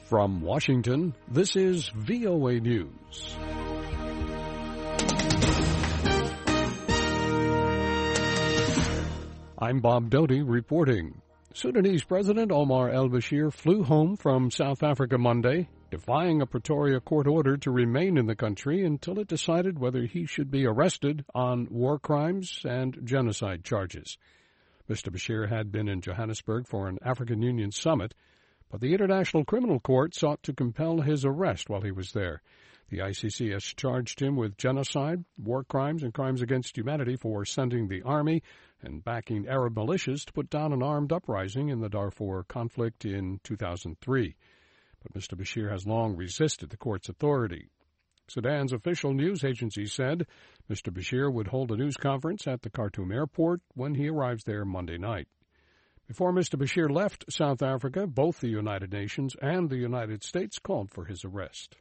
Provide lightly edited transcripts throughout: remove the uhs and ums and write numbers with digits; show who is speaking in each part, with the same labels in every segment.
Speaker 1: From Washington, this is VOA News. I'm Bob Doty reporting. Sudanese President Omar al-Bashir flew home from South Africa Monday, defying a Pretoria court order to remain in the country until it decided whether he should be arrested on war crimes and genocide charges. Mr. Bashir had been in Johannesburg for an African Union summit, but the International Criminal Court sought to compel his arrest while he was there. The ICC has charged him with genocide, war crimes, and crimes against humanity for sending the army and backing Arab militias to put down an armed uprising in the Darfur conflict in 2003. But Mr. Bashir has long resisted the court's authority. Sudan's official news agency said Mr. Bashir would hold a news conference at the Khartoum airport when he arrives there Monday night. Before Mr. Bashir left South Africa, both the United Nations and the United States called for his arrest.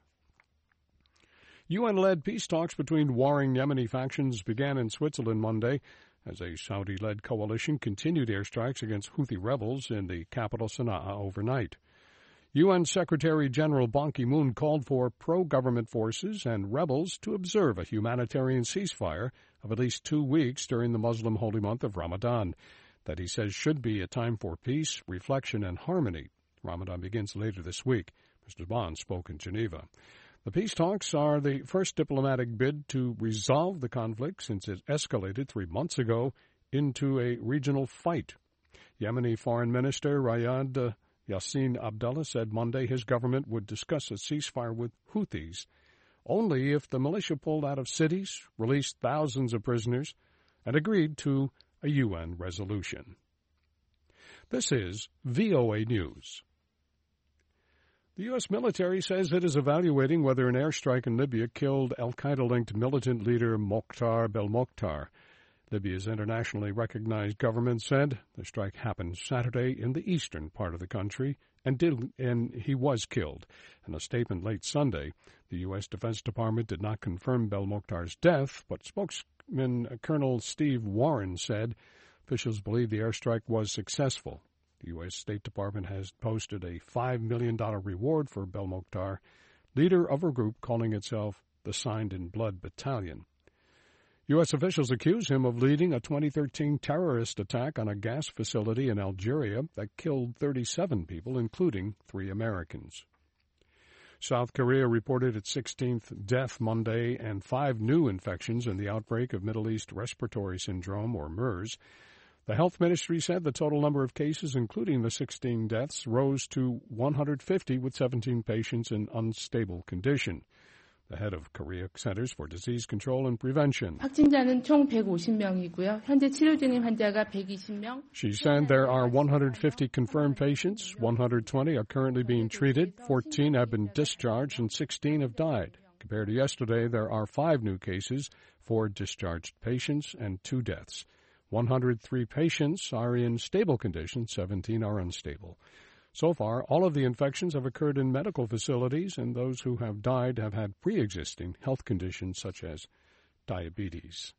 Speaker 1: UN-led peace talks between warring Yemeni factions began in Switzerland Monday as a Saudi-led coalition continued airstrikes against Houthi rebels in the capital Sana'a overnight. UN Secretary General Ban Ki-moon called for pro-government forces and rebels to observe a humanitarian ceasefire of at least 2 weeks during the Muslim holy month of Ramadan, that he says should be a time for peace, reflection, and harmony. Ramadan begins later this week. Mr. Ban spoke in Geneva. The peace talks are the first diplomatic bid to resolve the conflict since it escalated 3 months ago into a regional fight. Yemeni Foreign Minister Riyad Yassin Abdullah said Monday his government would discuss a ceasefire with Houthis only if the militia pulled out of cities, released thousands of prisoners, and agreed to a UN resolution. This is VOA News. The U.S. military says it is evaluating whether an airstrike in Libya killed al-Qaeda-linked militant leader Mokhtar Belmokhtar. Libya's internationally recognized government said the strike happened Saturday in the eastern part of the country, and he was killed. In a statement late Sunday, the U.S. Defense Department did not confirm Belmokhtar's death, but spokesman Colonel Steve Warren said officials believe the airstrike was successful. The U.S. State Department has posted a $5 million reward for Belmokhtar, leader of a group calling itself the Signed in Blood Battalion. U.S. officials accuse him of leading a 2013 terrorist attack on a gas facility in Algeria that killed 37 people, including 3 Americans. South Korea reported its 16th death Monday and 5 new infections in the outbreak of Middle East Respiratory Syndrome, or MERS. The health ministry said the total number of cases, including the 16 deaths, rose to 150 with 17 patients in unstable condition. The head of Korea Centers for Disease Control and Prevention.
Speaker 2: 확진자는 총 150명이고요. 현재 치료 중인 환자가 120명.
Speaker 1: She said there are 150 confirmed patients, 120 are currently being treated, 14 have been discharged, and 16 have died. Compared to yesterday, there are 5 new cases, 4 discharged patients, and 2 deaths. 103 patients are in stable condition, 17 are unstable. So far, all of the infections have occurred in medical facilities, and those who have died have had pre-existing health conditions such as diabetes.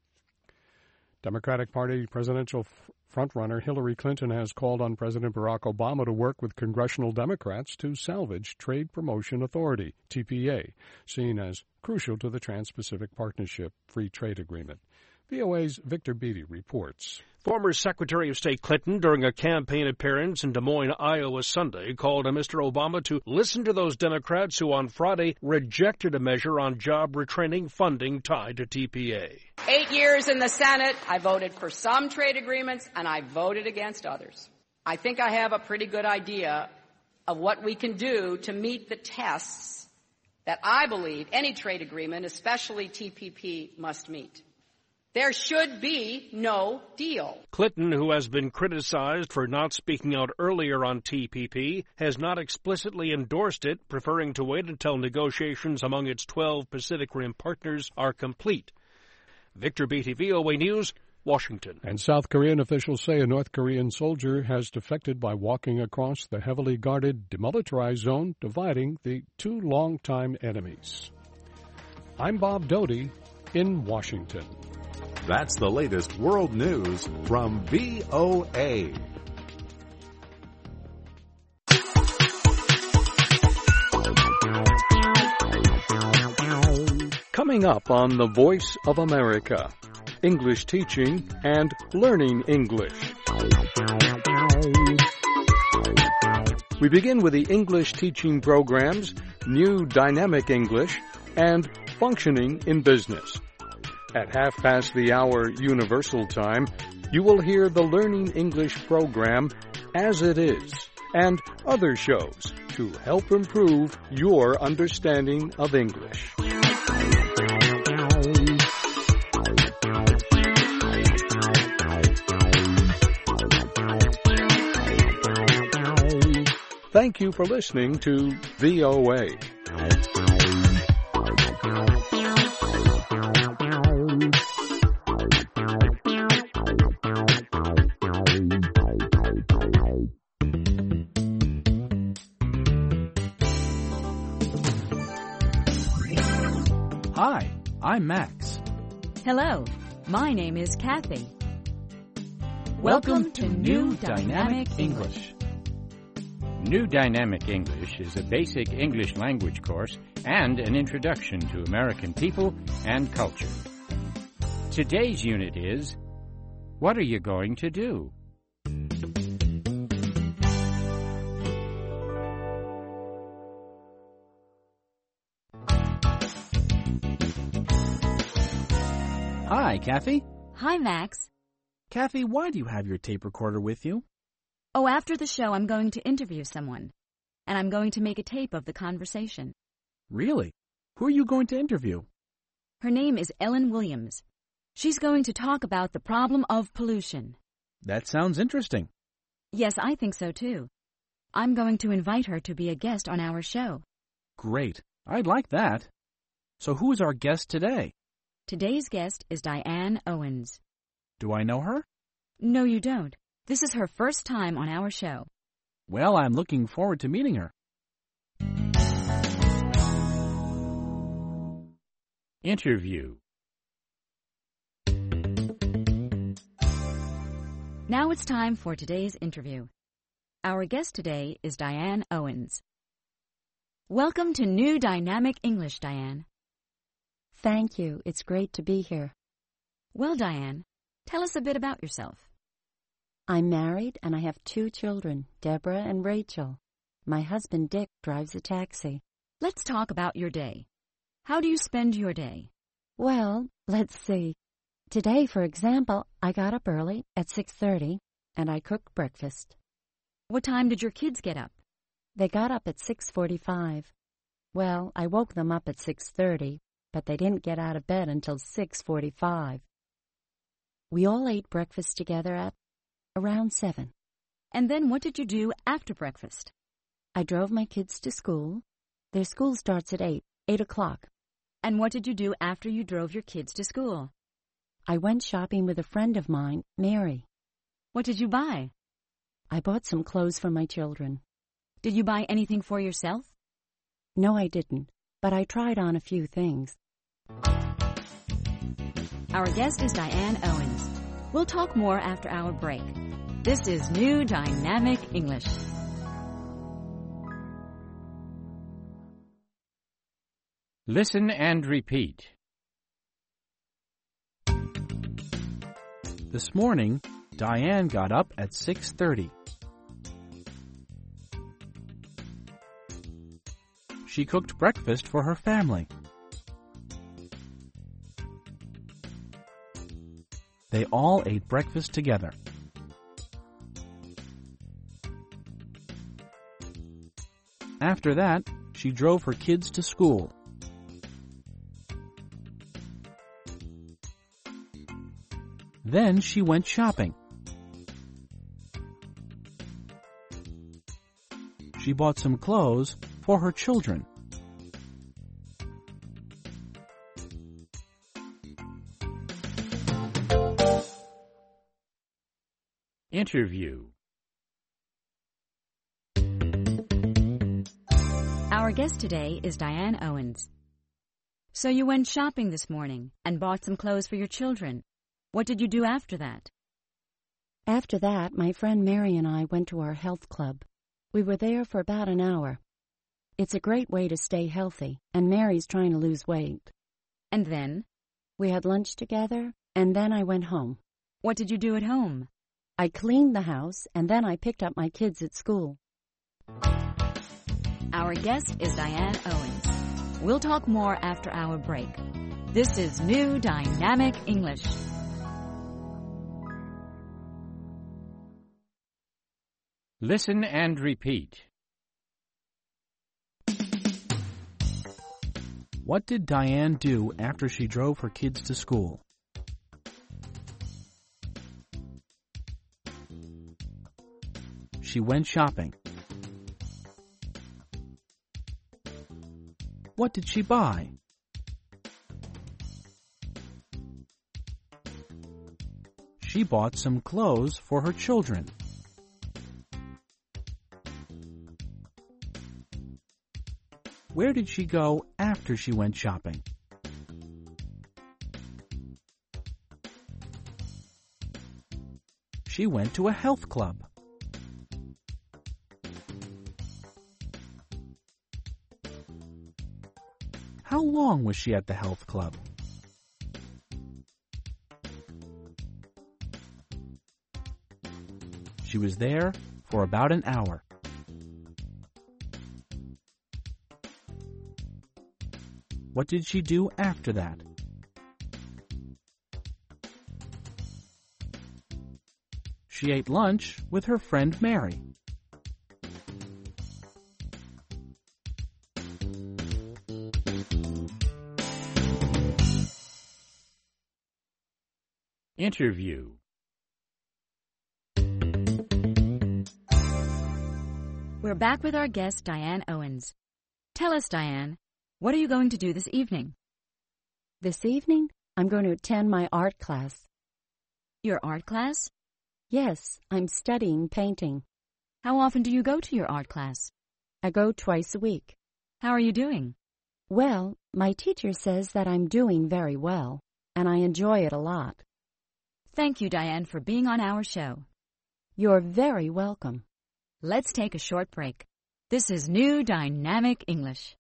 Speaker 1: Democratic Party presidential frontrunner Hillary Clinton has called on President Barack Obama to work with congressional Democrats to salvage Trade Promotion Authority, TPA, seen as crucial to the Trans-Pacific Partnership Free Trade Agreement. VOA's Victor Beattie reports.
Speaker 3: Former Secretary of State Clinton, during a campaign appearance in Des Moines, Iowa Sunday, called on Mr. Obama to listen to those Democrats who on Friday rejected a measure on job retraining funding tied to TPA.
Speaker 4: 8 years in the Senate, I voted for some trade agreements, and I voted against others. I think I have a pretty good idea of what we can do to meet the tests that I believe any trade agreement, especially TPP, must meet. There should be no deal.
Speaker 3: Clinton, who has been criticized for not speaking out earlier on TPP, has not explicitly endorsed it, preferring to wait until negotiations among its 12 Pacific Rim partners are complete. Victor Beattie, VOA News, Washington.
Speaker 1: And South Korean officials say a North Korean soldier has defected by walking across the heavily guarded demilitarized zone dividing the 2 longtime enemies. I'm Bob Doty in Washington.
Speaker 5: That's the latest world news from VOA.
Speaker 1: Coming up on The Voice of America, English teaching and learning English. We begin with the English teaching programs, New Dynamic English, and Functioning in Business. At hour Universal Time, you will hear the Learning English program As It Is and other shows to help improve your understanding of English. Thank you for listening to VOA.
Speaker 6: Hi, I'm Max.
Speaker 7: Hello, my name is Kathy.
Speaker 6: Welcome to New Dynamic English.
Speaker 8: New Dynamic English is a basic English language course and an introduction to American people and culture. Today's unit is, What are you going to do?
Speaker 6: Hi, Kathy.
Speaker 7: Hi, Max.
Speaker 6: Kathy, why do you have your tape recorder with you?
Speaker 7: Oh, after the show, I'm going to interview someone, and I'm going to make a tape of the conversation.
Speaker 6: Really? Who are you going to interview?
Speaker 7: Her name is Ellen Williams. She's going to talk about the problem of pollution.
Speaker 6: That sounds interesting.
Speaker 7: Yes, I think so, too. I'm going to invite her to be a guest on our show.
Speaker 6: Great. I'd like that. So who is our guest today?
Speaker 7: Today's guest is Diane Owens.
Speaker 6: Do I know her?
Speaker 7: No, you don't. This is her first time on our show.
Speaker 6: Well, I'm looking forward to meeting her.
Speaker 8: Interview.
Speaker 7: Now it's time for today's interview. Our guest today is Diane Owens. Welcome to New Dynamic English, Diane.
Speaker 9: Thank you. It's great to be here.
Speaker 7: Well, Diane, tell us a bit about yourself.
Speaker 9: I'm married and I have 2 children, Deborah and Rachel. My husband, Dick, drives a taxi.
Speaker 7: Let's talk about your day. How do you spend your day?
Speaker 9: Well, let's see. Today, for example, I got up early at 6:30 and I cooked breakfast.
Speaker 7: What time did your kids get up?
Speaker 9: They got up at 6:45. Well, I woke them up at 6:30, but they didn't get out of bed until 6:45. We all ate breakfast together at around 7.
Speaker 7: And then what did you do after breakfast?
Speaker 9: I drove my kids to school. Their school starts at 8 o'clock.
Speaker 7: And what did you do after you drove your kids to school?
Speaker 9: I went shopping with a friend of mine, Mary.
Speaker 7: What did you buy?
Speaker 9: I bought some clothes for my children.
Speaker 7: Did you buy anything for yourself?
Speaker 9: No, I didn't, but I tried on a few things.
Speaker 7: Our guest is Diane Owens. We'll talk more after our break. This is New Dynamic English.
Speaker 8: Listen and repeat.
Speaker 6: This morning, Diane got up at 6:30. She cooked breakfast for her family. They all ate breakfast together. After that, she drove her kids to school. Then she went shopping. She bought some clothes for her children.
Speaker 8: Interview.
Speaker 7: Our guest today is Diane Owens. So you went shopping this morning and bought some clothes for your children. What did you do after that?
Speaker 9: After that, my friend Mary and I went to our health club. We were there for about an hour. It's a great way to stay healthy, and Mary's trying to lose weight.
Speaker 7: And then?
Speaker 9: We had lunch together, and then I went home.
Speaker 7: What did you do at home?
Speaker 9: I cleaned the house, and then I picked up my kids at school.
Speaker 7: Our guest is Diane Owens. We'll talk more after our break. This is New Dynamic English.
Speaker 8: Listen and repeat.
Speaker 6: What did Diane do after she drove her kids to school? She went shopping. What did she buy? She bought some clothes for her children. Where did she go after she went shopping? She went to a health club. How long was she at the health club? She was there for about an hour. What did she do after that? She ate lunch with her friend Mary.
Speaker 8: Interview.
Speaker 7: We're back with our guest, Diane Owens. Tell us, Diane, what are you going to do this evening?
Speaker 9: This evening, I'm going to attend my art class.
Speaker 7: Your art class?
Speaker 9: Yes, I'm studying painting.
Speaker 7: How often do you go to your art class?
Speaker 9: I go twice a week.
Speaker 7: How are you doing?
Speaker 9: Well, my teacher says that I'm doing very well, and I enjoy it a lot.
Speaker 7: Thank you, Diane, for being on our show.
Speaker 9: You're very welcome.
Speaker 7: Let's take a short break. This is New Dynamic English.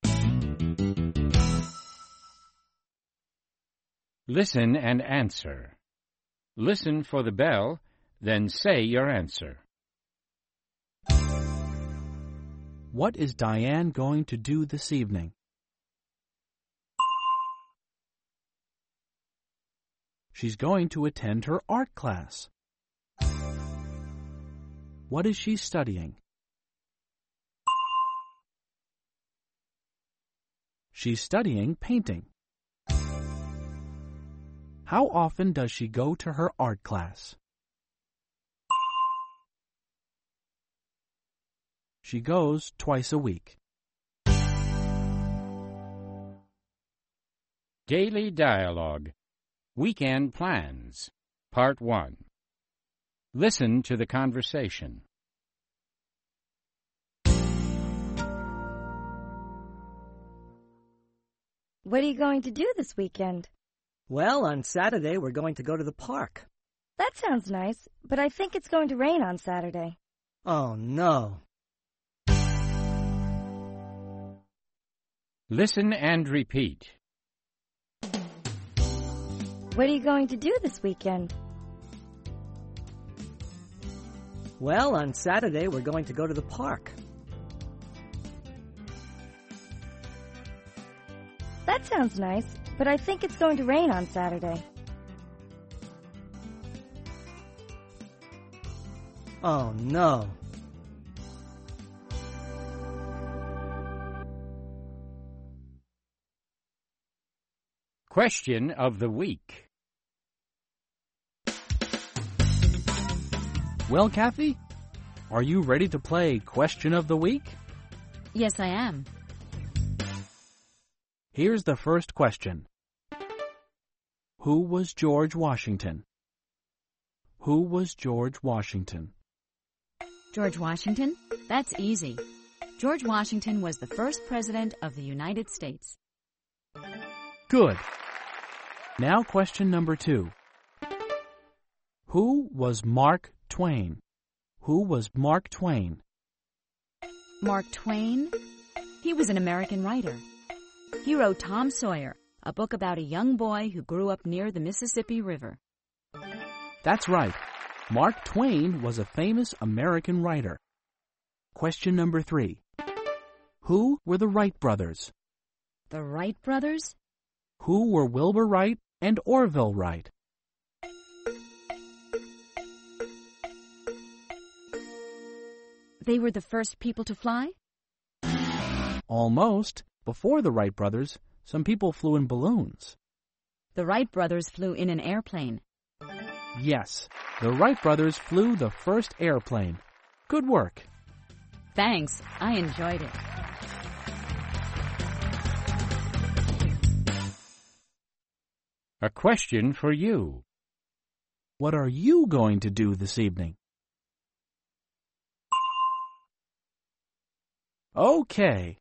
Speaker 8: Listen and answer. Listen for the bell, then say your answer.
Speaker 6: What is Diane going to do this evening? She's going to attend her art class. What is she studying? She's studying painting. How often does she go to her art class? She goes twice a week.
Speaker 8: Daily Dialogue. Weekend Plans. Part 1. Listen to the conversation.
Speaker 10: What are you going to do this weekend?
Speaker 11: Well, on Saturday we're going to go to the park.
Speaker 10: That sounds nice, but I think it's going to rain on Saturday.
Speaker 11: Oh, no.
Speaker 8: Listen and repeat.
Speaker 10: What are you going to do this weekend?
Speaker 11: Well, on Saturday we're going to go to the park.
Speaker 10: That sounds nice, but I think it's going to rain on Saturday.
Speaker 11: Oh, no.
Speaker 8: Question of the week.
Speaker 6: Well, Kathy, are you ready to play Question of the Week?
Speaker 7: Yes, I am.
Speaker 6: Here's the first question. Who was George Washington? Who was George Washington?
Speaker 7: George Washington? That's easy. George Washington was the first president of the United States.
Speaker 6: Good. Now question number 2. Who was Mark Twain? Who was Mark Twain?
Speaker 7: Mark Twain? He was an American writer. He wrote Tom Sawyer, a book about a young boy who grew up near the Mississippi River.
Speaker 6: That's right. Mark Twain was a famous American writer. Question number 3. Who were the Wright brothers?
Speaker 7: The Wright brothers?
Speaker 6: Who were Wilbur Wright and Orville Wright?
Speaker 7: They were the first people to fly?
Speaker 6: Almost. Before the Wright brothers, some people flew in balloons.
Speaker 7: The Wright brothers flew in an airplane.
Speaker 6: Yes, the Wright brothers flew the first airplane. Good work.
Speaker 7: Thanks, I enjoyed it.
Speaker 8: A question for you.
Speaker 6: What are you going to do this evening? Okay.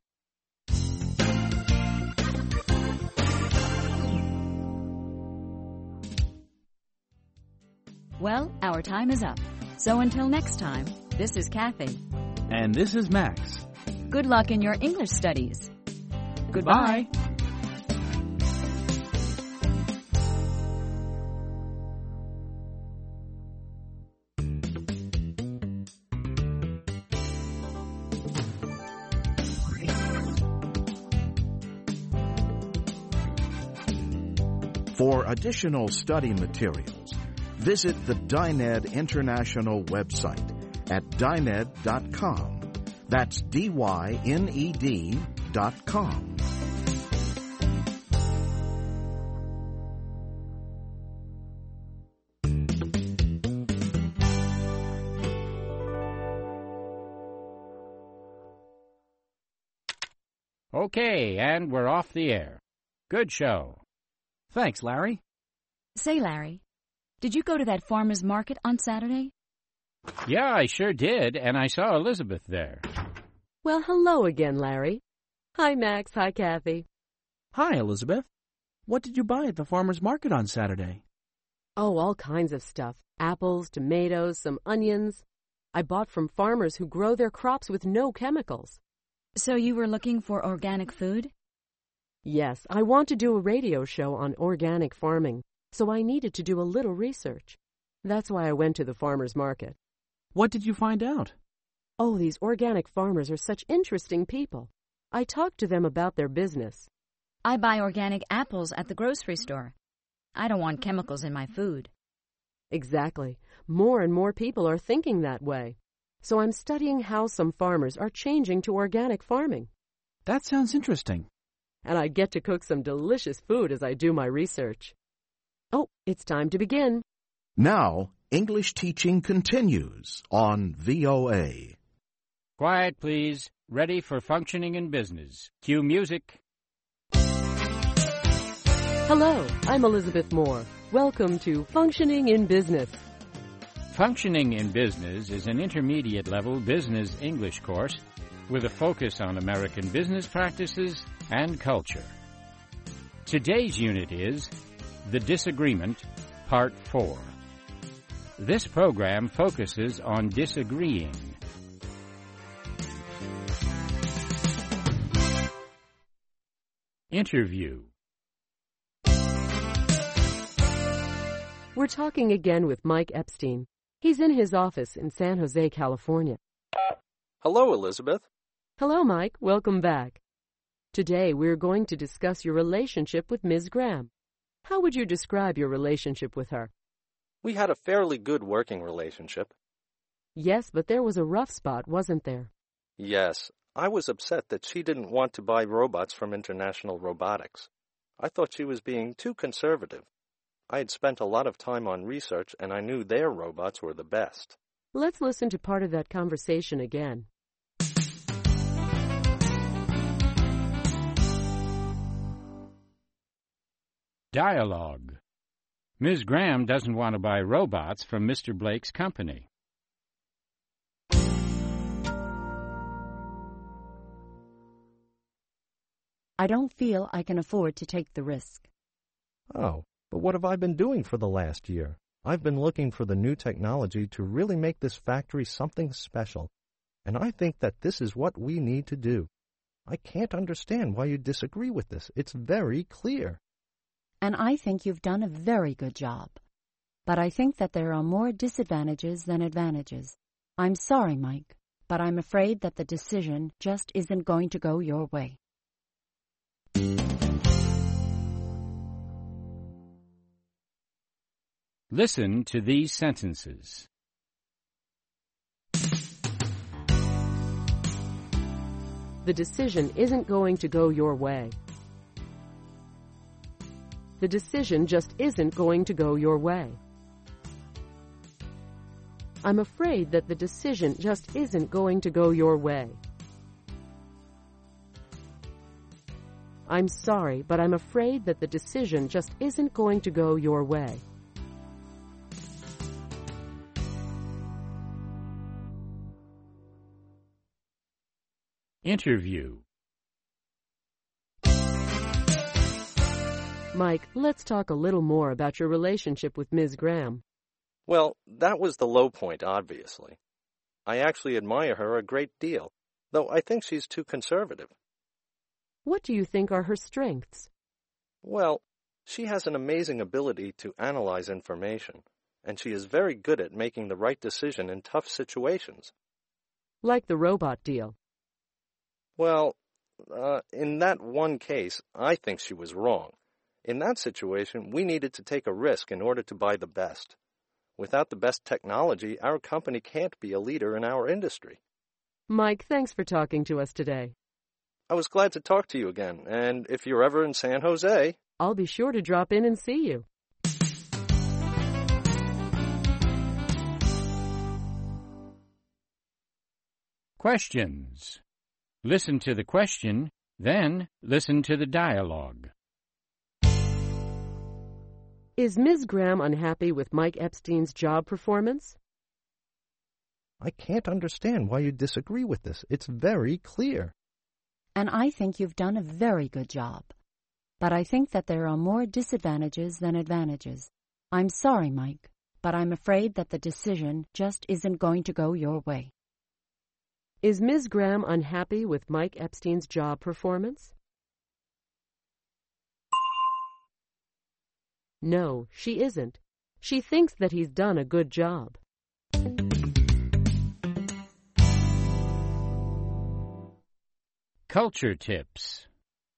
Speaker 7: Well, our time is up. So until next time, this is Kathy.
Speaker 6: And this is Max.
Speaker 7: Good luck in your English studies.
Speaker 6: Goodbye.
Speaker 12: For additional study materials, visit the Dined International website at dined.com. That's DYNED.com.
Speaker 8: Okay, and we're off the air. Good show.
Speaker 6: Thanks, Larry.
Speaker 7: Say, Larry, did you go to that farmer's market on Saturday?
Speaker 8: Yeah, I sure did, and I saw Elizabeth there.
Speaker 13: Well, hello again, Larry. Hi, Max. Hi, Kathy.
Speaker 6: Hi, Elizabeth. What did you buy at the farmer's market on Saturday?
Speaker 13: Oh, all kinds of stuff. Apples, tomatoes, some onions. I bought from farmers who grow their crops with no chemicals.
Speaker 7: So you were looking for organic food?
Speaker 13: Yes, I want to do a radio show on organic farming, so I needed to do a little research. That's why I went to the farmer's market.
Speaker 6: What did you find out?
Speaker 13: Oh, these organic farmers are such interesting people. I talked to them about their business.
Speaker 7: I buy organic apples at the grocery store. I don't want chemicals in my food.
Speaker 13: Exactly. More and more people are thinking that way. So I'm studying how some farmers are changing to organic farming.
Speaker 6: That sounds interesting.
Speaker 13: And I get to cook some delicious food as I do my research. Oh, it's time to begin.
Speaker 12: Now, English teaching continues on VOA.
Speaker 8: Quiet, please. Ready for functioning in business. Cue music.
Speaker 13: Hello, I'm Elizabeth Moore. Welcome to Functioning in Business.
Speaker 8: Functioning in Business is an intermediate-level business English course with a focus on American business practices and culture. Today's unit is The Disagreement, Part 4. This program focuses on disagreeing. Interview.
Speaker 13: We're talking again with Mike Epstein. He's in his office in San Jose, California.
Speaker 14: Hello, Elizabeth.
Speaker 13: Hello, Mike. Welcome back. Today, we're going to discuss your relationship with Ms. Graham. How would you describe your relationship with her?
Speaker 14: We had a fairly good working relationship.
Speaker 13: Yes, but there was a rough spot, wasn't there?
Speaker 14: Yes, I was upset that she didn't want to buy robots from International Robotics. I thought she was being too conservative. I had spent a lot of time on research, and I knew their robots were the best.
Speaker 13: Let's listen to part of that conversation again.
Speaker 8: Dialogue. Ms. Graham doesn't want to buy robots from Mr. Blake's company.
Speaker 9: I don't feel I can afford to take the risk.
Speaker 15: Oh, but what have I been doing for the last year? I've been looking for the new technology to really make this factory something special, and I think that this is what we need to do. I can't understand why you disagree with this. It's very clear.
Speaker 9: And I think you've done a very good job. But I think that there are more disadvantages than advantages. I'm sorry, Mike, but I'm afraid that the decision just isn't going to go your way.
Speaker 8: Listen to these sentences.
Speaker 13: The decision isn't going to go your way. The decision just isn't going to go your way. I'm afraid that the decision just isn't going to go your way. I'm sorry, but I'm afraid that the decision just isn't going to go your way.
Speaker 8: Interview.
Speaker 13: Mike, let's talk a little more about your relationship with Ms. Graham.
Speaker 14: Well, that was the low point, obviously. I actually admire her a great deal, though I think she's too conservative.
Speaker 13: What do you think are her strengths?
Speaker 14: Well, she has an amazing ability to analyze information, and she is very good at making the right decision in tough situations.
Speaker 13: Like the robot deal.
Speaker 14: Well, in that one case, I think she was wrong. In that situation, we needed to take a risk in order to buy the best. Without the best technology, our company can't be a leader in our industry.
Speaker 13: Mike, thanks for talking to us today.
Speaker 14: I was glad to talk to you again, and if you're ever in San Jose,
Speaker 13: I'll be sure to drop in and see you.
Speaker 8: Questions. Listen to the question, then listen to the dialogue.
Speaker 13: Is Ms. Graham unhappy with Mike Epstein's job performance?
Speaker 15: I can't understand why you disagree with this. It's very clear.
Speaker 9: And I think you've done a very good job. But I think that there are more disadvantages than advantages. I'm sorry, Mike, but I'm afraid that the decision just isn't going to go your way.
Speaker 13: Is Ms. Graham unhappy with Mike Epstein's job performance? No, she isn't. She thinks that he's done a good job.
Speaker 8: Culture tips.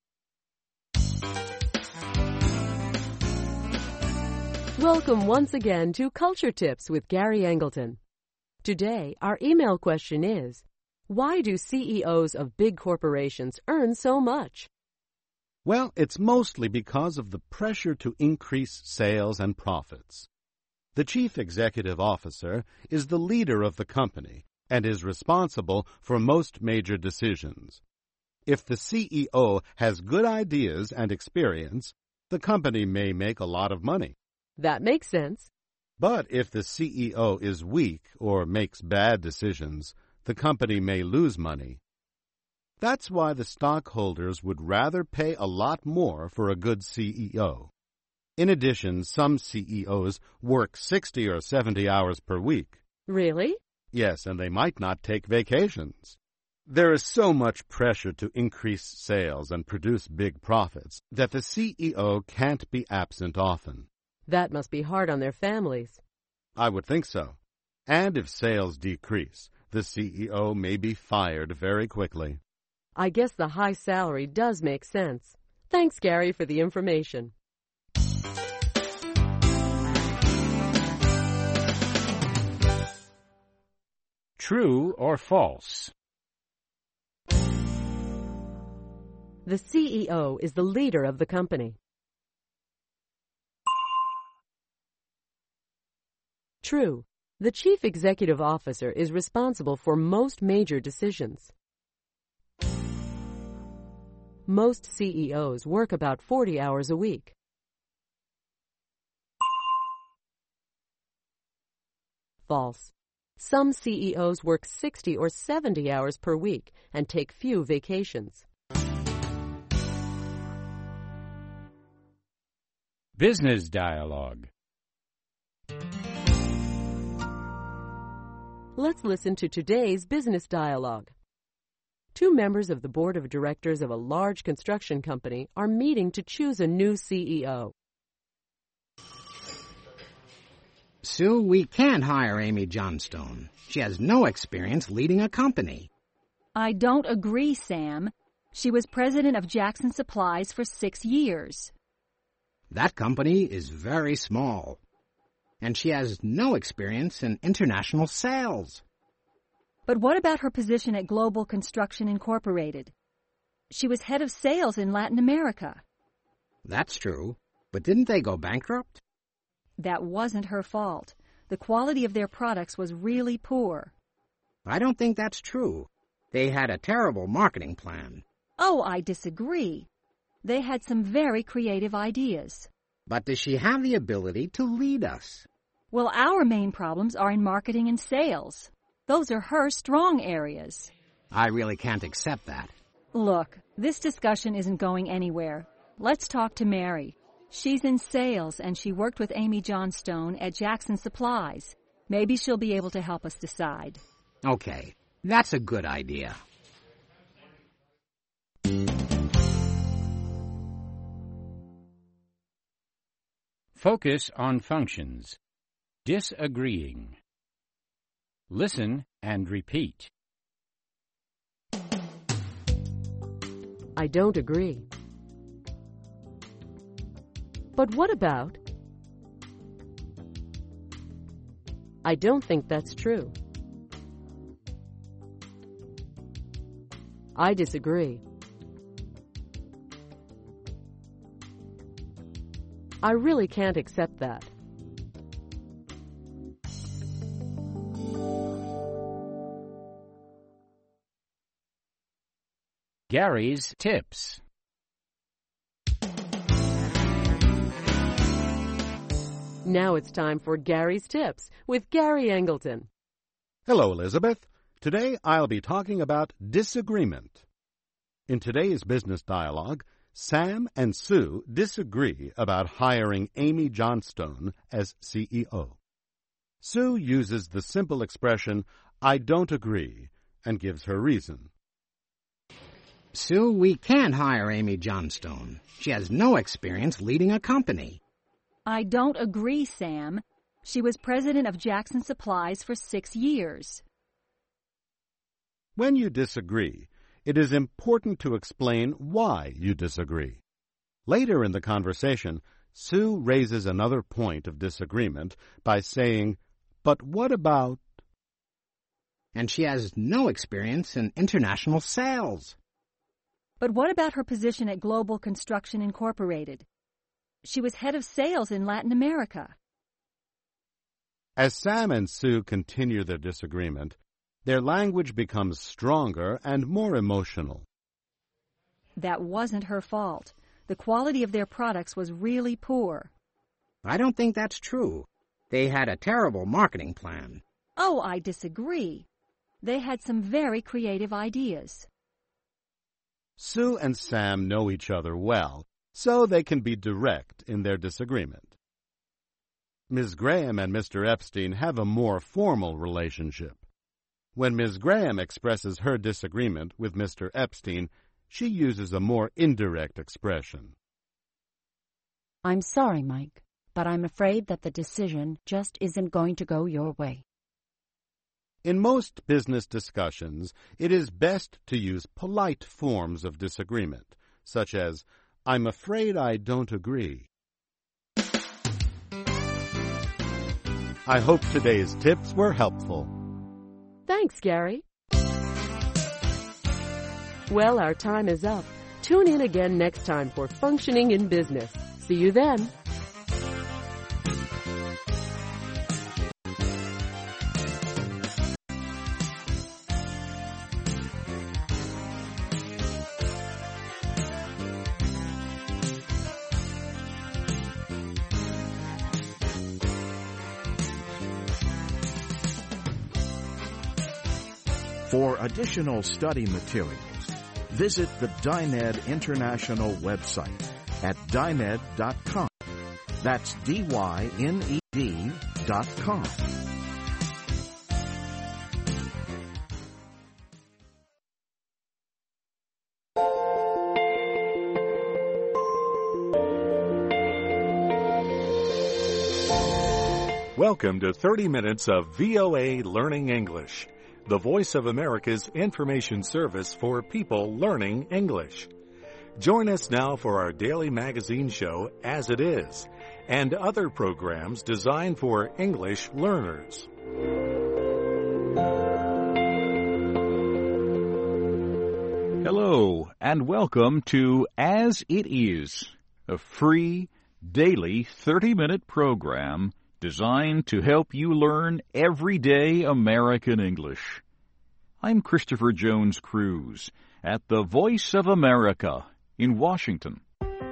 Speaker 13: Welcome once again to Culture Tips with Gary Angleton. Today, our email question is, why do CEOs of big corporations earn so much?
Speaker 16: Well, it's mostly because of the pressure to increase sales and profits. The chief executive officer is the leader of the company and is responsible for most major decisions. If the CEO has good ideas and experience, the company may make a lot of money.
Speaker 13: That makes sense.
Speaker 16: But if the CEO is weak or makes bad decisions, the company may lose money. That's why the stockholders would rather pay a lot more for a good CEO. In addition, some CEOs work 60 or 70 hours per week.
Speaker 13: Really?
Speaker 16: Yes, and they might not take vacations. There is so much pressure to increase sales and produce big profits that the CEO can't be absent often.
Speaker 13: That must be hard on their families.
Speaker 16: I would think so. And if sales decrease, the CEO may be fired very quickly.
Speaker 13: I guess the high salary does make sense. Thanks, Gary, for the information.
Speaker 8: True or false?
Speaker 13: The CEO is the leader of the company. True. The chief executive officer is responsible for most major decisions. Most CEOs work about 40 hours a week. False. Some CEOs work 60 or 70 hours per week and take few vacations.
Speaker 8: Business dialogue.
Speaker 13: Let's listen to today's business dialogue. Two members of the board of directors of a large construction company are meeting to choose a new CEO.
Speaker 17: Sue, we can't hire Amy Johnstone. She has no experience leading a company.
Speaker 18: I don't agree, Sam. She was president of Jackson Supplies for 6 years.
Speaker 17: That company is very small. And she has no experience in international sales.
Speaker 18: But what about her position at Global Construction Incorporated? She was head of sales in Latin America.
Speaker 17: That's true. But didn't they go bankrupt?
Speaker 18: That wasn't her fault. The quality of their products was really poor.
Speaker 17: I don't think that's true. They had a terrible marketing plan.
Speaker 18: Oh, I disagree. They had some very creative ideas.
Speaker 17: But does she have the ability to lead us?
Speaker 18: Well, our main problems are in marketing and sales. Those are her strong areas.
Speaker 17: I really can't accept that.
Speaker 18: Look, this discussion isn't going anywhere. Let's talk to Mary. She's in sales, and she worked with Amy Johnstone at Jackson Supplies. Maybe she'll be able to help us decide.
Speaker 17: Okay, that's a good idea.
Speaker 8: Focus on functions. Disagreeing. Listen and repeat.
Speaker 13: I don't agree. But what about? I don't think that's true. I disagree. I really can't accept that.
Speaker 8: Gary's Tips.
Speaker 13: Now it's time for Gary's Tips with Gary Angleton.
Speaker 16: Hello, Elizabeth. Today I'll be talking about disagreement. In today's business dialogue, Sam and Sue disagree about hiring Amy Johnstone as CEO. Sue uses the simple expression, I don't agree, and gives her reason.
Speaker 17: Sue, we can't hire Amy Johnstone. She has no experience leading a company.
Speaker 18: I don't agree, Sam. She was president of Jackson Supplies for 6 years.
Speaker 16: When you disagree, it is important to explain why you disagree. Later in the conversation, Sue raises another point of disagreement by saying, but what about?
Speaker 17: And she has no experience in international sales.
Speaker 18: But what about her position at Global Construction Incorporated? She was head of sales in Latin America.
Speaker 16: As Sam and Sue continue their disagreement, their language becomes stronger and more emotional.
Speaker 18: That wasn't her fault. The quality of their products was really poor.
Speaker 17: I don't think that's true. They had a terrible marketing plan.
Speaker 18: Oh, I disagree. They had some very creative ideas.
Speaker 16: Sue and Sam know each other well, so they can be direct in their disagreement. Ms. Graham and Mr. Epstein have a more formal relationship. When Ms. Graham expresses her disagreement with Mr. Epstein, she uses a more indirect expression.
Speaker 9: I'm sorry, Mike, but I'm afraid that the decision just isn't going to go your way.
Speaker 16: In most business discussions, it is best to use polite forms of disagreement, such as, I'm afraid I don't agree. I hope today's tips were helpful.
Speaker 13: Thanks, Gary. Well, our time is up. Tune in again next time for Functioning in Business. See you then.
Speaker 12: For additional study materials, visit the Dyned International website at dyned.com. That's DYNED.com.
Speaker 5: Welcome to 30 minutes of VOA Learning English, the Voice of America's information service for people learning English. Join us now for our daily magazine show, As It Is, and other programs designed for English learners.
Speaker 19: Hello, and welcome to As It Is, a free, daily 30-minute program designed to help you learn everyday American English. I'm Christopher Jones Cruz at the Voice of America in Washington.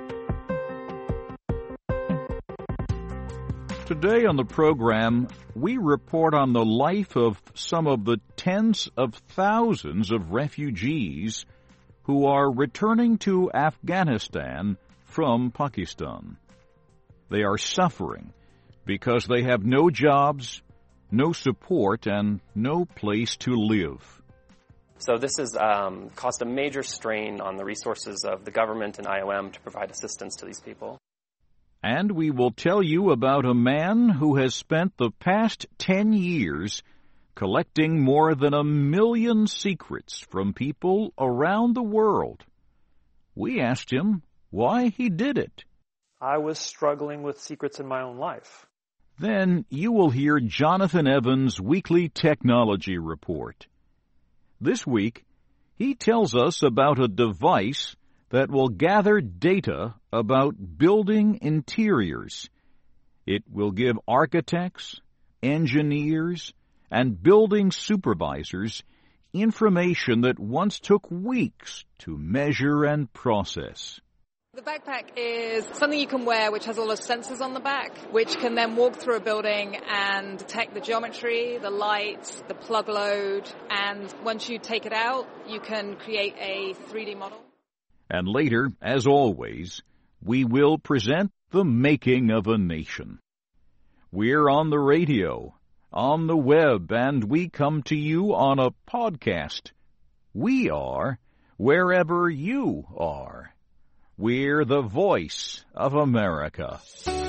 Speaker 19: Today on the program, we report on the life of some of the tens of thousands of refugees who are returning to Afghanistan from Pakistan. They are suffering because they have no jobs, no support, and no place to live.
Speaker 20: So this has caused a major strain on the resources of the government and IOM to provide assistance to these people.
Speaker 19: And we will tell you about a man who has spent the past 10 years collecting more than 1 million secrets from people around the world. We asked him why he did it.
Speaker 21: I was struggling with secrets in my own life.
Speaker 19: Then you will hear Jonathan Evans' weekly technology report. This week, he tells us about a device that will gather data about building interiors. It will give architects, engineers, and building supervisors information that once took weeks to measure and process.
Speaker 22: The backpack is something you can wear which has a lot of sensors on the back, which can then walk through a building and detect the geometry, the light, the plug load, and once you take it out, you can create a 3D model.
Speaker 19: And later, as always, we will present the making of a nation. We're on the radio, on the web, and we come to you on a podcast. We are wherever you are. We're the Voice of America.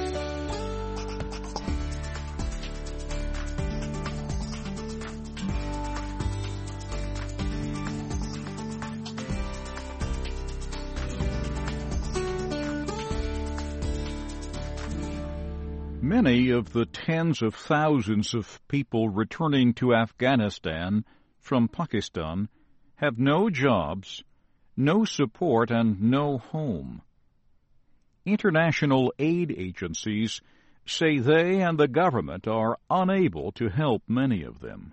Speaker 19: Many of the tens of thousands of people returning to Afghanistan from Pakistan have no jobs, no support, and no home. International aid agencies say they and the government are unable to help many of them.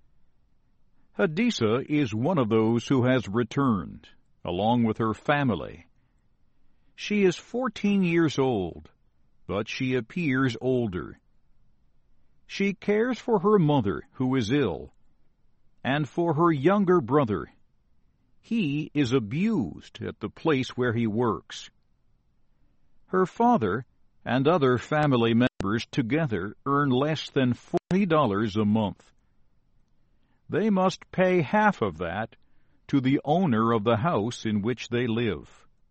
Speaker 19: Hadisa is one of those who has returned, along with her family. She is 14 years old, but she appears older. She cares for her mother, who is ill, and for her younger brother. He is abused at the place where he works. Her father and other family members together earn less than $40 a month. They must pay half of that to the owner of the house in which they live.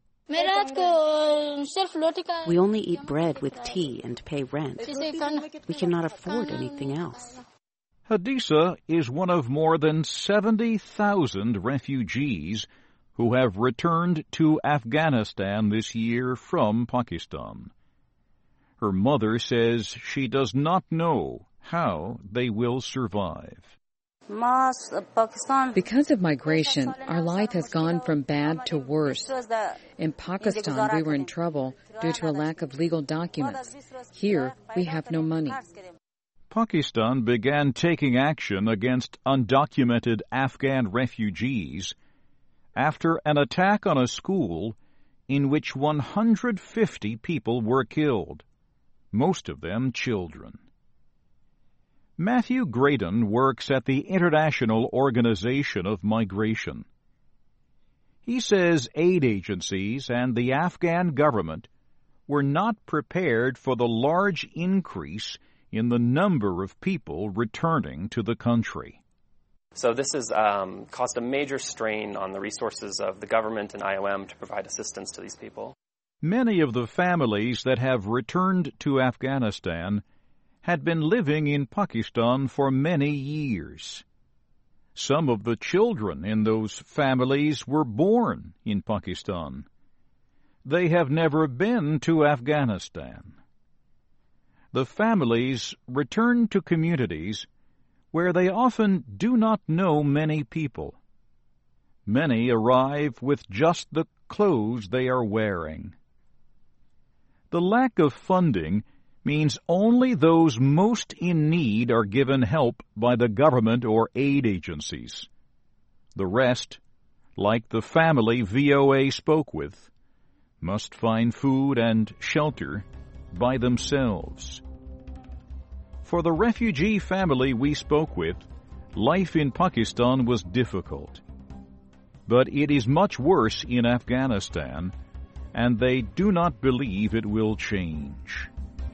Speaker 23: We only eat bread with tea and pay rent. We cannot afford anything else.
Speaker 19: Hadisa is one of more than 70,000 refugees who have returned to Afghanistan this year from Pakistan. Her mother says she does not know how they will survive.
Speaker 24: Because of migration, our life has gone from bad to worse. In Pakistan, we were in trouble due to a lack of legal documents. Here, we have no money.
Speaker 19: Pakistan began taking action against undocumented Afghan refugees after an attack on a school in which 150 people were killed, most of them children. Matthew Graydon works at the International Organization of Migration. He says aid agencies and the Afghan government were not prepared for the large increase in the number of people returning to the country.
Speaker 20: So this has caused a major strain on the resources of the government and IOM to provide assistance to these people.
Speaker 19: Many of the families that have returned to Afghanistan had been living in Pakistan for many years. Some of the children in those families were born in Pakistan. They have never been to Afghanistan. The families return to communities where they often do not know many people. Many arrive with just the clothes they are wearing. The lack of funding means only those most in need are given help by the government or aid agencies. The rest, like the family VOA spoke with, must find food and shelter by themselves. For the refugee family we spoke with, life in Pakistan was difficult. But it is much worse in Afghanistan, and they do not believe it will change.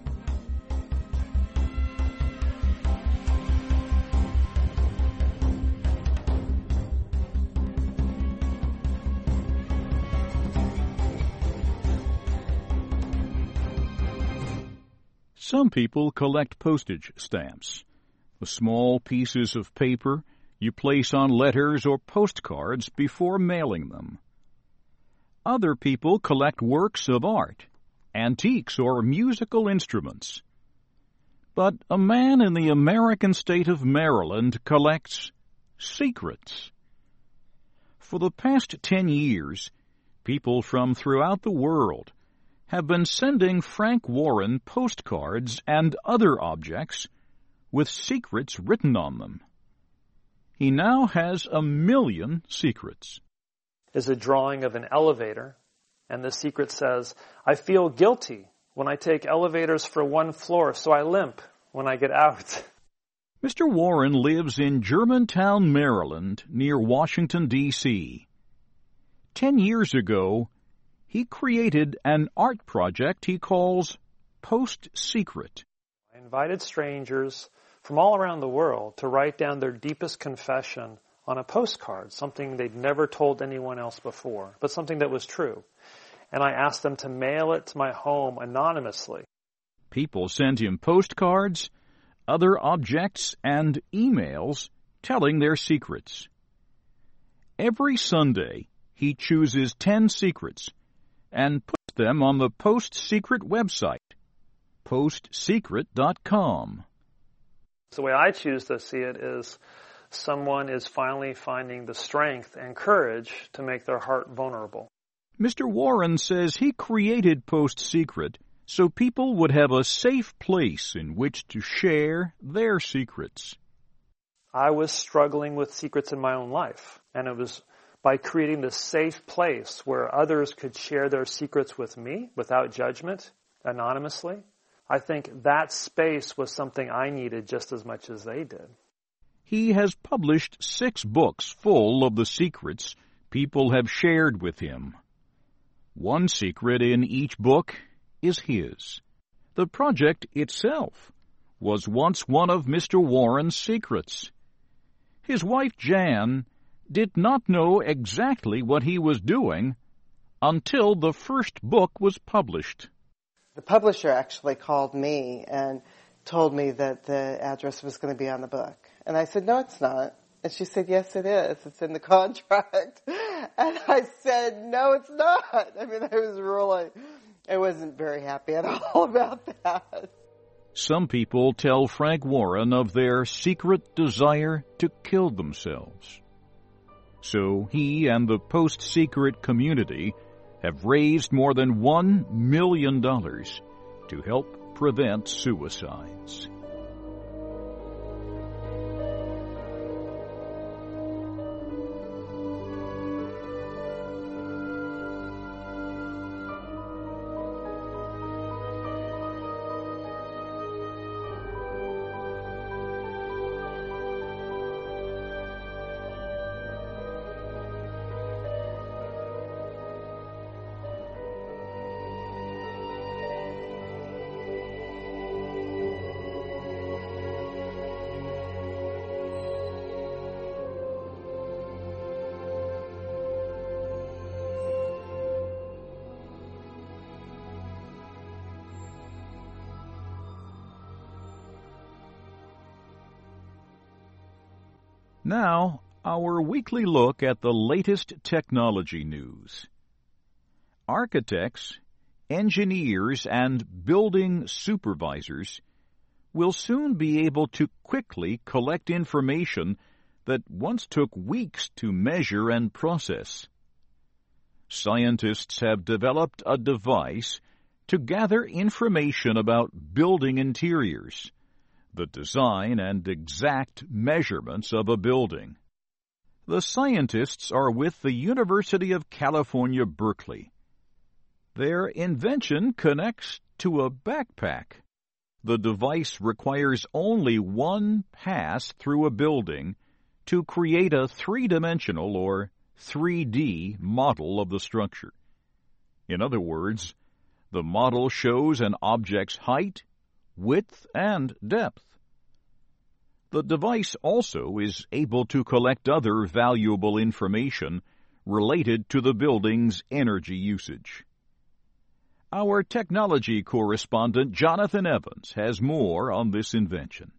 Speaker 19: Some people collect postage stamps, the small pieces of paper you place on letters or postcards before mailing them. Other people collect works of art, antiques, or musical instruments. But a man in the American state of Maryland collects secrets. For the past 10 years, people from throughout the world have been sending Frank Warren postcards and other objects with secrets written on them. He now has 1 million secrets.
Speaker 21: Is a drawing of an elevator, and the secret says, "I feel guilty when I take elevators for 1 floor, so I limp when I get out."
Speaker 19: Mr. Warren lives in Germantown, Maryland, near Washington, D.C. 10 years ago, he created an art project he calls Post Secret.
Speaker 21: I invited strangers from all around the world to write down their deepest confession on a postcard, something they'd never told anyone else before, but something that was true. And I asked them to mail it to my home anonymously.
Speaker 19: People sent him postcards, other objects, and emails telling their secrets. Every Sunday, he chooses 10 secrets and puts them on the Post Secret website, postsecret.com.
Speaker 21: The way I choose to see it is someone is finally finding the strength and courage to make their heart vulnerable.
Speaker 19: Mr. Warren says he created Post Secret so people would have a safe place in which to share their secrets.
Speaker 21: I was struggling with secrets in my own life, and it was by creating this safe place where others could share their secrets with me without judgment, anonymously. I think that space was something I needed just as much as they did.
Speaker 19: He has published 6 books full of the secrets people have shared with him. One secret in each book is his. The project itself was once one of Mr. Warren's secrets. His wife, Jan, did not know exactly what he was doing until the first book was published.
Speaker 1: The publisher actually called me and told me that the address was going to be on the book. And I said, "No, it's not." And she said, "Yes, it is. It's in the contract." And I said, "No, it's not." I mean, I wasn't very happy at all about that.
Speaker 19: Some people tell Frank Warren of their secret desire to kill themselves. So he and the Post-Secret community have raised more than $1 million to help prevent suicides. Now, our weekly look at the latest technology news. Architects, engineers, and building supervisors will soon be able to quickly collect information that once took weeks to measure and process. Scientists have developed a device to gather information about building interiors, the design and exact measurements of a building. The scientists are with the University of California, Berkeley. Their invention connects to a backpack. The device requires only one pass through a building to create a three-dimensional or 3D model of the structure. In other words, the model shows an object's height, width, and depth. The device also is able to collect other valuable information related to the building's energy usage. Our technology correspondent Jonathan Evans has more on this invention.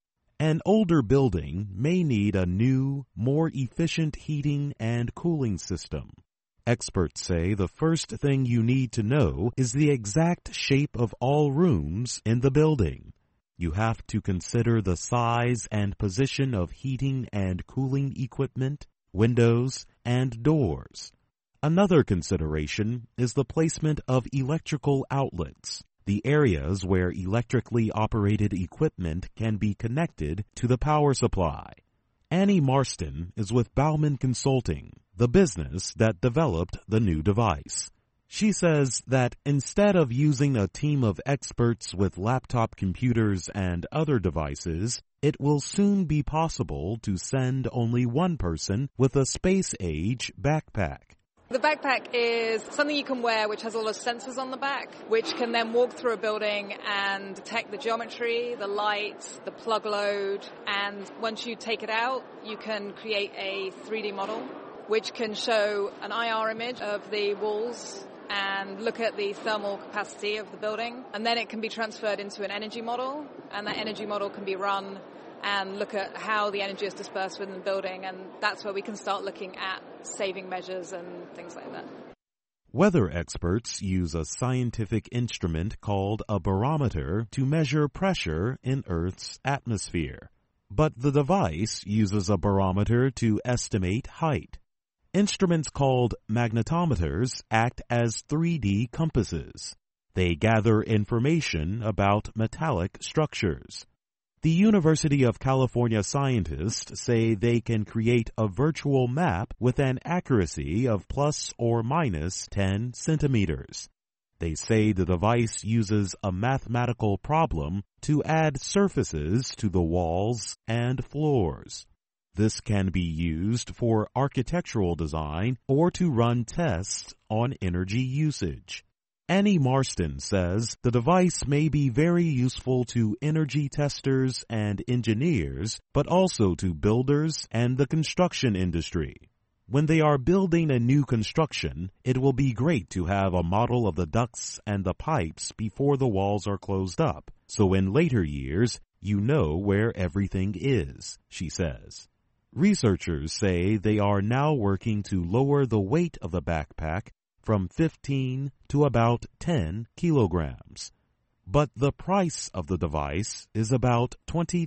Speaker 2: An older building may need a new, more efficient heating and cooling system. Experts say the first thing you need to know is the exact shape of all rooms in the building. You have to consider the size and position of heating and cooling equipment, windows, and doors. Another consideration is the placement of electrical outlets, the areas where electrically operated equipment can be connected to the power supply. Annie Marston is with Bauman Consulting, the business that developed the new device. She says that instead of using a team of experts with laptop computers and other devices, it will soon be possible to send only one person with a space-age backpack.
Speaker 22: The backpack is something you can wear which has all the sensors on the back, which can then walk through a building and detect the geometry, the light, the plug load, and once you take it out, you can create a 3D model which can show an IR image of the walls and look at the thermal capacity of the building, and then it can be transferred into an energy model, and that energy model can be run and look at how the energy is dispersed within the building, and that's where we can start looking at saving measures and things like that.
Speaker 2: Weather experts use a scientific instrument called a barometer to measure pressure in Earth's atmosphere. But the device uses a barometer to estimate height. Instruments called magnetometers act as 3D compasses. They gather information about metallic structures. The University of California scientists say they can create a virtual map with an accuracy of plus or minus 10 centimeters. They say the device uses a mathematical problem to add surfaces to the walls and floors. This can be used for architectural design or to run tests on energy usage. Annie Marston says the device may be very useful to energy testers and engineers, but also to builders and the construction industry. When they are building a new construction, it will be great to have a model of the ducts and the pipes before the walls are closed up, so in later years, you know where everything is, she says. Researchers say they are now working to lower the weight of the backpack from 15 to about 10 kilograms. But the price of the device is about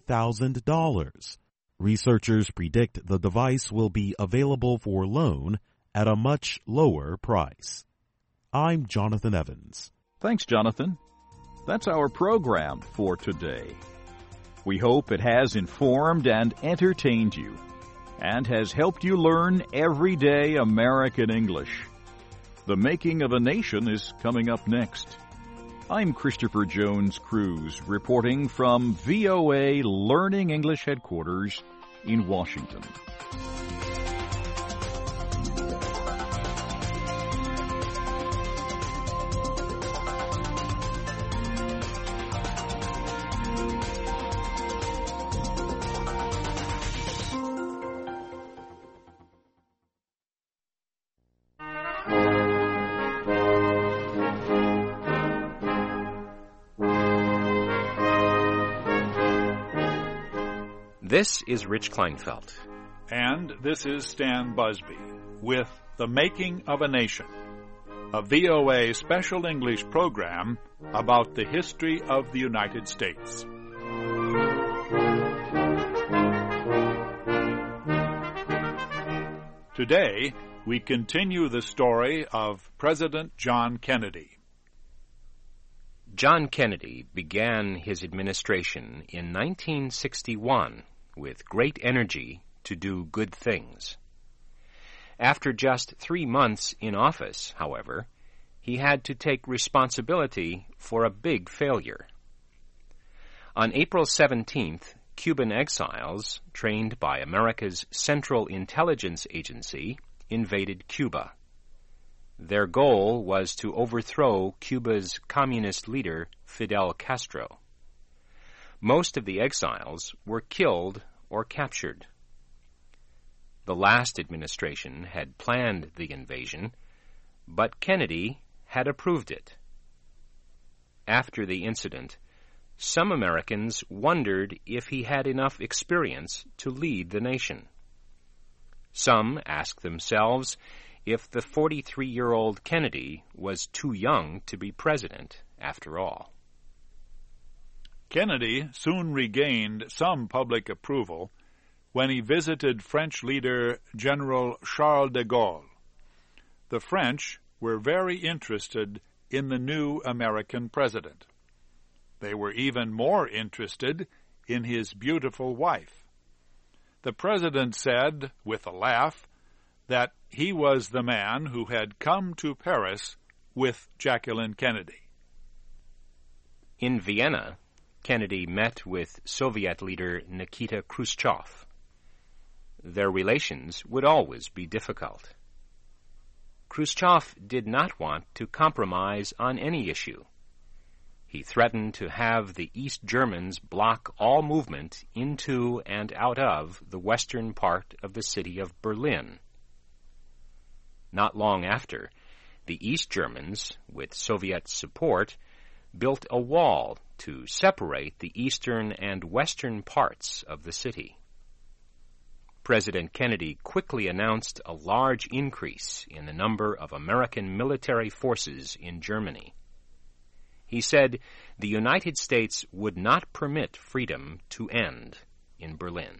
Speaker 2: $20,000. Researchers predict the device will be available for loan at a much lower price. I'm Jonathan Evans.
Speaker 19: Thanks, Jonathan. That's our program for today. We hope it has informed and entertained you and has helped you learn everyday American English. The Making of a Nation is coming up next. I'm Christopher Jones Cruz, reporting from VOA Learning English Headquarters in Washington.
Speaker 3: This is Rich Kleinfeld.
Speaker 19: And this is Stan Busby with The Making of a Nation, a VOA special English program about the history of the United States. Today, we continue the story of President John Kennedy.
Speaker 3: John Kennedy began his administration in 1961 with great energy to do good things. After just 3 months in office, however, he had to take responsibility for a big failure. On April 17th, Cuban exiles, trained by America's Central Intelligence Agency, invaded Cuba. Their goal was to overthrow Cuba's communist leader, Fidel Castro. Most of the exiles were killed or captured. The last administration had planned the invasion, but Kennedy had approved it. After the incident, some Americans wondered if he had enough experience to lead the nation. Some asked themselves if the 43-year-old Kennedy was too young to be president, after all.
Speaker 19: Kennedy soon regained some public approval when he visited French leader General Charles de Gaulle. The French were very interested in the new American president. They were even more interested in his beautiful wife. The president said, with a laugh, that he was the man who had come to Paris with Jacqueline Kennedy.
Speaker 3: In Vienna, Kennedy met with Soviet leader Nikita Khrushchev. Their relations would always be difficult. Khrushchev did not want to compromise on any issue. He threatened to have the East Germans block all movement into and out of the western part of the city of Berlin. Not long after, the East Germans, with Soviet support, built a wall to separate the eastern and western parts of the city. President Kennedy quickly announced a large increase in the number of American military forces in Germany. He said the United States would not permit freedom to end in Berlin.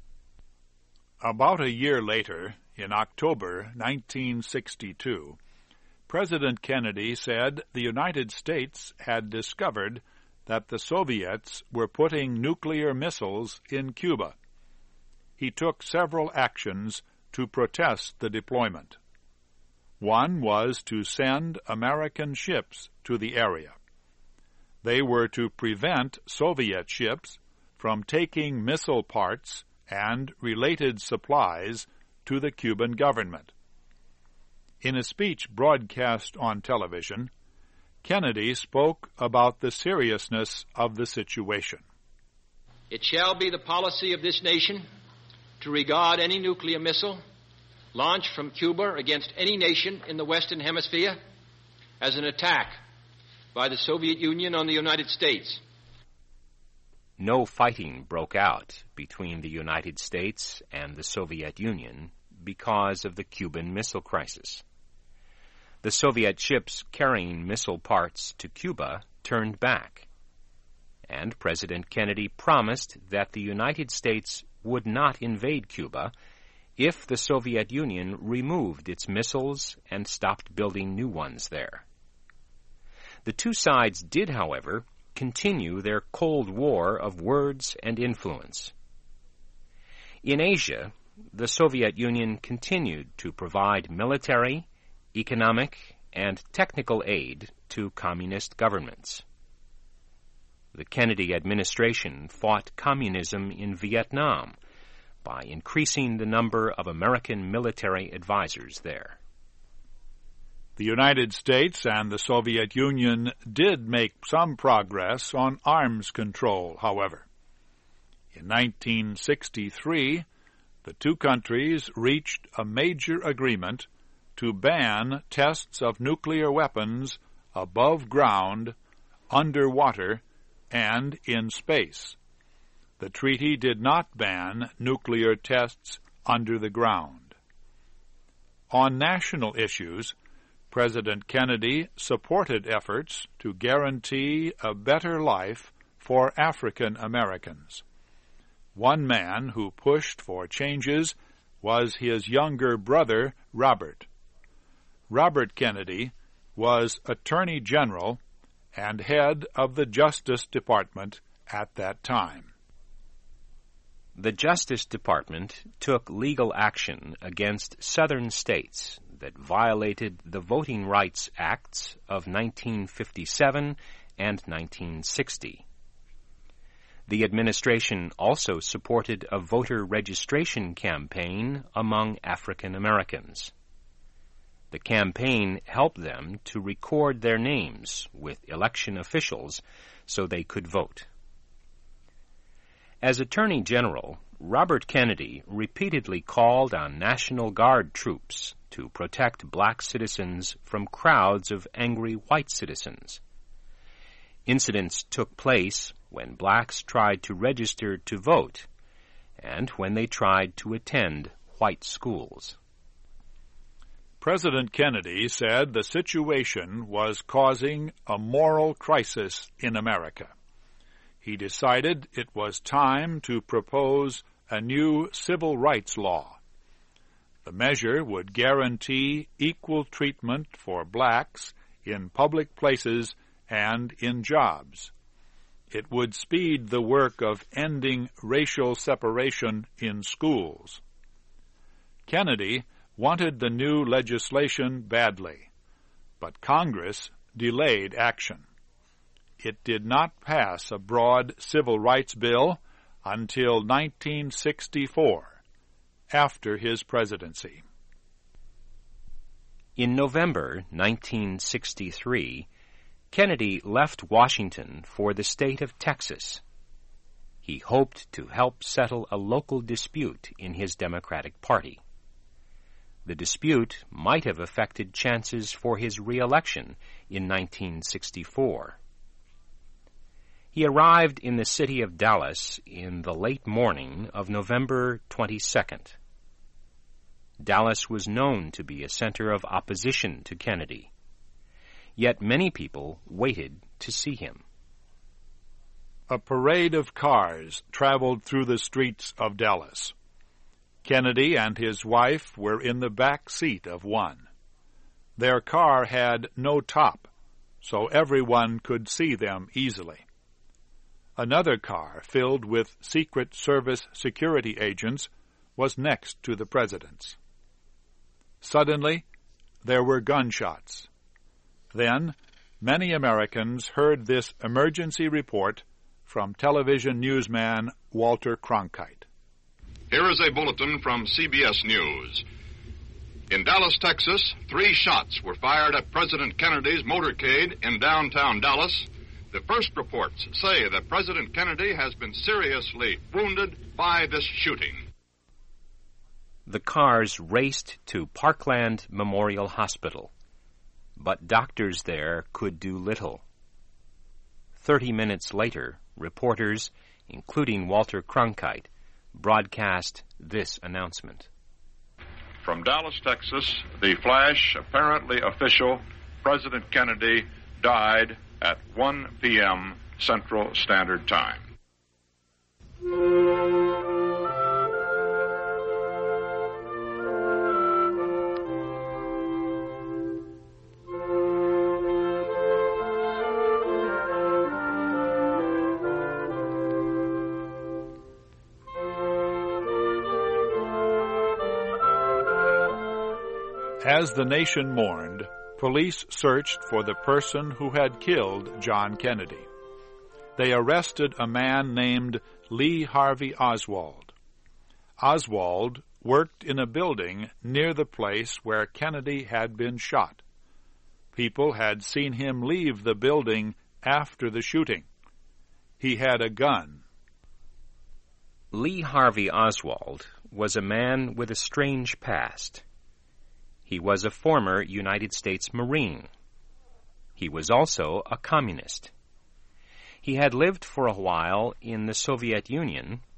Speaker 19: About a year later, in October 1962, President Kennedy said the United States had discovered that the Soviets were putting nuclear missiles in Cuba. He took several actions to protest the deployment. One was to send American ships to the area. They were to prevent Soviet ships from taking missile parts and related supplies to the Cuban government. In a speech broadcast on television, Kennedy spoke about the seriousness of the situation.
Speaker 4: It shall be the policy of this nation to regard any nuclear missile launched from Cuba against any nation in the Western Hemisphere as an attack by the Soviet Union on the United States.
Speaker 3: No fighting broke out between the United States and the Soviet Union because of the Cuban Missile Crisis. The Soviet ships carrying missile parts to Cuba turned back, and President Kennedy promised that the United States would not invade Cuba if the Soviet Union removed its missiles and stopped building new ones there. The two sides did, however, continue their Cold War of words and influence. In Asia, the Soviet Union continued to provide military, economic, and technical aid to communist governments. The Kennedy administration fought communism in Vietnam by increasing the number of American military advisors there.
Speaker 19: The United States and the Soviet Union did make some progress on arms control, however. In 1963, the two countries reached a major agreement to ban tests of nuclear weapons above ground, underwater, and in space. The treaty did not ban nuclear tests under the ground. On national issues, President Kennedy supported efforts to guarantee a better life for African Americans. One man who pushed for changes was his younger brother, Robert. Robert Kennedy was Attorney General and head of the Justice Department at that time.
Speaker 3: The Justice Department took legal action against Southern states that violated the Voting Rights Acts of 1957 and 1960. The administration also supported a voter registration campaign among African Americans. The campaign helped them to record their names with election officials so they could vote. As Attorney General, Robert Kennedy repeatedly called on National Guard troops to protect black citizens from crowds of angry white citizens. Incidents took place when blacks tried to register to vote and when they tried to attend white schools.
Speaker 19: President Kennedy said the situation was causing a moral crisis in America. He decided it was time to propose a new civil rights law. The measure would guarantee equal treatment for blacks in public places and in jobs. It would speed the work of ending racial separation in schools. Kennedy wanted the new legislation badly, but Congress delayed action. It did not pass a broad civil rights bill until 1964, after his presidency.
Speaker 3: In November 1963, Kennedy left Washington for the state of Texas. He hoped to help settle a local dispute in his Democratic Party. The dispute might have affected chances for his re-election in 1964. He arrived in the city of Dallas in the late morning of November 22nd. Dallas was known to be a center of opposition to Kennedy. Yet many people waited to see him.
Speaker 19: A parade of cars traveled through the streets of Dallas. Kennedy and his wife were in the back seat of one. Their car had no top, so everyone could see them easily. Another car, filled with Secret Service security agents, was next to the president's. Suddenly, there were gunshots. Then, many Americans heard this emergency report from television newsman Walter Cronkite.
Speaker 6: Here is a bulletin from CBS News. In Dallas, Texas, 3 shots were fired at President Kennedy's motorcade in downtown Dallas. The first reports say that President Kennedy has been seriously wounded by this shooting.
Speaker 3: The cars raced to Parkland Memorial Hospital, but doctors there could do little. 30 minutes later, reporters, including Walter Cronkite, broadcast this announcement.
Speaker 6: From Dallas, Texas, the flash, apparently official, President Kennedy died at 1 p.m. Central Standard Time.
Speaker 19: As the nation mourned, police searched for the person who had killed John Kennedy. They arrested a man named Lee Harvey Oswald. Oswald worked in a building near the place where Kennedy had been shot. People had seen him leave the building after the shooting. He had a gun.
Speaker 3: Lee Harvey Oswald was a man with a strange past. He was a former United States Marine. He was also a communist. He had lived for a while in the Soviet Union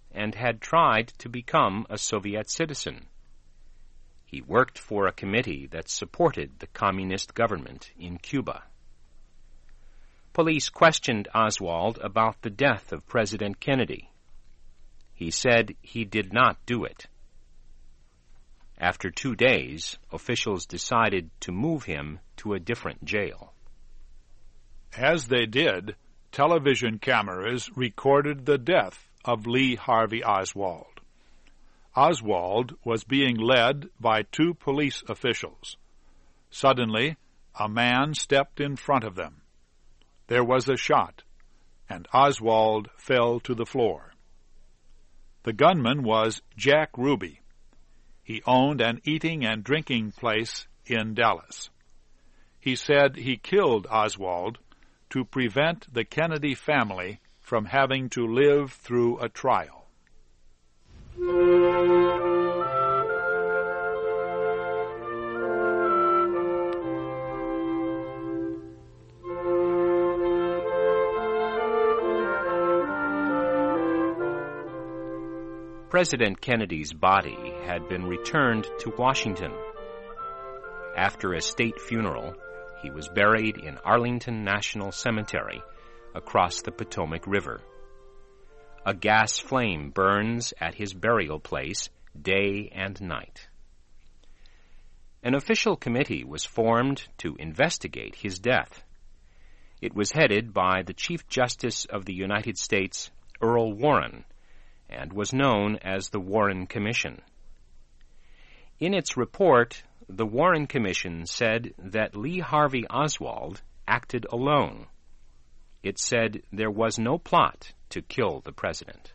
Speaker 3: and had tried to become a Soviet citizen. He worked for a committee that supported the communist government in Cuba. Police questioned Oswald about the death of President Kennedy. He said he did not do it. After 2 days, officials decided to move him to a different jail.
Speaker 7: As they did, television cameras recorded the death of Lee Harvey Oswald. Oswald was being led by 2 police officials. Suddenly, a man stepped in front of them. There was a shot, and Oswald fell to the floor. The gunman was Jack Ruby. He owned an eating and drinking place in Dallas. He said he killed Oswald to prevent the Kennedy family from having to live through a trial.
Speaker 3: President Kennedy's body had been returned to Washington. After a state funeral, he was buried in Arlington National Cemetery across the Potomac River. A gas flame burns at his burial place day and night. An official committee was formed to investigate his death. It was headed by the Chief Justice of the United States, Earl Warren, and was known as the Warren Commission. In its report, the Warren Commission said that Lee Harvey Oswald acted alone. It said there was no plot to kill the president.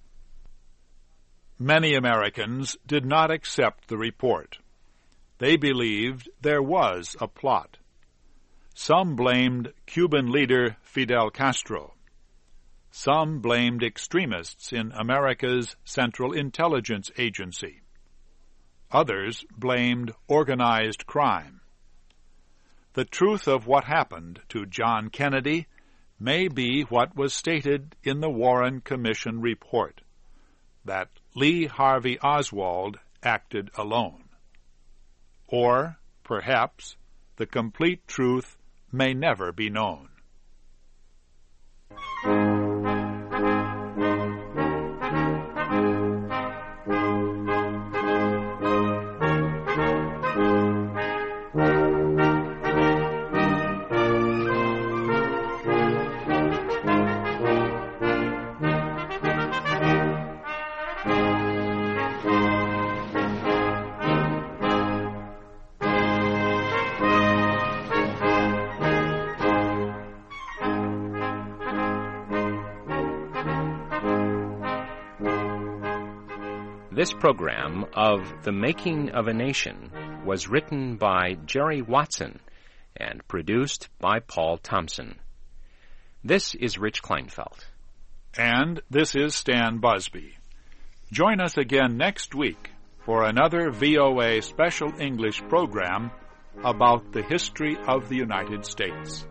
Speaker 7: Many Americans did not accept the report. They believed there was a plot. Some blamed Cuban leader Fidel Castro. Some blamed extremists in America's Central Intelligence Agency. Others blamed organized crime. The truth of what happened to John Kennedy may be what was stated in the Warren Commission report, that Lee Harvey Oswald acted alone. Or, perhaps, the complete truth may never be known.
Speaker 3: This program of The Making of a Nation was written by Jerry Watson and produced by Paul Thompson. This is Rich Kleinfeld.
Speaker 7: And this is Stan Busby. Join us again next week for another VOA Special English program about the history of the United States.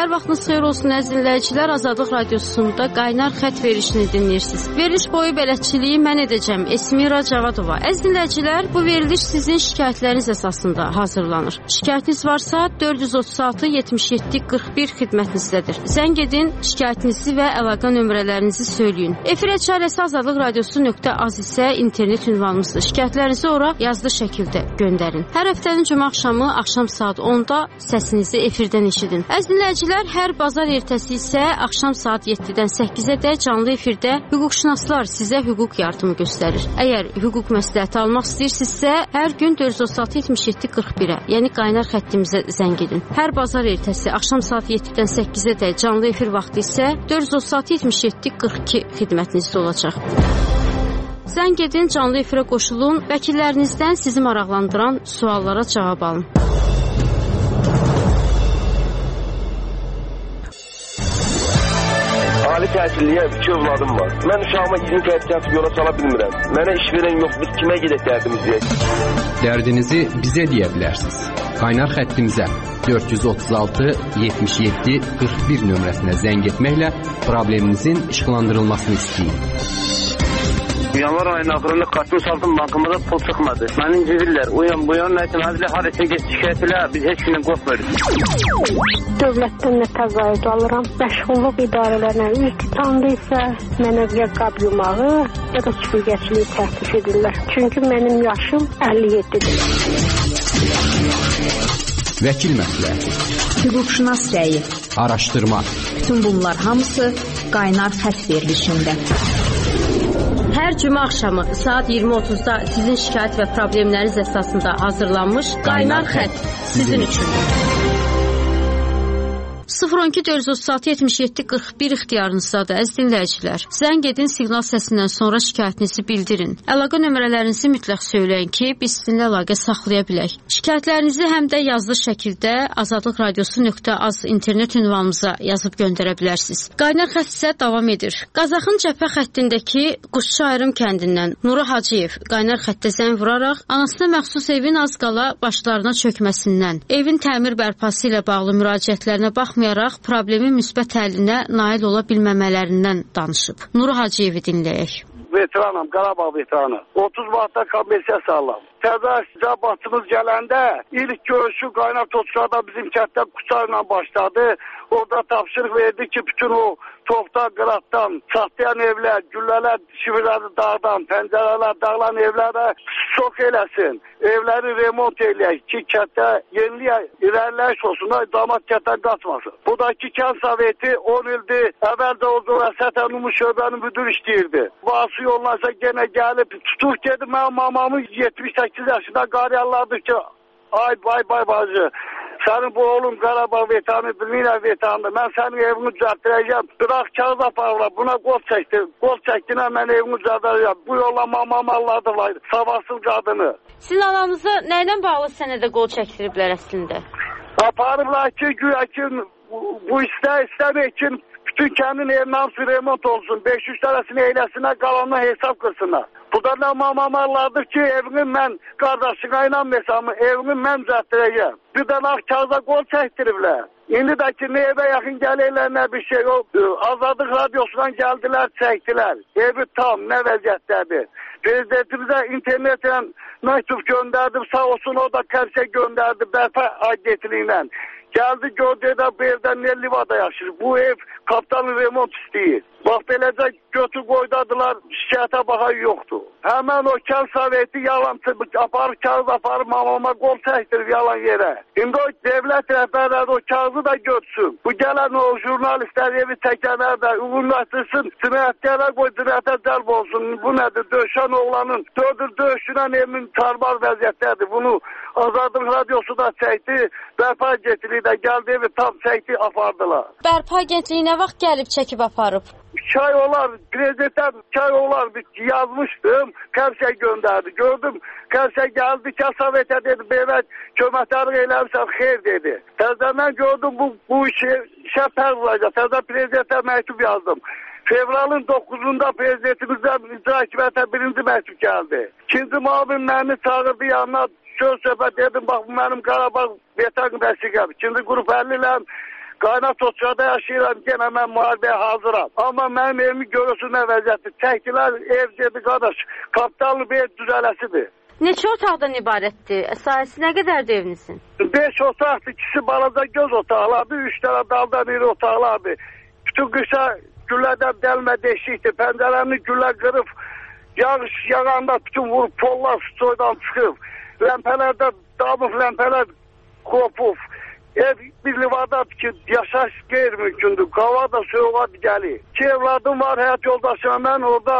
Speaker 10: Hər vaxtınız xeyir olsun əziz dinləyicilər. Azadlıq Radiosunda qaynar xətt verilişini dinləyirsiniz. Veriliş boyu bələdçiliyi mən edəcəm. Esmira Cavadova. Əziz dinləyicilər, bu veriliş sizin şikayətləriniz əsasında hazırlanır. Şikayətiniz varsa 436 77 41 xidmətinizdədir. Zəng edin, şikayətinizi və əlaqə nömrələrinizi söyləyin. Efir çarəsi azadlıqradiosu.az isə internet ünvanımızdır. Şikayətlərinizi ora yazılı şəkildə göndərin. Hər həftənin cümə axşam saat 10-da səsinizi efirdən eşidin. Əziz dinləyicilər, hər bazar ertəsi isə axşam saat 7-dən 8-ə canlı efirdə hüquqşünaslar sizə hüquq yardımı göstərir. Əgər hüquq məsləhəti almaq istəyirsinizsə, hər gün 436-77-41-ə, yəni qaynar xəttimizə zəng edin. Hər bazar ertəsi axşam saat 7-dən 8-ə canlı efir vaxtı isə 436-77-42 xidmətinizdə olacaq. Zəng edin, canlı efirə qoşulun, vəkillərinizdən sizi maraqlandıran suallara cavab alın.
Speaker 11: Ali təhsilliyə 2 övladım var. Mən uşağıma 20 təhsil yola sala bilmirəm. Mənə iş verən yox, biz kimə gedək dərdimiz deyək?
Speaker 14: Dərdinizi bizə deyə bilərsiniz. Qaynar xəttimizə 436 77 41 nömrəsinə zəng etməklə probleminizin işıqlandırılmasını istəyin.
Speaker 11: Yanvar ayının axırında kartın saldım, bankımıza pul çıxmadı. Məni incidirlər. Bu yan nəyətim, həzlə harəsə geç şikayət elə, biz heç gündən qorxmuyoruz.
Speaker 15: Dövlətdən nə təqaüd alıram, məşğulluq idarələrinə üz tutandı isə mənə ya qab yumağı, ya da süpürgəçiliyi təklif edirlər. Çünki mənim yaşım 57-dir.
Speaker 14: Vəkil məsləhəti,
Speaker 25: hüquqşünas rəyi,
Speaker 14: araşdırma.
Speaker 25: Bütün bunlar hamısı qaynar xətt verilişində.
Speaker 10: Hər cümə axşamı saat 20:30-da sizin şikayət və problemləriniz əsasında hazırlanmış qaynar xətt sizin üçün. 012 436 77 41 ixtiyarınızdadır, əziz dinləyicilər. Zəng edin, siqnal səsindən sonra şikayətinizi bildirin. Əlaqə nömrələrinizi mütləq söyləyin ki, biz sizinlə əlaqə saxlaya bilək. Şikayətlərinizi həm də yazılı şəkildə azadlıqradiosu.az internet ünvanımıza yazıb göndərə bilərsiniz. Qaynar xətt isə davam edir. Qazaxın cəbhə xəttindəki Quşçu Ayrım kəndindən Nuru Hacıyev qaynar xəttə zəng vuraraq anasına məxsus evin az qala başlarına çökməsindən, evin təmir bərpası ilə bağlı müraciətlərinə baxmayaraq problemin müsbət həllinə nail ola bilməmələrindən danışıb. Nuru Hacıyevi dinləyək.
Speaker 11: Veteranım, Qarabağ veteranı. 30 vaxtda kommersiya sağlam. Təzə cəbhatımız gələndə ilk görüşü qaynar Toçkada bizim kətdə Quçarla başladı. Orada tapşırıq verdi ki, bütün o toftan, qıratdan, çatlayan evlər, güllələr, şivirləri dağdan, pəncərələr, dağılan evlərə şok eləsin. Evləri remont eləyək ki, kətdə yeniliyə irəliləyiş olsun, damat kətdən qaçmasın. Budakı kənd soveti 10 ildir, əvvəldə oldu və Sətən Ümumi şöbənin müdür işləyirdi. Bası yollansa genə gəlib, tutuq dedi, mənim mamamı 78 yaşında qariyarlardır ki, ay bay bacı. Sənin bu oğlum Qarabağ veteranı, bilmirəm veterandır. Mən sənin evini düzəltdirəcəm. Bıraq kağız aparırlar. Buna qol çəkdi. Qol çəkdinə mən evimi düzəltdirəcəm. Bu yolla mamamı alladılar. Savasız qadını.
Speaker 10: Sizin anamızı nəydən bağlı sənədə qol çəkdiriblər əslində?
Speaker 11: Aparıblar ki, güya ki, bu istəmək ki, bütün kəndin evinin hamısı remont olsun. 500 tərəsini eyləsinə, qalanına hesab qırsınlar. Burada da mamamarlardır ki, evini mən qardaşına inanmırsam, evini mən düzəltdirəcəm. Bir də kağıza qol çəkdiriblər. İndi də ki, nə evə yaxın gəlirlər, nə bir şey yok. Azadlıq Radiosu'dan gəldilər, çəkdilər. Evi tam, nə vəziyyətdədir. Prezidentimizə internetlə məktub göndərdim, sağ olsun o da kərsə göndərdi, bərpa agentliyindən. Gəldi gördü də bu evdən nə livada yaşayır. Bu ev kapitanın remont istəyir. Bax beləcə götür qoydadılar, şikayətə baxan yoxdur. Həmən o kənd soveti yalançı aparır, kağız aparır, mamama qol çəkdirib yalan yerə. İndi o devlət rəhbərləri o kağızı da götsün. Bu gələn o jurnalistlər evi çəkənlər də ünləşdirsin, cinayətkara qoy, cinayətə cəlb olsun. Bu nədir? Döşən oğlanın döşünən evimin tarbar vəziyyətdədir. Bunu Azadlıq Radiosu da çəkdi, bərpa agentliyi də gəldi, evi tam çəkdi, apardılar.
Speaker 10: Bərpa agentliyi nə vaxt gəlib çəkib aparıb?
Speaker 11: 2 ay olar, prezidentdən 2 ay olar yazmışdım, Kərsə göndərdi. Gördüm, Kərsə gəldi, Kəsavetə dedi, belə köməkləri eləmişsən, xeyr dedi. Təzədən gördüm, bu işə pər vuracaq. Təzə prezidentə məktub yazdım. Fevralın 9-unda prezidentimizdən icra hakimiyyətə 1-ci məktub gəldi. 2-ci müavin məni çağırdı yanına, söz söhbət dedim, bax bu mənim Qarabağ veteran vəsiqəm. 2-ci qrup 50 ilə Qaynar Toçkada yaşayıram, gene mən müharibəyə hazıram. Amma mənim evimi görürsün nə vəziyyətdir. Çəkdilər, ev dedi, qardaş, kapitallı bir ev düzələsidir.
Speaker 10: Neçə otaqdan ibarətdir? Sahəsi nə qədərdir evinizin?
Speaker 11: 5 otaqdır, ikisi balaca göz otaqlardır, 3 dənə dalda bir otaqlardır. Bütün qışa güllədən dəlmə deşikdir, pəncərəni güllə qırıb, yağış yağanda bütün vurub, pollar soydan çıxıb, ləmpələrdə damıb, ləmpələr qopub. Ev bir livadadır ki, yaşayış qeyri-mümkündür. Qava da soğuğa gəlir. 2 evladım var, həyat yoldaşım. Mən orada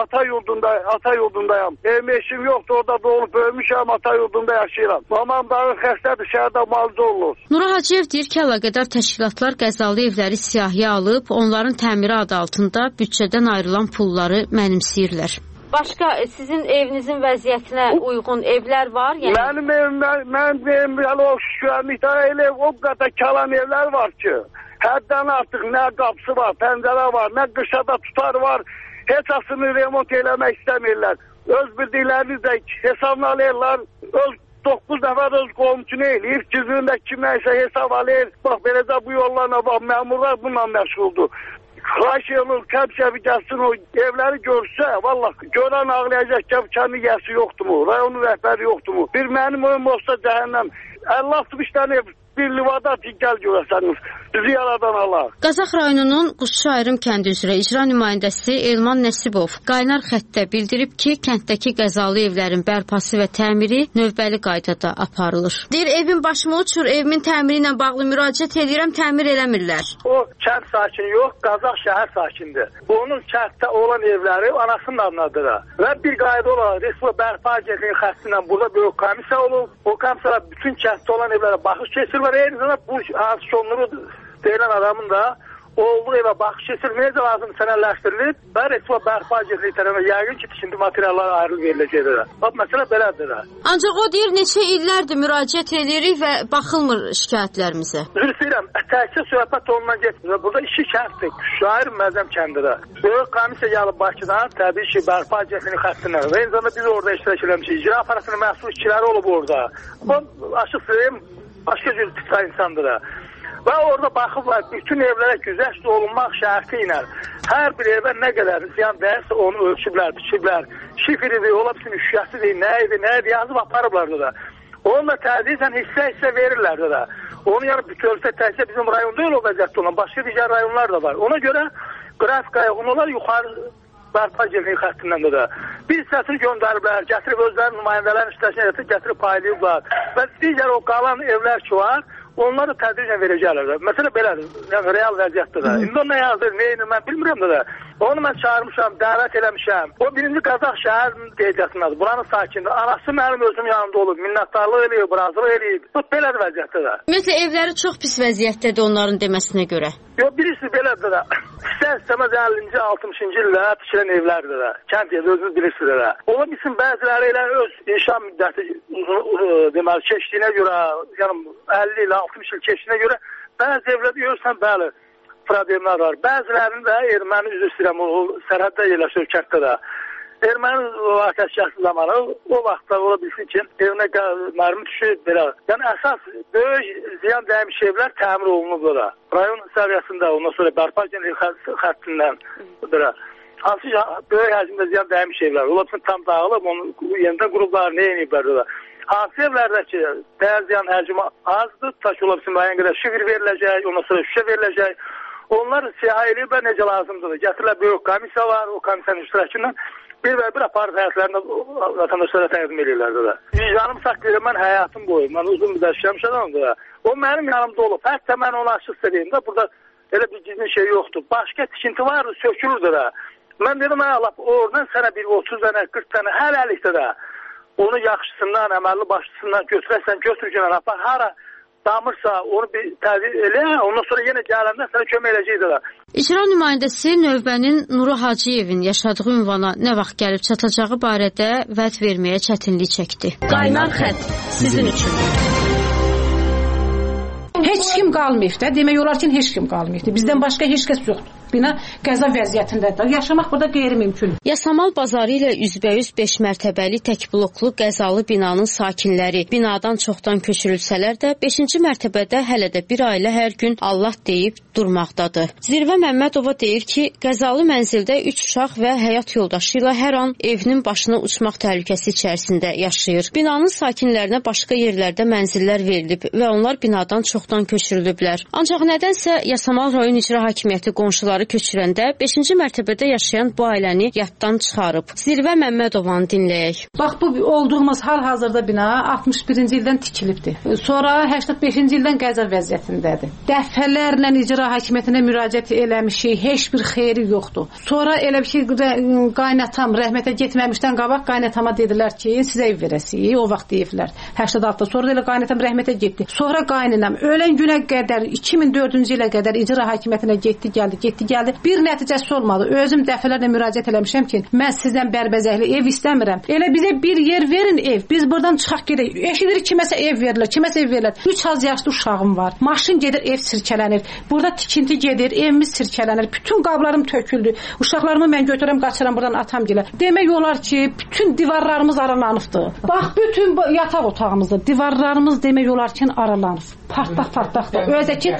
Speaker 11: ata yurdundayam. Evim eşim yoxdur, orada doğulub böyümüşəm, ata yurdunda yaşayıram. Mamam dağı xəstədir, şəhərdə müalicə olunur.
Speaker 10: Nura Hacıyev deyir ki, əlaqədar təşkilatlar qəzalı evləri siyahıya alıb, onların təmiri adı altında büdcədən ayrılan pulları mənimsəyirlər. Başqa sizin evinizin vəziyyətinə uyğun evlər var? Yəni...
Speaker 11: Mənim evim o şükürlükdə elə o qədər kalan evlər var ki, həddən artıq nə qapısı var, pəncərə var, nə qışada tutar var, heç asını remont eləmək istəmirlər. Öz bildiklərini də hesablayırlar, 9 nəfər öz qomçunu eləyir, cüzündə kiməysə hesab alır, bax beləcə bu yollarına bax, məmurlar bununla məşğuldur. Xahiş edilir, kəmşəvi gəlsin o evləri görsə, vallahi görən ağlayacaq ki, kəndi gəlsi yoxdur mu, rayonun rəhbəri yoxdur mu? Bir mənim oyum olsa cəhənnəm, 50-60 dənə ev bir livada gəl görəsəniz, bizi yaradan Allah.
Speaker 10: Qazax rayonunun Quşçu Ayrım kəndi üzrə icra nümayəndəsi Elman Nəsibov qaynar xəttdə bildirib ki, kənddəki qəzalı evlərin bərpası və təmiri növbəli qaydada aparılır. Deyir, evin başıma uçur, evimin təmiri ilə bağlı müraciət edirəm, təmir eləmirlər.
Speaker 8: O kənd sakini yox, Qazax şəhər sakindir. Onun kənddə olan evləri anasının adındadır. Və bir qayda olaraq Respublika Bərpa Agentliyi xəstindən burada böyük komissiya olub. O komissiyada bütün kənddə olan evlərə baxış keçir. Eyni zamanda bu hansı şonları deyilən adamın da olduğu evə baxış keçirilməyəcə lazım sənədləşdirilib və Respublika Bərpa Agentliyi tərəfindən yəqin ki, tikinti materialları ayrılıb veriləcəkdir. Bax, məsələ belədir.
Speaker 10: Ancaq o deyir, neçə illərdir müraciət edirik və baxılmır şikayətlərimizə.
Speaker 8: Üzr istəyirəm, təkcə söhbət ondan getmir. Burada 2 kənddir, Şair Məzəm kəndidir. Böyük komissiya gəlib Bakıdan, təbii ki, Bərpa Agentliyi xəttindən və eyni zamanda biz orada iştirak eləmişik. İcra aparatının məhsul işçiləri olub orada. Bu, açıq söyləyim, başqa cür tiplər insandır. Və orada baxıblar, bütün evlərə güzəşt olunmaq şərti ilə hər bir evə nə qədər ziyan dəyərsə onu ölçüblər, biçiblər. Şifridir, ola bilsin, üşüyəsidir, nə idi, yazıb aparıblar da. Onu da tədricən hissə verirlər də. Onu yəni bütövlükdə təkcə bizim rayonda elə vəziyyətdə olan, başqa digər rayonlar da var. Ona görə qrafikaya onlar yuxarı Bərpa Agentliyi xəttindən də. Bir hissəsini göndəriblər, gətirib özlərinin nümayəndələrin işləşinə gətirib paylayıblar. Və digər o qalan evlər ki var, onları tədricən verəcəklər. Məsələ belədir, yəni real vəziyyətdir də. İndi o nə yazdır, neyini mən bilmirəm də. Onu mən çağırmışam, dəvət eləmişəm. O birinci Qazax şəhərinin qeydiyyatındadır. Buranın sakindir. Anası mənim özüm yanımda olub, minnətdarlıq eləyib, razılıq eləyib. Bu belədir vəziyyətdir də.
Speaker 10: Ümumiyyətlə evləri çox pis vəziyyətdədir onların deməsinə görə.
Speaker 8: Yox, birisi belədir də. İstər-istəməz 50-ci, 60-cı ildə tikilən evlərdir də. Kənd evi özünüz bilirsiniz də. Ola bilsin bəziləri elə öz inşa müddəti deməli keçdiyinə görə, yəni 50 ilə 60 il keçdiyinə görə bəzi evlərdə görürsən, bəli, problemlər var. Bəzilərinin də erməni üzr istəyirəm, o sərhəddə yerləşir kənddə də. Erməni ateşkəsi zamanı o vaxtda ola bilsin ki, evinə mərmi düşür, belə. Yəni əsas böyük ziyan dəymiş evlər təmir olunub da. Rayon səviyyəsində, ondan sonra Bərpa Agentliyi xəttindən belə. Hansı böyük həcmdə ziyan dəymiş evlər. Ola bilsin tam dağılıb, onu yenidən qurublar, nə yeniblər da. Hansı evlərdə ki, dəyər ziyan həcmi azdır, tutaq ola bilsin, müəyyən qədər şifr veriləcək, ondan sonra şüşə veriləcək. Onlar siyah eləyiblər necə lazımdır. Gətirirlər böyük komissiya var, o komissiyanın iştirakından bir və bir aparıb həyatlarında vətəndaşlara təqdim edirlər də. Vicdanım saxlayır, mən həyatım boyu, mən uzun müddət işləmiş adamım da. O mənim yanımda olub. Hətta mən onu açıq söyləyim də, burada elə bir gizli şey yoxdur. Başqa tikinti var, sökülürdü də. Mən dedim, Allah, oradan sənə bir 30 dənə, 40 dənə, hələlikdə də onu yaxşısından, əməlli başlısından götürəsən, götürgən apar, hara damırsa onu bir təzir elə, ondan sonra yenə gələndə sənə kömək eləyəcəkdir də.
Speaker 10: İcra nümayəndəsi növbənin Nuru Hacıyevin yaşadığı ünvana nə vaxt gəlib çatacağı barədə vəd verməyə çətinlik çəkdi.
Speaker 25: Qaynar xətt sizin üçün.
Speaker 9: Heç kim qalmayıb da, demək olar ki, heç kim qalmayıb. Bizdən başqa heç kəs yoxdur. Bina qəza vəziyyətindədir. Yaşamaq burada qeyri-mümkün.
Speaker 10: Yasamal bazarı ilə üzbəyüz 5 mərtəbəli tək bloklu qəzalı binanın sakinləri binadan çoxdan köçürülsələr də 5-ci mərtəbədə hələ də bir ailə hər gün Allah deyib durmaqdadır. Zirvə Məmmədova deyir ki, qəzalı mənzildə 3 uşaq və həyat yoldaşı ilə hər an evinin başına uçmaq təhlükəsi içərisində yaşayır. Binanın sakinlərinə başqa yerlərdə mənzillər verilib və onlar binadan çoxdan köçürülüblər. Ancaq nədənsə Yasamal rayon icra hakimiyyəti qonşuları köçürəndə 5-ci mərtəbədə yaşayan bu ailəni yaddan çıxarıb. Zirvə Məmmədovanı dinləyək.
Speaker 9: Bax, bu olduğumuz hal-hazırda bina 61-ci ildən tikilibdir. Sonra 85-ci ildən qəza vəziyyətindədir. Dəfələrlə icra hakimiyyətinə müraciət eləmişik, heç bir xeyri yoxdur. Sonra elə bir ki, qaynatam rəhmətə getməmişdən qabaq qaynatama dedilər ki, sizə ev verəsiyik, o vaxt deyiblər. 86-da sonra elə qaynatam rəhmətə getdi. Sonra qaynanam ölən günə qədər 2004-cü ilə qədər icra hakimiyyətinə getdi, gəldi. Bir nəticəsi olmadı. Özüm dəfələrlə müraciət eləmişəm ki, mən sizdən bərbəzəkli ev istəmirəm. Elə bizə bir yer verin ev. Biz buradan çıxaq gedək. Eşidirik kiməsə ev verirlər. 3 az yaşlı uşağım var. Maşın gedir, ev sirkələnir. Burada tikinti gedir, evimiz sirkələnir. Bütün qablarım töküldü. Uşaqlarımı mən götürəm, qaçıram buradan atam gilə. Demək olar ki, bütün divarlarımız aralanıbdı. Bax, bütün yataq otağımızda divarlarımız demək olar ki, aralanıb. Partlaq-partlaqdır. Özə ki,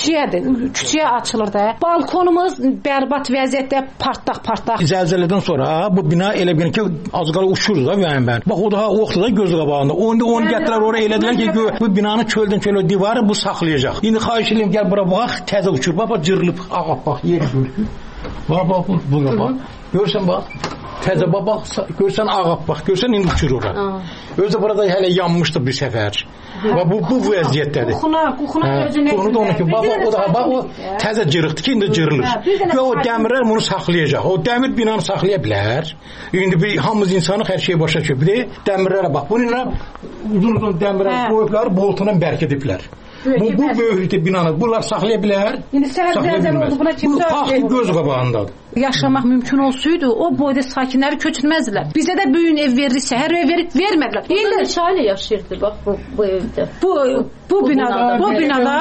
Speaker 9: küçüyə açılır da. Balkonumuz bərbad vəziyyətdə partlaq.
Speaker 13: Zəlzələdən sonra bu bina elə bir ki, az qala uçurdu da mən. Bax, o daha oxtu da göz qabağında. Onu gətirlər oraya elədilər ki, bu binanı çöldən divarı bu saxlayacaq. İndi xahiş edirəm, gəl bura bax, təzə uçur. Bax, cırılıb, bax, yeri görür. Bax, buna bax. Görsən bax, təzə bax, görsən bax, görsən indi uçur ora. Özü burada hələ yanmışdı bir səfər. Bu vəziyyətdədir.
Speaker 9: Qoxuna özünə.
Speaker 13: Onu da onu ki, bax, o təzə cırıqdır ki, indi cırılır. Və o dəmirlər bunu saxlayacaq. O dəmir binanı saxlaya bilər. İndi hamımız insanı hər şeyi başa düşür. Bir də dəmirlərə bax. Bununla uzun dəmirlər qoyublar, boltuna bərk ediblər. Bu böyüklükdə binanı bunlar saxlaya bilər.
Speaker 9: İndi səhər oldu buna kimsə
Speaker 13: faktiki göz qabağındadır.
Speaker 9: Yaşamaq mümkün olsaydı o boyda sakinləri köçürməzdilər. Bizə də böyük ev verirsə, hər ev vermədilər.
Speaker 10: İndi neçə ailə yaşayırdı bax bu evdə?
Speaker 9: Bu binada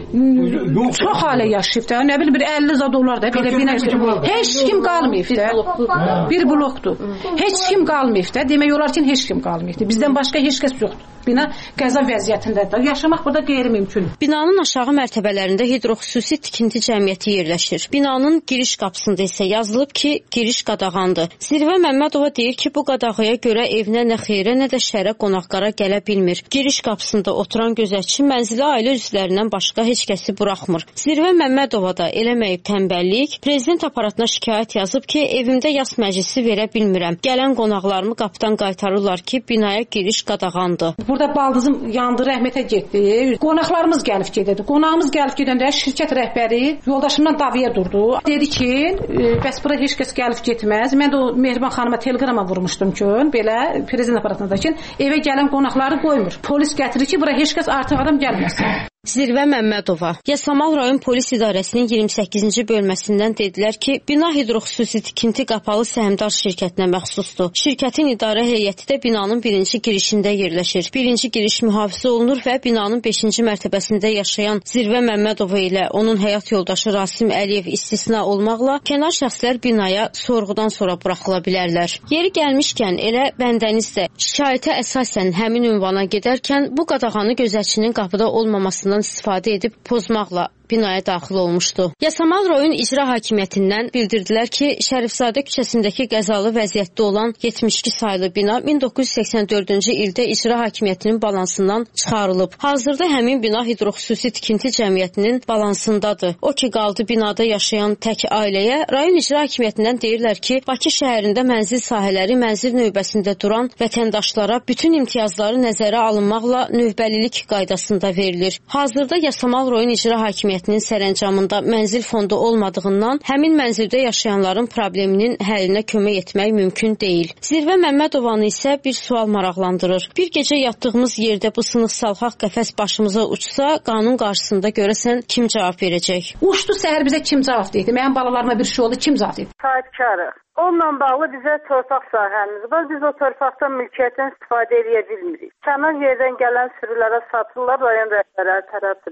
Speaker 9: çox ailə yaşayıb da. Nə bilim bir 50 zad olar da belə bina. Heç kim qalmayıb da. Bir blokdur. Heç kim qalmayıb da. Demək olar ki, heç kim qalmayıb. Bizdən başqa heç kəs yoxdur. Bina qəza vəziyyətindədir. Yaşamaq burada qeyri-mümkün.
Speaker 10: Binanın aşağı mərtəbələrində hidroxüsusi tikinti cəmiyyəti yerləşir. Binanın giriş qapısında isə yazılıb ki, giriş qadağandır. Zirvə Məmmədova deyir ki, bu qadağaya görə evinə nə xeyrə, nə də şərə qonaqlara gələ bilmir. Giriş qapısında oturan gözətçi mənzilə ailə üzvlərindən başqa heç kəsi buraxmır. Zirvə Məmmədova da eləməyib tənbəllik, prezident aparatına şikayət yazıb ki, evimdə yas məclisi verə bilmirəm. Gələn qonaqlarımı qapıdan qaytarırlar ki, binaya giriş qadağandır.
Speaker 9: Burada baldızım yandı, rəhmətə getdi. Qonaqlarımız gəlib gedirdi. Qonağımız gəlib gedəndə şirkət rəhbəri yoldaşımdan davaya durdu. Dedi ki, bəs bura heç kəs gəlib getməz. Mən də o Mehriban xanıma teleqrama vurmuşdum ki, belə prezident aparatında ki, evə gələn qonaqları qoymur. Polis gətirir ki, bura heç kəs artıq adam gəlməsin.
Speaker 10: Zirvə Məmmədova, Yasamal rayon polis idarəsinin 28-ci bölməsindən dedilər ki, bina hidroxüsusi tikinti qapalı səhmdar şirkətinə məxsusdur. Şirkətin idarə heyəti də binanın birinci girişində yerləşir. Birinci giriş mühafizə olunur və binanın 5-ci mərtəbəsində yaşayan Zirvə Məmmədova ilə onun həyat yoldaşı Rasim Əliyev istisna olmaqla kənar şəxslər binaya sorğudan sonra buraxıla bilərlər. Yeri gəlmişkən elə bəndəniz də şikayətə əsasən həmin ünvana gedərkən bu qadağanı gözətçinin qapıda olmamasından istifadə edib pozmaqla binaya daxil olmuşdu. Yasamal rayon icra hakimiyyətindən bildirdilər ki, Şərifzadə küçəsindəki qəzalı vəziyyətdə olan 72 saylı bina 1984-cü ildə icra hakimiyyətinin balansından çıxarılıb. Hazırda həmin bina hidroxüsusi tikinti cəmiyyətinin balansındadır. O ki, qaldı binada yaşayan tək ailəyə, rayon icra hakimiyyətindən deyirlər ki, Bakı şəhərində mənzil sahələri mənzil növbəsində duran vətəndaşlara bütün imtiyazları nəzərə alınmaqla növbəlilik qaydasında verilir. Hazırda Yasamal rayon icra hakimiyyəti sərəncamında mənzil fondu olmadığından həmin mənzildə yaşayanların probleminin həllinə kömək etmək mümkün deyil. Zirvə Məmmədovanı isə bir sual maraqlandırır. Bir gecə yatdığımız yerdə bu sınıq salxaq qəfəs başımıza uçsa, qanun qarşısında görəsən kim cavab verəcək?
Speaker 9: Uçdu səhər bizə kim cavab deyildi? Mənim balalarıma bir şey oldu, kim cavab deyildi?
Speaker 16: Sahibkarıq. Onunla bağlı bizə torpaq sahəmiz var. Biz o torpaqdan mülkiyyətdən istifadə edə bilmirik. Kənar yerdən gələn sürülərə satırlar rayon rəhbərləri tərəfində.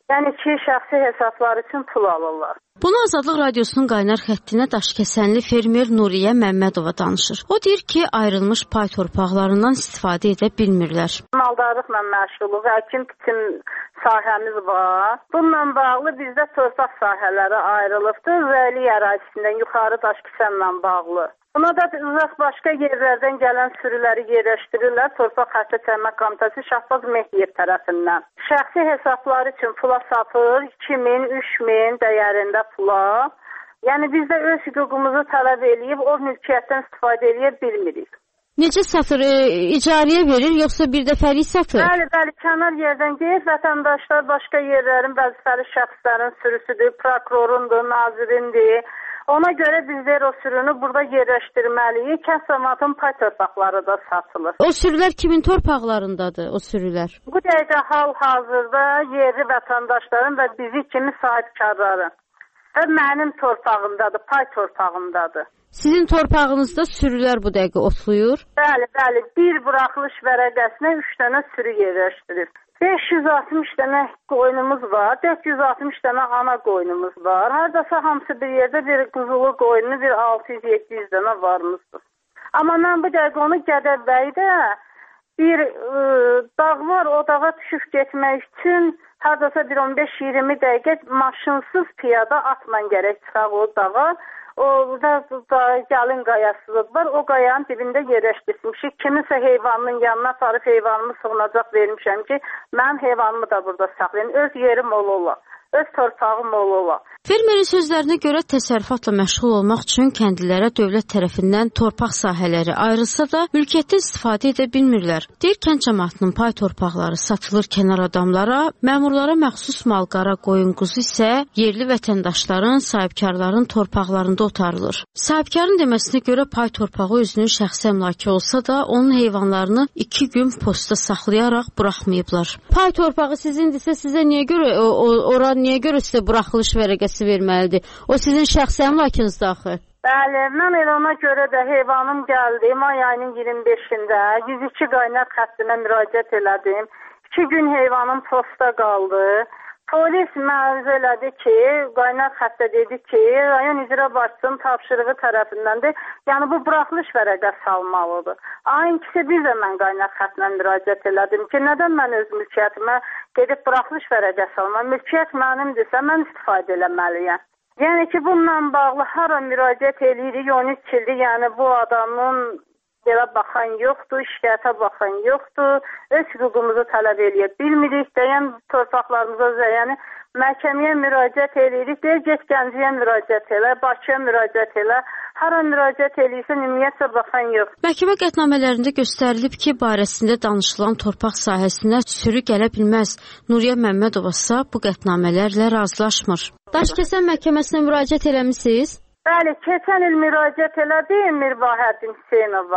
Speaker 16: Yəni ki, şəxsi hesabları üçün pul alırlar.
Speaker 10: Bunu Azadlıq Radiosunun qaynar xəttinə daşkəsənli fermer Nuriyə Məmmədova danışır. O deyir ki, ayrılmış pay torpaqlarından istifadə edə bilmirlər.
Speaker 16: Maldarlıqla məşğuluq, əkin-biçin sahəmiz var. Bununla bağlı bizdə torpaq sahələri ayrılıbdır. Vəli ərazisindən yuxarı daşkəsənlə bağlı. Buna da uzaq başqa yerlərdən gələn sürüləri yerləşdirirlər Torpaq Xətti Təmin Komitəsi Şahbaz Mehdiyev tərəfindən. Şəxsi hesabları üçün pula satır, 2000, 3000 dəyərində pula. Yəni biz də öz hüququmuzu tələb eləyib o mülkiyyətdən istifadə edə bilmirik.
Speaker 10: Necə satır? İcarəyə verir, yoxsa bir dəfəlik satır?
Speaker 16: Bəli, kənar yerdən deyir, vətəndaşlar başqa yerlərin vəzifəli şəxslərin sürüsüdür, prokurorundur, nazirindir. Ona görə bizlər o sürünü burada yerləşdirməliyik. Kənd cəmiyyətinin pay torpaqları da satılır.
Speaker 10: O sürülər kimin torpaqlarındadır, o sürülər?
Speaker 16: Bu dəqiqə hal-hazırda yerli vətəndaşların və bizi kimi sahibkarların və mənim torpağımdadır, pay torpağımdadır.
Speaker 10: Sizin torpağınızda sürülər bu dəqiqə otluyur?
Speaker 16: Bəli. Bir buraxılış vərəqəsinə 3 dənə sürü yerləşdirir. 560 dənə qoyunumuz var, 460 dənə ana qoyunumuz var. Haradasa hamısı bir yerdə bir quzulu qoyunu, bir 600-700 dənə varımızdır. Amma mən bu dəqiqə onu Gədəbəydə bir dağ var, o dağa düşüb getmək üçün haradasa bir 15-20 dəqiqə maşınsız piyada atla gərək çıxaq o dağa. Orada gəlin qayası var, o qayanın dibində yerləşdirmişik. Kimisə heyvanının yanına aparıb heyvanımı sığınacaq vermişəm ki, mən heyvanımı da burada saxlayayım. Öz yerim ola, öz torpağım ola.
Speaker 10: Fermerin sözlərinə görə təsərrüfatla məşğul olmaq üçün kəndlilərə dövlət tərəfindən torpaq sahələri ayrılsa da, mülkiyyətdən istifadə edə bilmirlər. Deyir, kənd cəmiyyətinin pay torpaqları satılır kənar adamlara, məmurlara məxsus mal-qara, qoyun, quzu isə yerli vətəndaşların, sahibkarların torpaqlarında otarılır. Sahibkarın deməsinə görə pay torpağı özünün şəxsi əmlakı olsa da, onun heyvanlarını 2 gün postda saxlayaraq buraxmayıblar. Pay torpağı sizindirsə, sizə niyə görə, ora niyə görə sizə buraxılış vərəqəsi verməlidir? O sizin şəxsi əmlakınızda axı.
Speaker 16: Bəli, mən elə ona görə də heyvanım gəldi. May ayının 25-də 102 qaynar xəttinə müraciət elədim. 2 gün heyvanım postda qaldı. Polis məruzə elədi ki, qaynar xəttə dedi ki, rayon icra başçısının tapşırığı tərəfindəndir. Yəni bu buraxılış vərəqəsi almalıdır. Ayın ikisi bir də mən qaynar xəttinə müraciət elədim ki, nədən mən öz mülkiyyətimə gedib buraxılış vərəqəsi almam? Mülkiyyət mənimdirsə, mən istifadə eləməliyəm. Yəni ki, bununla bağlı hara müraciət eləyirik, 13 ildir, yəni bu adamın belə baxan yoxdur, şikayətə baxan yoxdur, öz hüququmuzu tələb eləyə bilmirik, deyən torpaqlarımıza, yəni məhkəməyə müraciət eləyirik, deyir, get Gəncəyə müraciət elə, Bakıya müraciət elə, hara müraciət eləyirsə, ümumiyyətlə baxan yox.
Speaker 10: Məhkəmə qətnamələrində göstərilib ki, barəsində danışılan torpaq sahəsinə sürü gələ bilməz. Nuriyə Məmmədova isə bu qətnamələrlə razılaşmır. Daşkəsən məhkəməsinə müraciət eləmisiniz?
Speaker 16: Bəli, keçən il müraciət elədim Mirbahəddin Hüseynova.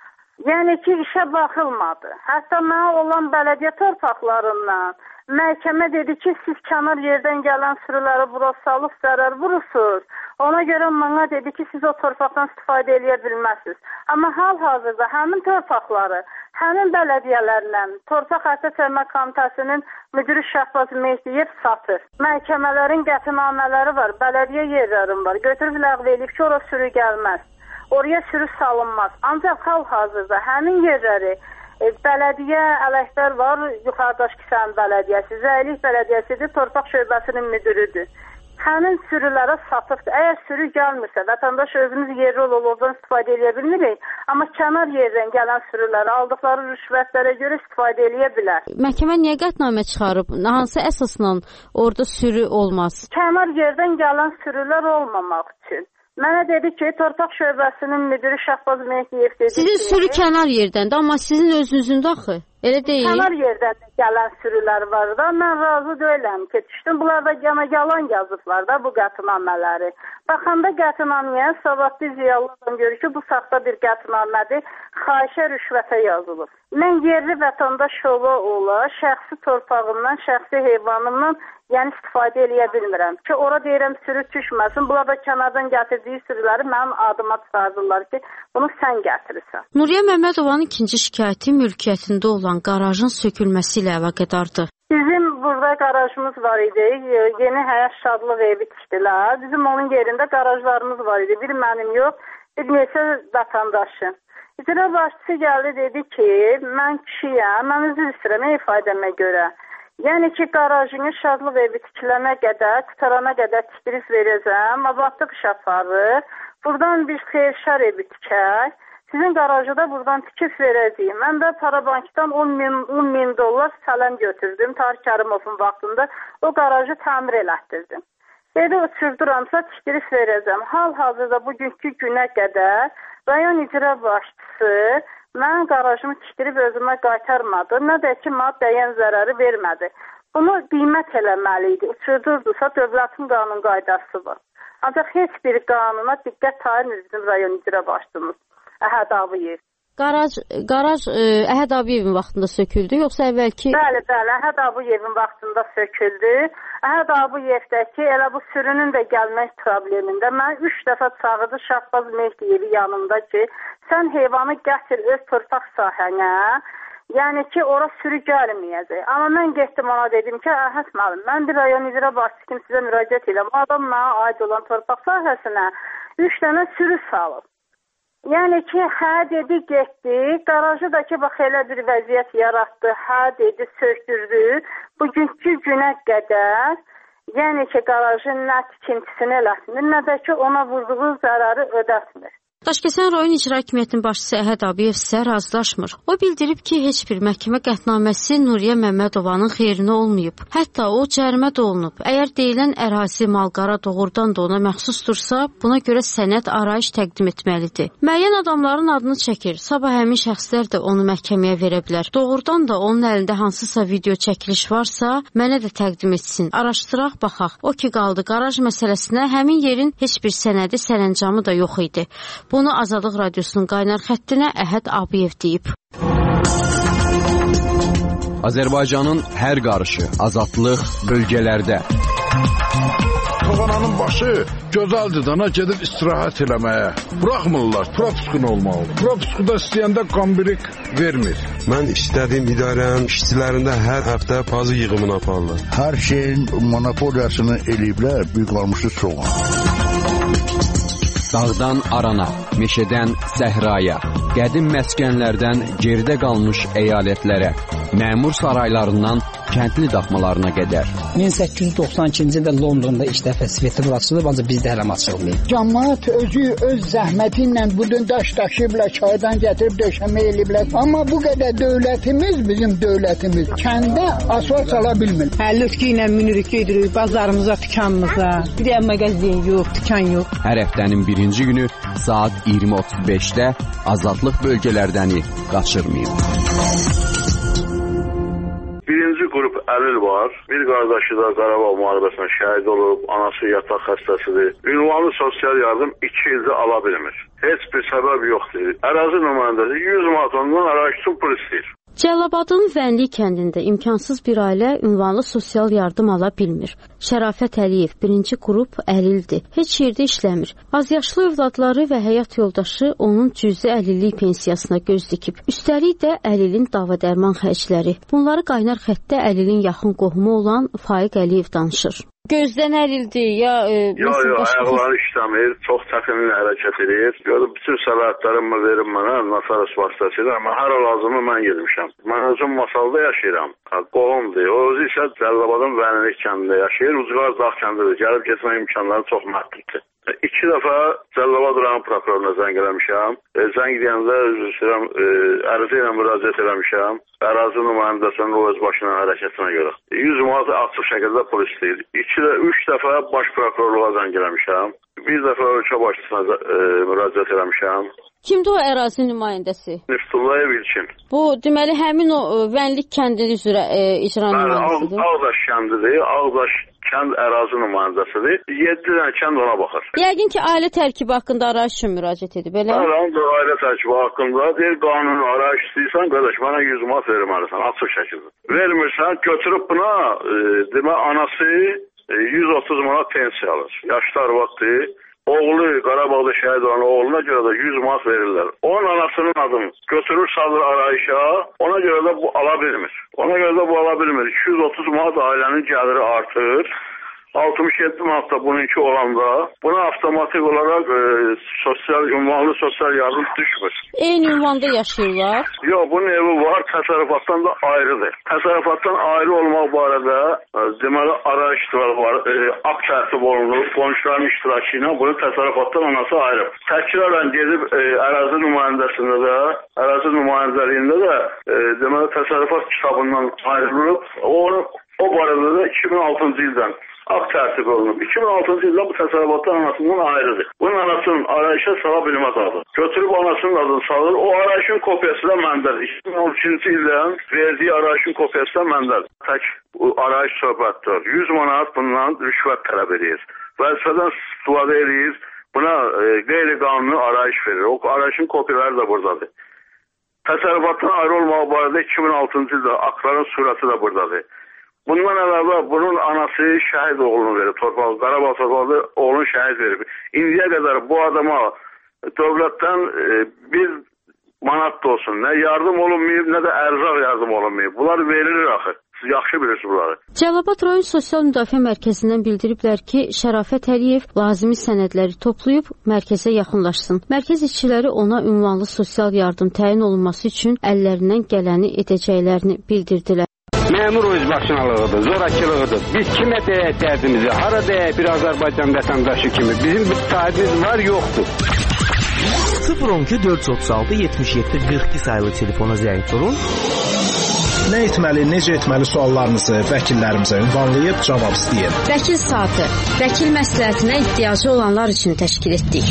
Speaker 16: Yəni ki, işə baxılmadı. Hətta mənə olan bələdiyyə torpaqlarından məhkəmə dedi ki, siz kənar yerdən gələn sürüləri bura salıb zərər vurursunuz. Ona görə mənə dedi ki, siz o torpaqdan istifadə edə bilməzsiniz. Amma hal-hazırda həmin torpaqları həmin bələdiyyələrlə Torpaq Xətti Təmin Komitəsinin müdiri Şahbaz Mehdiyev satır. Məhkəmələrin qətnamələri var, bələdiyyə yerlərim var. Götürüb ləğv eləyib ki, ora sürü gəlməz. Oraya sürü salınmaz. Ancaq hal-hazırda həmin yerləri bələdiyyə ələkdar var, Yuxarıdaşkəsən bələdiyyəsi, Zəylik bələdiyyəsidir, Torpaq şöbəsinin müdürüdür. Həmin sürülərə satıbdır. Əgər sürü gəlmirsə, vətəndaş özümüz yerli olurdan istifadə edə bilmirik. Amma kənar yerdən gələn sürüləri aldıqları rüşvətlərə görə istifadə edə bilər.
Speaker 10: Məhkəmə niyə qətnamə çıxarıb? Hansı əsasla orada sürü olmaz?
Speaker 16: Kənar yerdən gələn sürülər olmamaq üçün. Mənə dedi ki, Torpaq şöbəsinin müdiri Şahbaz Mehdiyev dedi ki...
Speaker 10: Sizin sürü kənar yerdəndir, amma sizin özünüzün axı. Elə deyil.
Speaker 16: Kənar yerdən gələn sürülər var da, mən razı deyiləm ki, düşdüm. Bunlar da yalan yazıblar da bu qətnamələri. Baxanda qətnaməyə savadlı ziyalılardan görür ki, bu saxta bir qətnamədir, xahişə rüşvətə yazılır. Mən yerli vətəndaş ola, şəxsi torpağımdan, şəxsi heyvanımdan yəni istifadə eləyə bilmirəm ki, ora deyirəm sürü düşməsin. Bunlar da kənardan gətirdiyi sürüləri mənim adıma çıxardırlar ki, bunu sən gətirirsən.
Speaker 10: Nuriyə Məmmədovanın ikinci şikayəti mülkiyyətində olan qarajın sökülməsi ilə əlaqədardır.
Speaker 16: Bizim burada garajımız var idi. Yeni həyat şadlıq evi tikdilər. Bizim onun yerində garajlarımız var idi. Bir mənim yox, bir neçə vətəndaşın. İcra başçısı gəldi, dedi ki, mən kişiyəm, mən üzr istəyirəm ifadəmə görə. Yəni ki, garajını şadlıq evi tikilənə qədər, tutarana qədər tikdirib verəcəm, abadlıq iş aparır. Buradan bir xeyirşər evi tikək. Sizin garajı da buradan tikib verəcəyim. Mən də Parabankdan 10 min dollar sələm götürdüm. Tarık Kərimovun vaxtında o garajı təmir elətdirdim. Dedi, uçurduramsa tikdirib verəcəm. Hal-hazırda bugünkü günə qədər rayon icra başçısı mən garajımı tikdirib özümə qaytarmadı. Nə də ki, mənə dəyən zərəri vermədi. Bunu qiymət eləməli idi. Uçurdurdusa dövlətin qanun qaydası var. Ancaq heç bir qanuna diqqət ayırmır bizim rayon icra başçımız. Əhəd Abiyev.
Speaker 10: Qaraj Əhəd Abiyevin vaxtında söküldü, yoxsa əvvəlki?
Speaker 16: Bəli, Əhəd Abiyevin vaxtında söküldü. Əhəd Abiyevdəki elə bu sürünün də gəlmək problemində mən 3 dəfə çağırdı Şahbaz Mehdiyevi yanımda ki, sən heyvanı gətir öz torpaq sahənə, yəni ki, ora sürü gəlməyəcək. Amma mən getdim ona dedim ki, Əhəd müəllim, mən bir rayon icra başçısı kimi sizə müraciət edirəm. O adam mənə aid olan torpaq sahəsinə 3 dənə sürü salıb. Yəni ki, hə dedi, getdi, qarajı da ki, bax, elə bir vəziyyət yaratdı, hə dedi, sökdürdü. Bugünkü günə qədər, yəni ki, qarajın nə tikintisini eləsinir, nə də ki, ona vurduğu zərəri ödətmir.
Speaker 10: Daşkəsən rayon icra hakimiyyətinin başçısı Əhəd Abiyev isə razılaşmır. O bildirib ki, heç bir məhkəmə qətnaməsi Nuriyə Məmmədovanın xeyrinə olmayıb. Hətta o cərimə də olunub. Əgər deyilən ərazi malqara doğrudan da ona məxsusdursa, buna görə sənəd arayış təqdim etməlidir. Müəyyən adamların adını çəkir. Sabah həmin şəxslər də onu məhkəməyə verə bilər. Doğrudan da onun əlində hansısa video çəkiliş varsa, mənə də təqdim etsin. Araşdıraq, baxaq. O ki qaldı qaraj məsələsinə, həmin yerin heç bir sənədi, sərəncamı da yox idi. Bunu Azadlıq Radiosunun qaynar xəttinə Əhəd Abiyev deyib.
Speaker 14: Azərbaycanın hər qarışı, azadlıq bölgələrdə.
Speaker 5: Toğananın başı gözəldir dana gedib istirahət eləməyə. Buraxmırlar, propiskun olmalı. Propiskuda istəyəndə qambirik vermir.
Speaker 12: Mən istədiyim idarənin işçilərində hər həftə pazı yığımını aparırlar.
Speaker 17: Hər şeyin monopoliyasını eləyiblər, büyük qalmışı soğan.
Speaker 14: Dağdan arana, meşədən səhraya, qədim məskənlərdən geridə qalmış əyalətlərə, məmur saraylarından kəndli daxmalarına qədər.
Speaker 18: 1892-ci ildə Londonda ilk dəfə svetofor açılıb, ancaq bizdə hələ açılmayıb.
Speaker 23: Cəmaət özü öz zəhməti ilə bu gün daş daşıyıblar, çaydan gətirib döşəmə eləyiblər. Amma bu qədər dövlətimiz, bizim dövlətimiz kəndə asfalt sala bilmir.
Speaker 26: Lütki ilə minirik, gedirik bazarımıza, dükanımıza. Bir də mağazin yox, dükan yox.
Speaker 14: Hər həftənin birinci günü saat 20:35-də azadlıq bölgələrdəni qaçırmayın.
Speaker 27: Birinci qrup əlil var. Bir qardaşı da Qarabağ müharibəsində şəhid olub, anası yataq xəstəsidir. Ünvanlı sosial yardım 2 ildir ala bilmir. Heç bir səbəb yoxdur. Ərazi nümayəndəsi 100 manat ondan arayış üçün pul istəyir.
Speaker 10: Cəlilabadın Vənli kəndində imkansız bir ailə ünvanlı sosial yardım ala bilmir. Şərafət Əliyev birinci qrup əlildir. Heç yerdə işləmir. Azyaşlı övladları və həyat yoldaşı onun cüzi əlillik pensiyasına göz dikib. Üstəlik də əlilin dava dərman xərcləri. Bunları qaynar xəttdə əlilin yaxın qohumu olan Faiq Əliyev danışır. Gözdən əlildir, ya...
Speaker 27: Yox, ayaqları işləmir, çox çətinliklə hərəkət edir. Görüb, bütün səlahiyyətlərimi verim mənə, Nasaras vasitəsilə, amma hər lazımı mən gedmişəm. Mən özüm Masalda yaşayıram, qohumdur. O özü isə Cəlilabadın Vənilik kəndində yaşayır, Ucqar Dağ kəndidir. Gəlib getmək imkanları çox məhduddur. 2 dəfə Cəlilabad rayon prokuroruna zəng eləmişəm. Zəng deyəndə ərizə ilə müraciət eləmişəm. Ərazi nümayəndəsinin o öz başına hərəkətinə görə. 100 manat açıq şəkildə pul istəyir. 3 dəfə baş prokurorluğa zəng eləmişəm. Bir dəfə ölkə başçısına müraciət eləmişəm.
Speaker 10: Kimdir o ərazi nümayəndəsi?
Speaker 27: Niftullayev İlkin.
Speaker 10: Bu, deməli, həmin o Vənlik kəndinin üzrə icra nümayəndəsidir.
Speaker 27: Ağdaş kəndidir, Ağdaş kənd ərazi nümayəndəsidir. 7 dənə kənd ona baxır.
Speaker 10: Yəqin ki, ailə tərkibi haqqında arayış üçün müraciət edib, elə?
Speaker 27: Ailə tərkibi haqqında deyir, qanun arayış istəyirsən, qardaş, mənə 100 manat verməlisən, açıq şəkildə. Vermirsən, götürüb buna, demə, anası 130 manat pensiya alır. Yaşlı arvaddır, oğlu Qarabağda şəhid olan oğluna görə də 100 manat verirlər. Onun anasının adını götürür salır arayışa, ona görə də bu ala bilmir. Ona görə də bu ala bilmir. 230 manat ailənin gəliri artır. 67 manat da bununki olanda buna avtomatik olarak ünvanlı sosyal yardım düşmür.
Speaker 10: Eyni ünvanda yaşayırlar?
Speaker 27: Yox, bunun evi var, təsərrüfatdan da ayrıdır. Təsərrüfatdan ayrı olmaq barədə deməli arayışlar var, akt tərtib olunur, qonşuların iştirakı ilə bunu təsərrüfatdan anası ayrı. Təkrarən gedib ərazi nümayəndəliyində də deməli təsərrüfat kitabından ayrılıb, o barədə də 2006-cı ildən akt tərtib olunub. 2006-cı ildə bu təsərrüfatdan anasından ayrıdır. Bunun anasının arayışa sala bilməz adı. Götürüb anasının adını salır. O arayışın kopyası da məndədir. 2013-cü ildən verdiyi arayışın kopyası da məndədir. Tək arayış söhbətdir. 100 manat bundan rüşvət tələb edir. Vəzifədən istifadə edir. Buna qeyri-qanuni arayış verir. O arayışın kopyaları da buradadır. Təsərrüfatdan ayrı olmaq barədə 2006-cı ildə aktların surəti də buradadır. Bundan əlavə bunun anası şəhid oğlunu verib, Qarabağ torpaqda oğlunu şəhid verib. İndiyə qədər bu adama dövlətdən bir manat da olsun, nə yardım olunmayıb, nə də ərzaq yardım olunmayıb. Bunlar verilir axı. Siz yaxşı bilirsiniz bunları.
Speaker 10: Cəlilabad rayon Sosial Müdafiə Mərkəzindən bildiriblər ki, Şərafət Əliyev lazımi sənədləri toplayıb mərkəzə yaxınlaşsın. Mərkəz işçiləri ona ünvanlı sosial yardım təyin olunması üçün əllərindən gələni edəcəklərini bildirdilər.
Speaker 1: Məmur özbaşınalığıdır, zorakılığıdır. Biz kimə deyək dərdimizi, hara deyək bir Azərbaycan vətəndaşı kimi. Bizim bir sahibimiz var, yoxdur.
Speaker 2: 012 436 77 42 sayılı telefona zəng vurun. Nə etməli, necə etməli suallarınızı vəkillərimizə ünvanlayıb cavab istəyin.
Speaker 10: Vəkil saatı, vəkil məsləhətinə ehtiyacı olanlar üçün təşkil etdik.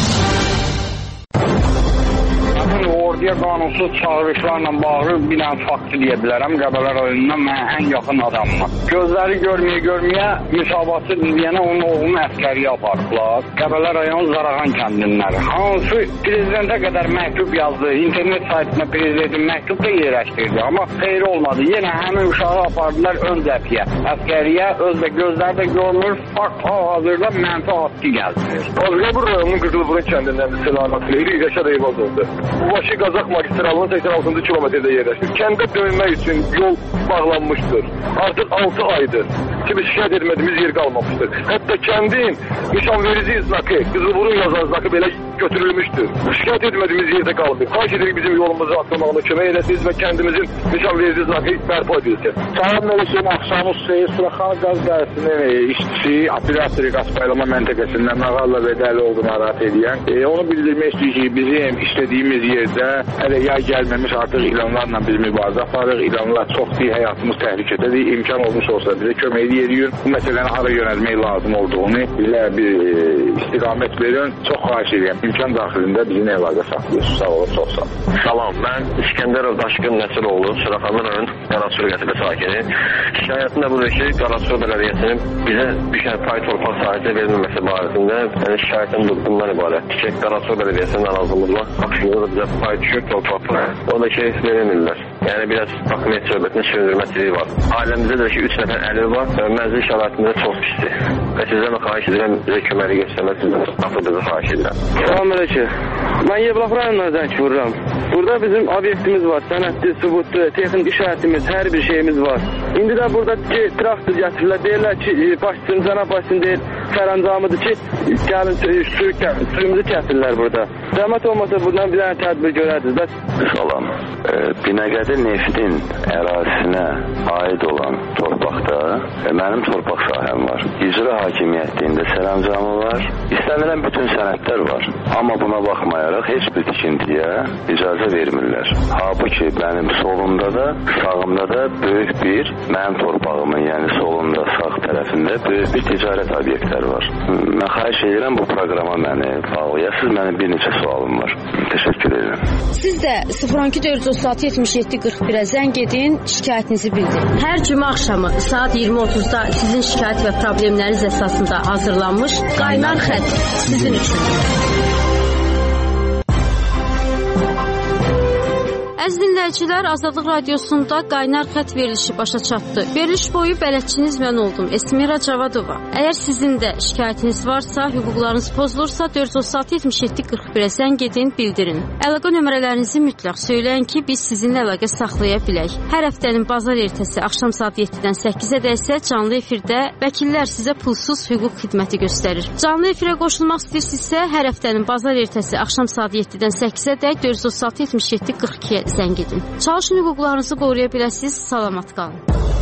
Speaker 1: Orduya qanunsuz çağırışlarla bağlı bir dənə faktı deyə bilərəm. Qəbələ rayonundan mənə ən yaxın adamım. Gözləri görməyə müsabatı deyənə onun oğlunu əskəriyə apardılar. Qəbələ rayon Zarağan kəndinləri. Hansı prezidentə qədər məktub yazdı. İnternet saytına prezidentin məktub da yerləşdirdi. Amma xeyri olmadı. Yenə həmin uşağı apardılar ön cəbhəyə. Əskəriyə özlə gözləri də görmür. Fakt hal-hazırda mənfi haqqı gəldirir.
Speaker 4: Azqabur rayonunun Qızılburun kəndindən Selamat Leyli Yaşar Eyvaz oldu. Bu başı Qazaq magistralının 86-cı kilometrdə yerləşir. Kəndə dönmək üçün yol bağlanmışdır. Artıq 6 aydır ki, biz şikayət etmədiyimiz yer qalmamışdır. Hətta kəndin nişanverici znakı, Qızılburun yazan znakı belə götürülmüşdür. Şikayət etmədiyimiz yerdə qalmır. Xahiş edirik bizim yolumuzu atılmağına kömək edəsiniz və kəndimizin nişanverici znakı bərpa edilsin.
Speaker 1: Salam Mələkəyin Axşamız Seyir Suraxan Qaz Dərəsinin işçisi, operatori Qazpaylama məntəqəsindən Məğalla Vedəli oldu narahat edən. Onu bildirmək istəyir ki, bizim işlədiyimiz yerdə hələ yay gəlməmiş artıq ilanlarla biz mübarizə aparırıq. İlanlar çoxdur, həyatımız təhlükədədir. İmkan olmuş olsa bizə kömək edirik. Bu məsələni hara yönəlmək lazım olduğunu bizə bir istiqamət verin. Çox xahiş edirəm. İmkan daxilində bizim əlaqə saxlayırsınız. Sağ olun, çox sağ olun.
Speaker 20: Salam, mən İskəndərov Daşqın Nəsiroğlu, Suraxanlı rayon Qarasur qəsəbə sakini. Şikayətim də budur ki, Qarasur bələdiyyəsinin bizə düşən pay torpaq sahəsi verilməməsi barəsində şikayətim bundan ibarətdir ki, Qarasur bələdiyyəsinin narazılığına haqqında da bizə pay düşür torpaqlar. O da ki, verilmirlər. Yəni biraz hakimiyyət söhbətinin süründürməsiliyi var. Ailəmizdə də ki, 3 nəfər əli var və mənzil şəraitində çox pisdir. Və sizdən xahiş edirəm, bizə köməli göstərmək sizdən baxdığınızı xahiş edirəm.
Speaker 21: Salam Mələkə. Mən Yevlax rayonuna zəng vururam. Burada bizim obyektimiz var, sənədli, sübutlu, texnik işarətimiz, hər bir şeyimiz var. İndi də burada ki, traktor gətirirlər, deyirlər ki, başçısın, cənab başçısın deyir, sərəncamıdır ki, gəlin suyumuzu kəsilirlər burada. Zəhmət olmasa buradan bir dənə tədbir görərdiniz.
Speaker 22: Salam. Binəqədi Neftin ərazisinə aid olan torpaqda mənim torpaq sahəm var. İcra hakimiyyətində sərəncamı var. İstənilən bütün sənədlər var. Amma buna baxmayaraq heç bir tikintiyə icazə vermirlər. Halbuki mənim solumda da, sağımda da böyük bir mənim torpağımın, yəni solunda, sağ tərəfində böyük bir ticarət obyektləri var. Mən xahiş edirəm bu proqrama məni bağlayasınız. Mənim bir neçə sualım var. Təşəkkür edirəm.
Speaker 10: Siz də 012-436-77-41-ə zəng edin, şikayətinizi bildirin. Hər cümə axşamı saat 20:30-da sizin şikayət və problemləriniz əsasında hazırlanmış Qaynar xətt sizin üçün. Əziz dinləyicilər, Azadlıq Radiosunda qaynar xətt verilişi başa çatdı. Veriliş boyu bələdçiniz mən oldum, Esmira Cavadova. Əgər sizin də şikayətiniz varsa, hüquqlarınız pozulursa 436-77-41-ə zəng edin, bildirin. Əlaqə nömrələrinizi mütləq söyləyin ki, biz sizinlə əlaqə saxlaya bilək. Hər həftənin bazar ertəsi axşam saat 7-dən 8-ə isə canlı efirdə vəkillər sizə pulsuz hüquq xidməti göstərir. Canlı efirə qoşulmaq istəyirsinizsə, hər həftənin bazar ertəsi axşam saat 7-dən 8-ə 436-77-42-ə zəng edin. Çalışın hüquqlarınızı qoruya biləsiniz. Salamat qalın.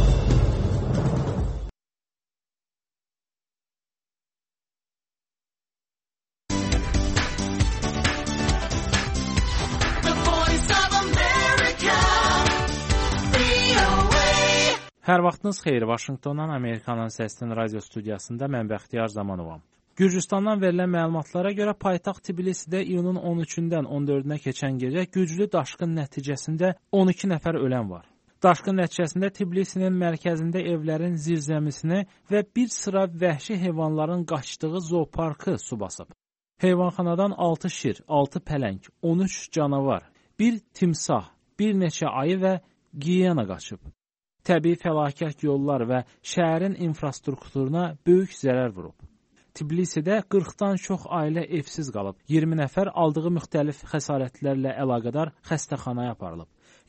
Speaker 3: Hər vaxtınız xeyir. Vaşinqtondan Amerikanın səsinin radio studiyasında mən Bəxtiyar Zamanovam. Gürcüstandan verilən məlumatlara görə paytaxt Tbilisidə iyunun 13-dən 14-nə keçən gecə güclü daşqın nəticəsində 12 nəfər ölən var. Daşqın nəticəsində Tbilisinin mərkəzində evlərin zirzəmisini və bir sıra vəhşi heyvanların qaçdığı zooparkı su basıb. Heyvanxanadan 6 şir, 6 pələng, 13 canavar, bir timsah, bir neçə ayı və giyana qaçıb. Təbii fəlakət yollar və şəhərin infrastrukturuna böyük zərər vurub. Tbilisidə 40-dan çox ailə evsiz qalıb. 20 nəfər aldığı müxtəlif xəsarətlərlə əlaqədar xəstəxanaya aparılıb.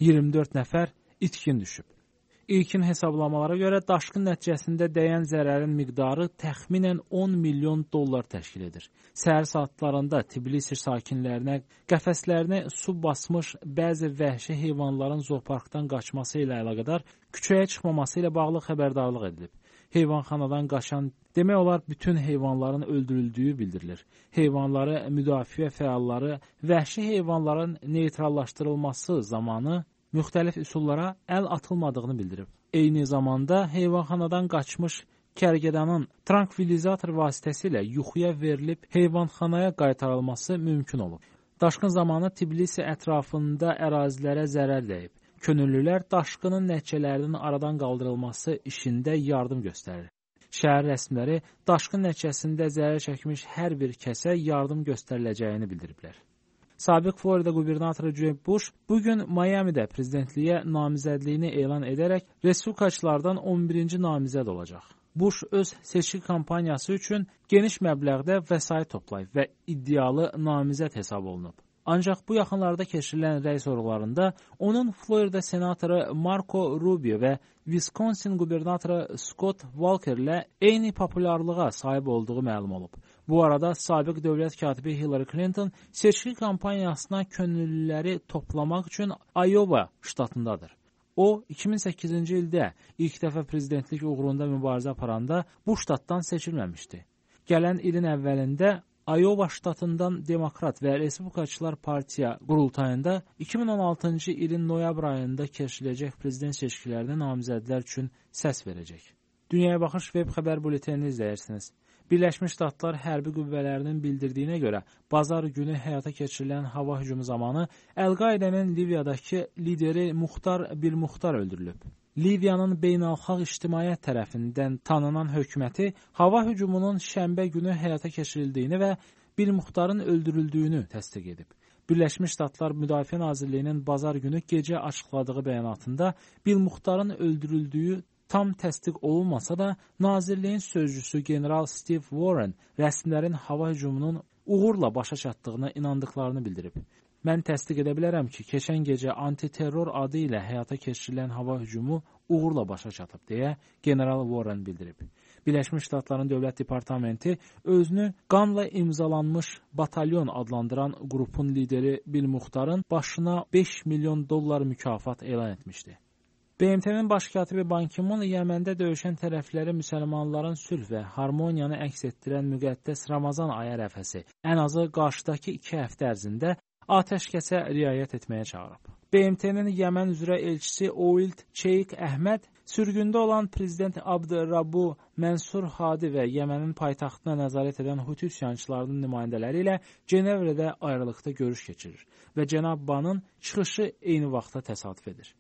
Speaker 3: 24 nəfər itkin düşüb. İlkin hesablamalara görə daşqın nəticəsində dəyən zərərin miqdarı təxminən 10 milyon dollar təşkil edir. Səhər saatlarında Tbilisi sakinlərinə qəfəslərini su basmış bəzi vəhşi heyvanların zooparkdan qaçması ilə əlaqədar küçəyə çıxmaması ilə bağlı xəbərdarlıq edilib. Heyvanxanadan qaçan demək olar bütün heyvanların öldürüldüyü bildirilir. Heyvanları müdafiə fəalları vəhşi heyvanların neytrallaşdırılması zamanı müxtəlif üsullara əl atılmadığını bildirib. Eyni zamanda heyvanxanadan qaçmış kərgədanın trankvilizator vasitəsilə yuxuya verilib heyvanxanaya qaytarılması mümkün olub. Daşqın zamanı Tbilisi ətrafında ərazilərə zərər dəyib. Könüllülər daşqının nəticələrinin aradan qaldırılması işində yardım göstərir. Şəhər rəsmiləri daşqın nəticəsində zərər çəkmiş hər bir kəsə yardım göstəriləcəyini bildiriblər. Sabiq Florida qubernatoru Jeb Bush bugün Miami'də prezidentliyə namizədliyini elan edərək respublikaçılardan 11-ci namizəd olacaq. Bush öz seçki kampaniyası üçün geniş məbləğdə vəsait toplayıb və iddialı namizəd hesab olunub. Ancaq bu yaxınlarda keçirilən rəy sorğularında onun Florida senatoru Marco Rubio və Wisconsin qubernatoru Scott Walker ilə eyni populyarlığa sahib olduğu məlum olub. Bu arada sabiq dövlət katibi Hillary Clinton seçki kampaniyasına könüllüləri toplamaq üçün Iowa ştatındadır. O, 2008-ci ildə ilk dəfə prezidentlik uğrunda mübarizə aparanda bu ştatdan seçilməmişdi. Gələn ilin əvvəlində Iowa ştatından Demokrat və Respublikaçılar Partiya qurultayında 2016-cı ilin noyabr ayında keçiriləcək prezident seçkilərinə namizədlər üçün səs verəcək. Dünyaya Baxış web xəbər buletenini izləyirsiniz. Birləşmiş Ştatlar hərbi qüvvələrinin bildirdiyinə görə bazar günü həyata keçirilən hava hücumu zamanı Əl-Qaidənin Liviyadakı lideri Muxtar Bilmuxtar öldürülüb. Liviyanın beynəlxalq ictimaiyyət tərəfindən tanınan hökuməti hava hücumunun şənbə günü həyata keçirildiyini və Bilmuxtarın öldürüldüyünü təsdiq edib. Birləşmiş Ştatlar Müdafiə Nazirliyinin bazar günü gecə açıqladığı bəyanatında Bilmuxtarın öldürüldüyü tam təsdiq olunmasa da, Nazirliyin sözcüsü General Steve Warren rəsmilərin hava hücumunun uğurla başa çatdığına inandıqlarını bildirib. Mən təsdiq edə bilərəm ki, keçən gecə antiterror adı ilə həyata keçirilən hava hücumu uğurla başa çatıb, deyə General Warren bildirib. Birləşmiş Ştatların Dövlət Departamenti özünü qanla imzalanmış batalyon adlandıran qrupun lideri Bilmuxtarın başına 5 milyon dollar mükafat elan etmişdi. BMT-nin baş katibi Ban Ki-moon Yəməndə döyüşən tərəfləri müsəlmanların sülh və harmoniyanı əks etdirən müqəddəs Ramazan ayı ərəfəsi ən azı qarşıdakı 2 həftə ərzində atəşkəsə riayət etməyə çağırıb. BMT-nin Yəmən üzrə elçisi Oild Şeyx Əhməd sürgündə olan prezident Abdurrabu Mənsur Hadi və Yəmənin paytaxtına nəzarət edən Huti üsyançılarının nümayəndələri ilə Cenevrədə ayrılıqda görüş keçirir və cənab Banın çıxışı eyni vaxtda təsadüf edir.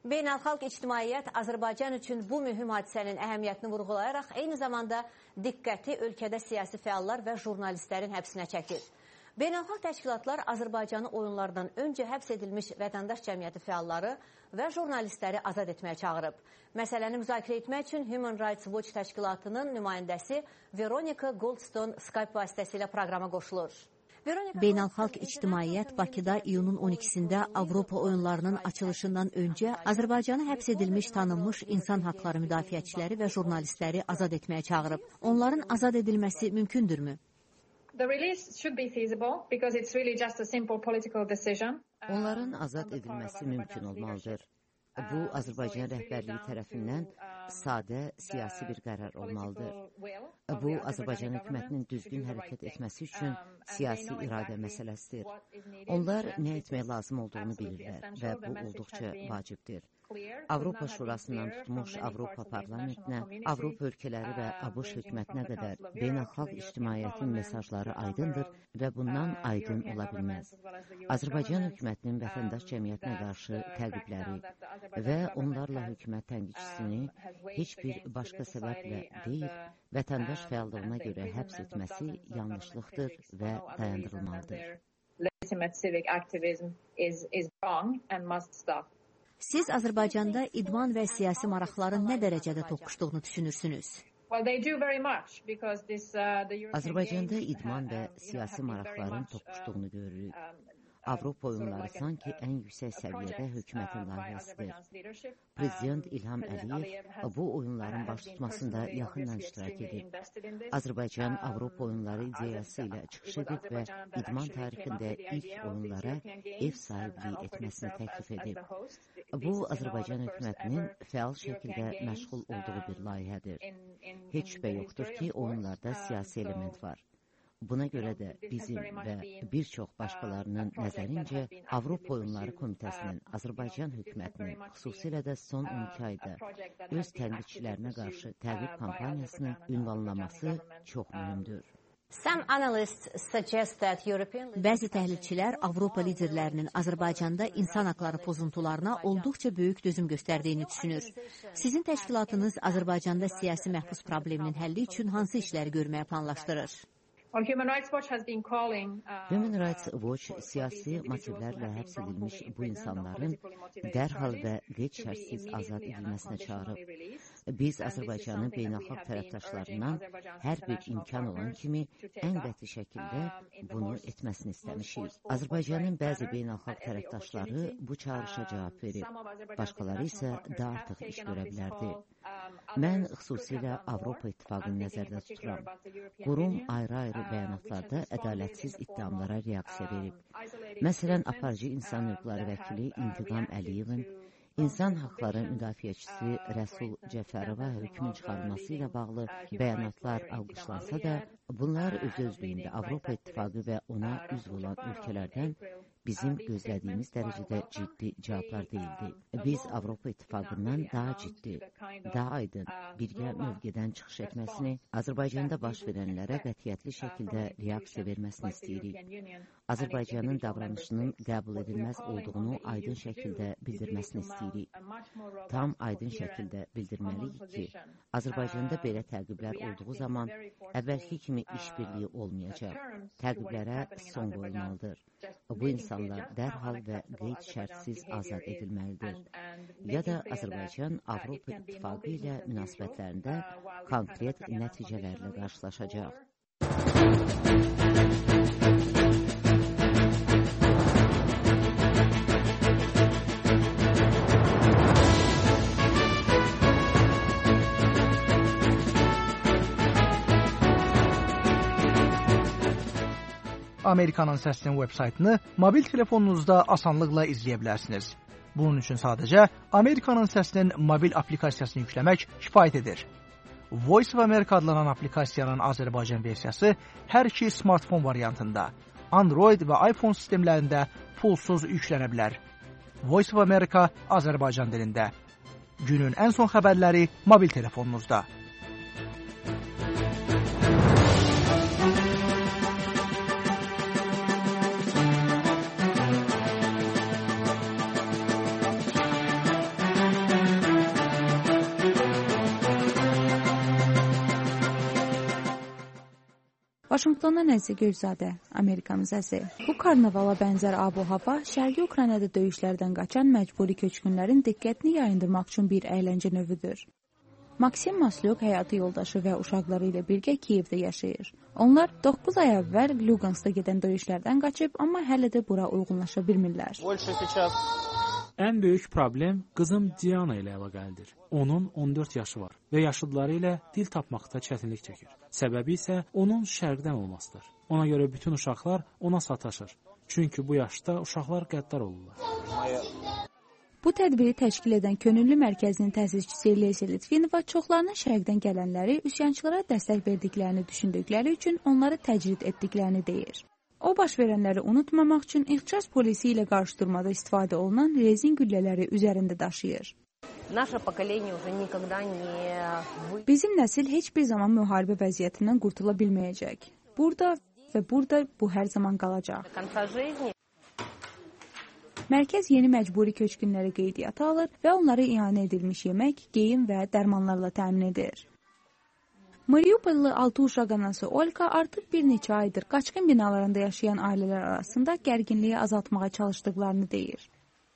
Speaker 6: Beynəlxalq ictimaiyyət Azərbaycan üçün bu mühüm hadisənin əhəmiyyətini vurğulayaraq eyni zamanda diqqəti ölkədə siyasi fəallar və jurnalistlərin həbsinə çəkir. Beynəlxalq təşkilatlar Azərbaycanı oyunlardan öncə həbs edilmiş vətəndaş cəmiyyəti fəalları və jurnalistləri azad etməyə çağırıb. Məsələni müzakirə etmək üçün Human Rights Watch təşkilatının nümayəndəsi Veronika Goldstone Skype vasitəsilə proqrama qoşulur.
Speaker 7: Beynəlxalq ictimaiyyət Bakıda iyunun 12-sində Avropa oyunlarının açılışından öncə Azərbaycanı həbs edilmiş tanınmış insan haqları müdafiəçiləri və jurnalistləri azad etməyə çağırıb. Onların azad edilməsi mümkündürmü?
Speaker 8: Onların azad edilməsi mümkün olmalıdır. Bu, Azərbaycan rəhbərliyi tərəfindən sadə, siyasi bir qərar olmalıdır. Bu, Azərbaycan hökumətinin düzgün hərəkət etməsi üçün siyasi iradə məsələsidir. Onlar nə etmək lazım olduğunu bilirlər və bu olduqca vacibdir. Avropa Şurasından tutmuş Avropa Parlamentinə, Avropa ölkələri və ABŞ hökumətinə qədər beynəlxalq ictimaiyyətin mesajları aydındır və bundan aydın ola bilməz. Azərbaycan hökumətinin vətəndaş cəmiyyətinə qarşı təqibləri və onlarla hökumət tənqidçisini heç bir başqa səbəblə deyil, vətəndaş fəallığına görə həbs etməsi yanlışlıqdır və dayandırılmalıdır.
Speaker 7: Siz Azərbaycanda idman və siyasi maraqların nə dərəcədə toqquşduğunu düşünürsünüz?
Speaker 8: Azərbaycanda idman və siyasi maraqların toqquşduğunu görürük. Avropa oyunları sanki ən yüksək səviyyədə hökumətin layihəsidir. Prezident İlham Əliyev bu oyunların baş tutmasında yaxından iştirak edib. Azərbaycan Avropa oyunları ideyası ilə çıxış edib və idman tarixində ilk oyunlara ev sahibliyi etməsini təklif edib. Bu, Azərbaycan hökumətinin fəal şəkildə məşğul olduğu bir layihədir. Heç şübhə yoxdur ki, oyunlarda siyasi element var. Buna görə də bizim və bir çox başqalarının nəzərincə Avropa Oyunları Komitəsinin Azərbaycan hökumətinin xüsusilə də son 12 ayda öz tənqidçilərinə qarşı təqib kampaniyasını ünvanlaması çox mühümdür.
Speaker 7: Bəzi təhlilçilər Avropa liderlərinin Azərbaycanda insan haqları pozuntularına olduqca böyük dözüm göstərdiyini düşünür. Sizin təşkilatınız Azərbaycanda siyasi məhbus probleminin həlli üçün hansı işləri görməyə planlaşdırır?
Speaker 8: Human Rights Watch siyasi motivlərlə həbs edilmiş bu insanların dərhal və qeyd-şərtsiz azad edilməsinə çağırıb. Biz Azərbaycanın beynəlxalq tərəfdaşlarından hər bir imkan olan kimi ən qəti şəkildə bunu etməsini istəmişik. Azərbaycanın bəzi beynəlxalq tərəfdaşları bu çağrışa cavab verib. Başqaları isə daha artıq iş görə bilərdi. Mən xüsusilə Avropa İttifaqını nəzərdə tuturam. Qurum ayrı-ayrı bəyanatlarda ədalətsiz iddiamlara reaksiya verib. Məsələn, aparıcı insan hüquqları vəkili İntiqam Əliyevin, İnsan haqları müdafiəçisi Rəsul Cəfərova hökmün çıxarılması ilə bağlı bəyanatlar alqışlansa da, bunlar öz-özlüyündə Avropa İttifaqı və ona üzv olan ölkələrdən bizim gözlədiyimiz dərəcədə ciddi cavablar deyildi. Biz Avropa İttifaqından daha ciddi, daha aydın, birgə mövqedən çıxış etməsini, Azərbaycanda baş verənlərə qətiyyətli şəkildə reaksiya verməsini istəyirik. Azərbaycanın davranışının qəbul edilməz olduğunu aydın şəkildə bildirməsini istəyirik. Tam aydın şəkildə bildirməliyik ki, Azərbaycanda belə təqiblər olduğu zaman əvvəlki kimi işbirliyi olmayacaq. Təqiblərə son qoyulmalıdır. Bu insanlar dərhal və qeyd-şərtsiz azad edilməlidir. Ya da Azərbaycan Avropa İttifaqı ilə münasibətlərində konkret nəticələrlə qarşılaşacaq.
Speaker 2: Amerikanın Səsinin web-saytını mobil telefonunuzda asanlıqla izləyə bilərsiniz. Bunun üçün sadəcə Amerikanın Səsinin mobil aplikasiyasını yükləmək kifayət edir. Voice of America adlanan aplikasiyanın Azərbaycan versiyası hər iki smartfon variantında, Android və iPhone sistemlərində pulsuz yüklənə bilər. Voice of America Azərbaycan dilində. Günün ən son xəbərləri mobil telefonunuzda.
Speaker 9: Vaşinqtondan Əziz Göyzadə, Amerikanın səsi. Bu karnavala bənzər ab-hava Şərqi Ukraynada döyüşlərdən qaçan məcburi köçkünlərin diqqətini yayındırmaq üçün bir əyləncə növüdür. Maksim Maslyuk həyatı yoldaşı və uşaqları ilə birgə Kiyevdə yaşayır. Onlar 9 ay əvvəl Luganskda gedən döyüşlərdən qaçıb, amma hələ də bura uyğunlaşa bilmirlər.
Speaker 3: Ən böyük problem qızım Diana ilə əlaqəlidir. Onun 14 yaşı var və yaşıdları ilə dil tapmaqda çətinlik çəkir. Səbəbi isə onun şərqdən olmasıdır. Ona görə bütün uşaqlar ona sataşır. Çünki bu yaşda uşaqlar qəddar olurlar.
Speaker 9: Bu tədbiri təşkil edən Könüllü Mərkəzinin təsisçisi Leysa Litvinova çoxlarının şərqdən gələnləri üsyançılara dəstək verdiklərini düşündükləri üçün onları təcrid etdiklərini deyir. O, baş verənləri unutmamaq üçün ixtişas polisi ilə qarşıdurmada istifadə olunan rezin güllələri üzərində daşıyır. Bizim nəsil heç bir zaman müharibə vəziyyətindən qurtula bilməyəcək. Burada və burada bu hər zaman qalacaq. Mərkəz yeni məcburi köçkünləri qeydiyyata alır və onları ianə edilmiş yemək, geyim və dərmanlarla təmin edir. Mariupollu 6 uşaq anası Olka artıq bir neçə aydır qaçqın binalarında yaşayan ailələr arasında gərginliyi azaltmağa çalışdıqlarını deyir.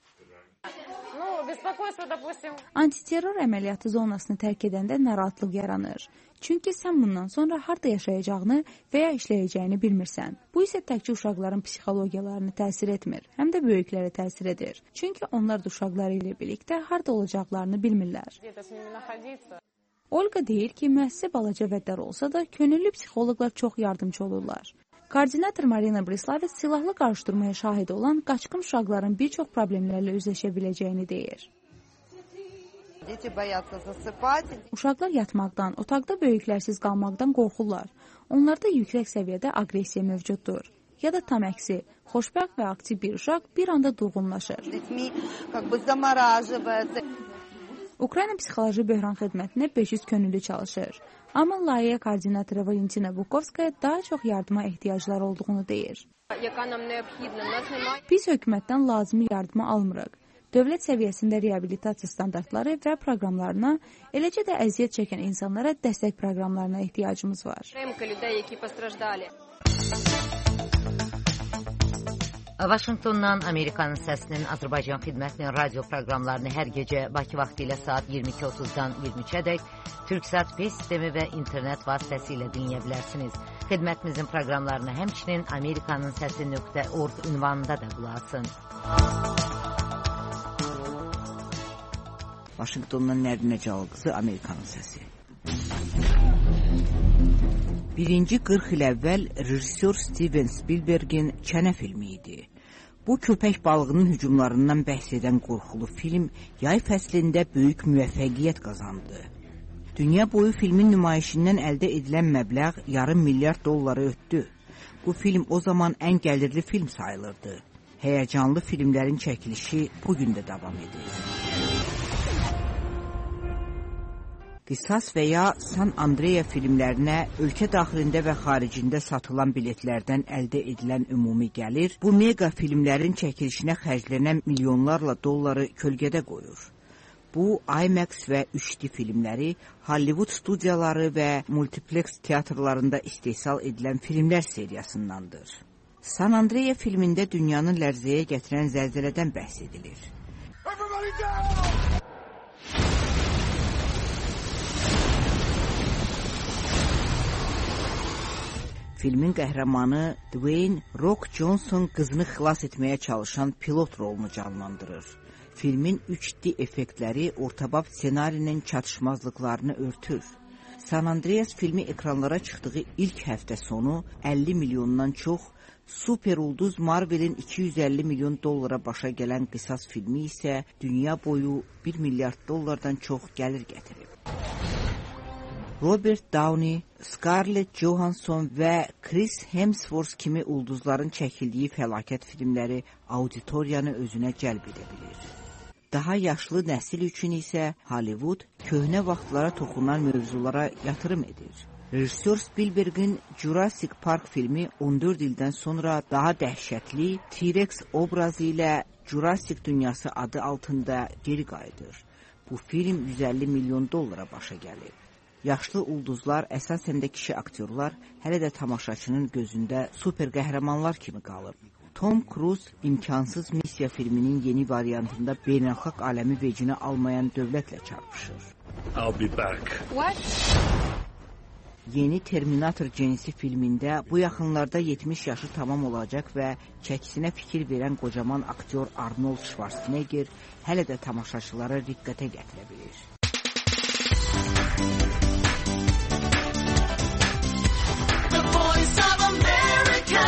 Speaker 9: Antiterror əməliyyatı zonasını tərk edəndə narahatlıq yaranır. Çünki sən bundan sonra harda yaşayacağını və ya işləyəcəyini bilmirsən. Bu isə təkcə uşaqların psixologiyalarını təsir etmir, həm də böyüklərə təsir edir. Çünki onlar da uşaqları ilə birlikdə harda olacaqlarını bilmirlər. Olga deyir ki, müəssisə balaca və dar olsa da, könüllü psixoloqlar çox yardımcı olurlar. Koordinator Marina Brislavets silahlı qarşıdurmaya şahid olan qaçqın uşaqların bir çox problemlərlə üzləşə biləcəyini deyir. Uşaqlar yatmaqdan, otaqda böyüklərsiz qalmaqdan qorxurlar. Onlarda yüksək səviyyədə aqressiya mövcuddur. Ya da tam əksi, xoşbəxt və aktiv bir uşaq bir anda durğunlaşır. Ukrayna Psixoloji Böhran Xidmətinə 500 könüllü çalışır. Amma layihə koordinatoru Valentina Bukovskaya daha çox yardıma ehtiyaclar olduğunu deyir. Biz hökumətdən lazımi yardımı almırıq. Dövlət səviyyəsində reabilitasiya standartları və proqramlarına, eləcə də əziyyət çəkən insanlara dəstək proqramlarına ehtiyacımız var.
Speaker 8: Vaşinqtondan Amerikanın səsinin Azərbaycan xidmətinin radio proqramlarını hər gecə Bakı vaxtı ilə saat 22:30-dan 23-ədək Türksat P sistemi və internet vasitəsilə dinləyə bilərsiniz. Xidmətimizin proqramlarını həmçinin Amerikanın səsi.org ünvanında da qulaq.
Speaker 11: Vaşinqtondan Nərdinə Cəlqızı, Amerikanın səsi. Birinci 40 il əvvəl rejissor Steven Spielbergin Çənə filmi idi. Bu köpək balığının hücumlarından bəhs edən qorxulu film yay fəslində böyük müvəffəqiyyət qazandı. Dünya boyu filmin nümayişindən əldə edilən məbləğ $500 milyon ötdü. Bu film o zaman ən gəlirli film sayılırdı. Həyəcanlı filmlərin çəkilişi bugün də davam edir. Qisas və ya San Andreas filmlərinə ölkə daxilində və xaricində satılan biletlərdən əldə edilən ümumi gəlir, bu mega filmlərin çəkilişinə xərclənən milyonlarla dolları kölgədə qoyur. Bu, IMAX və 3D filmləri, Hollywood studiyaları və multiplex teatrlarında istehsal edilən filmlər seriyasındandır. San Andreas filmində dünyanın lərzəyə gətirən zəlzələdən bəhs edilir. Filmin qəhrəmanı Dwayne Rock Johnson qızını xilas etməyə çalışan pilot rolunu canlandırır. Filmin 3D effektləri ortabab ssenarinin çatışmazlıqlarını örtür. San Andreas filmi ekranlara çıxdığı ilk həftə sonu 50 milyondan çox, super ulduz Marvel'in $250 milyon başa gələn Qisas filmi isə dünya boyu $1 milyard çox gəlir gətirib. Robert Downey, Scarlett Johansson və Chris Hemsworth kimi ulduzların çəkildiyi fəlakət filmləri auditoriyanı özünə cəlb edə bilir. Daha yaşlı nəsil üçün isə Hollywood köhnə vaxtlara toxunan mövzulara yatırım edir. Rejissor Spielbergin Jurassic Park filmi 14 ildən sonra daha dəhşətli T-Rex obrazı ilə Jurassic dünyası adı altında geri qayıdır. Bu film $150 milyon başa gəlir. Yaşlı ulduzlar, əsasən də kişi aktyorlar hələ də tamaşaçının gözündə super qəhrəmanlar kimi qalır. Tom Cruise İmkansız Missiya filminin yeni variantında beynəlxalq aləmi vecinə almayan dövlətlə çarpışır.
Speaker 5: I'll be back.
Speaker 11: What? Yeni Terminator cinsi filmində bu yaxınlarda 70 yaşı tamam olacaq və çəkisinə fikir verən qocaman aktyor Arnold Schwarzenegger hələ də tamaşaçılara diqqətə gətirə bilir.
Speaker 13: The Voice of America.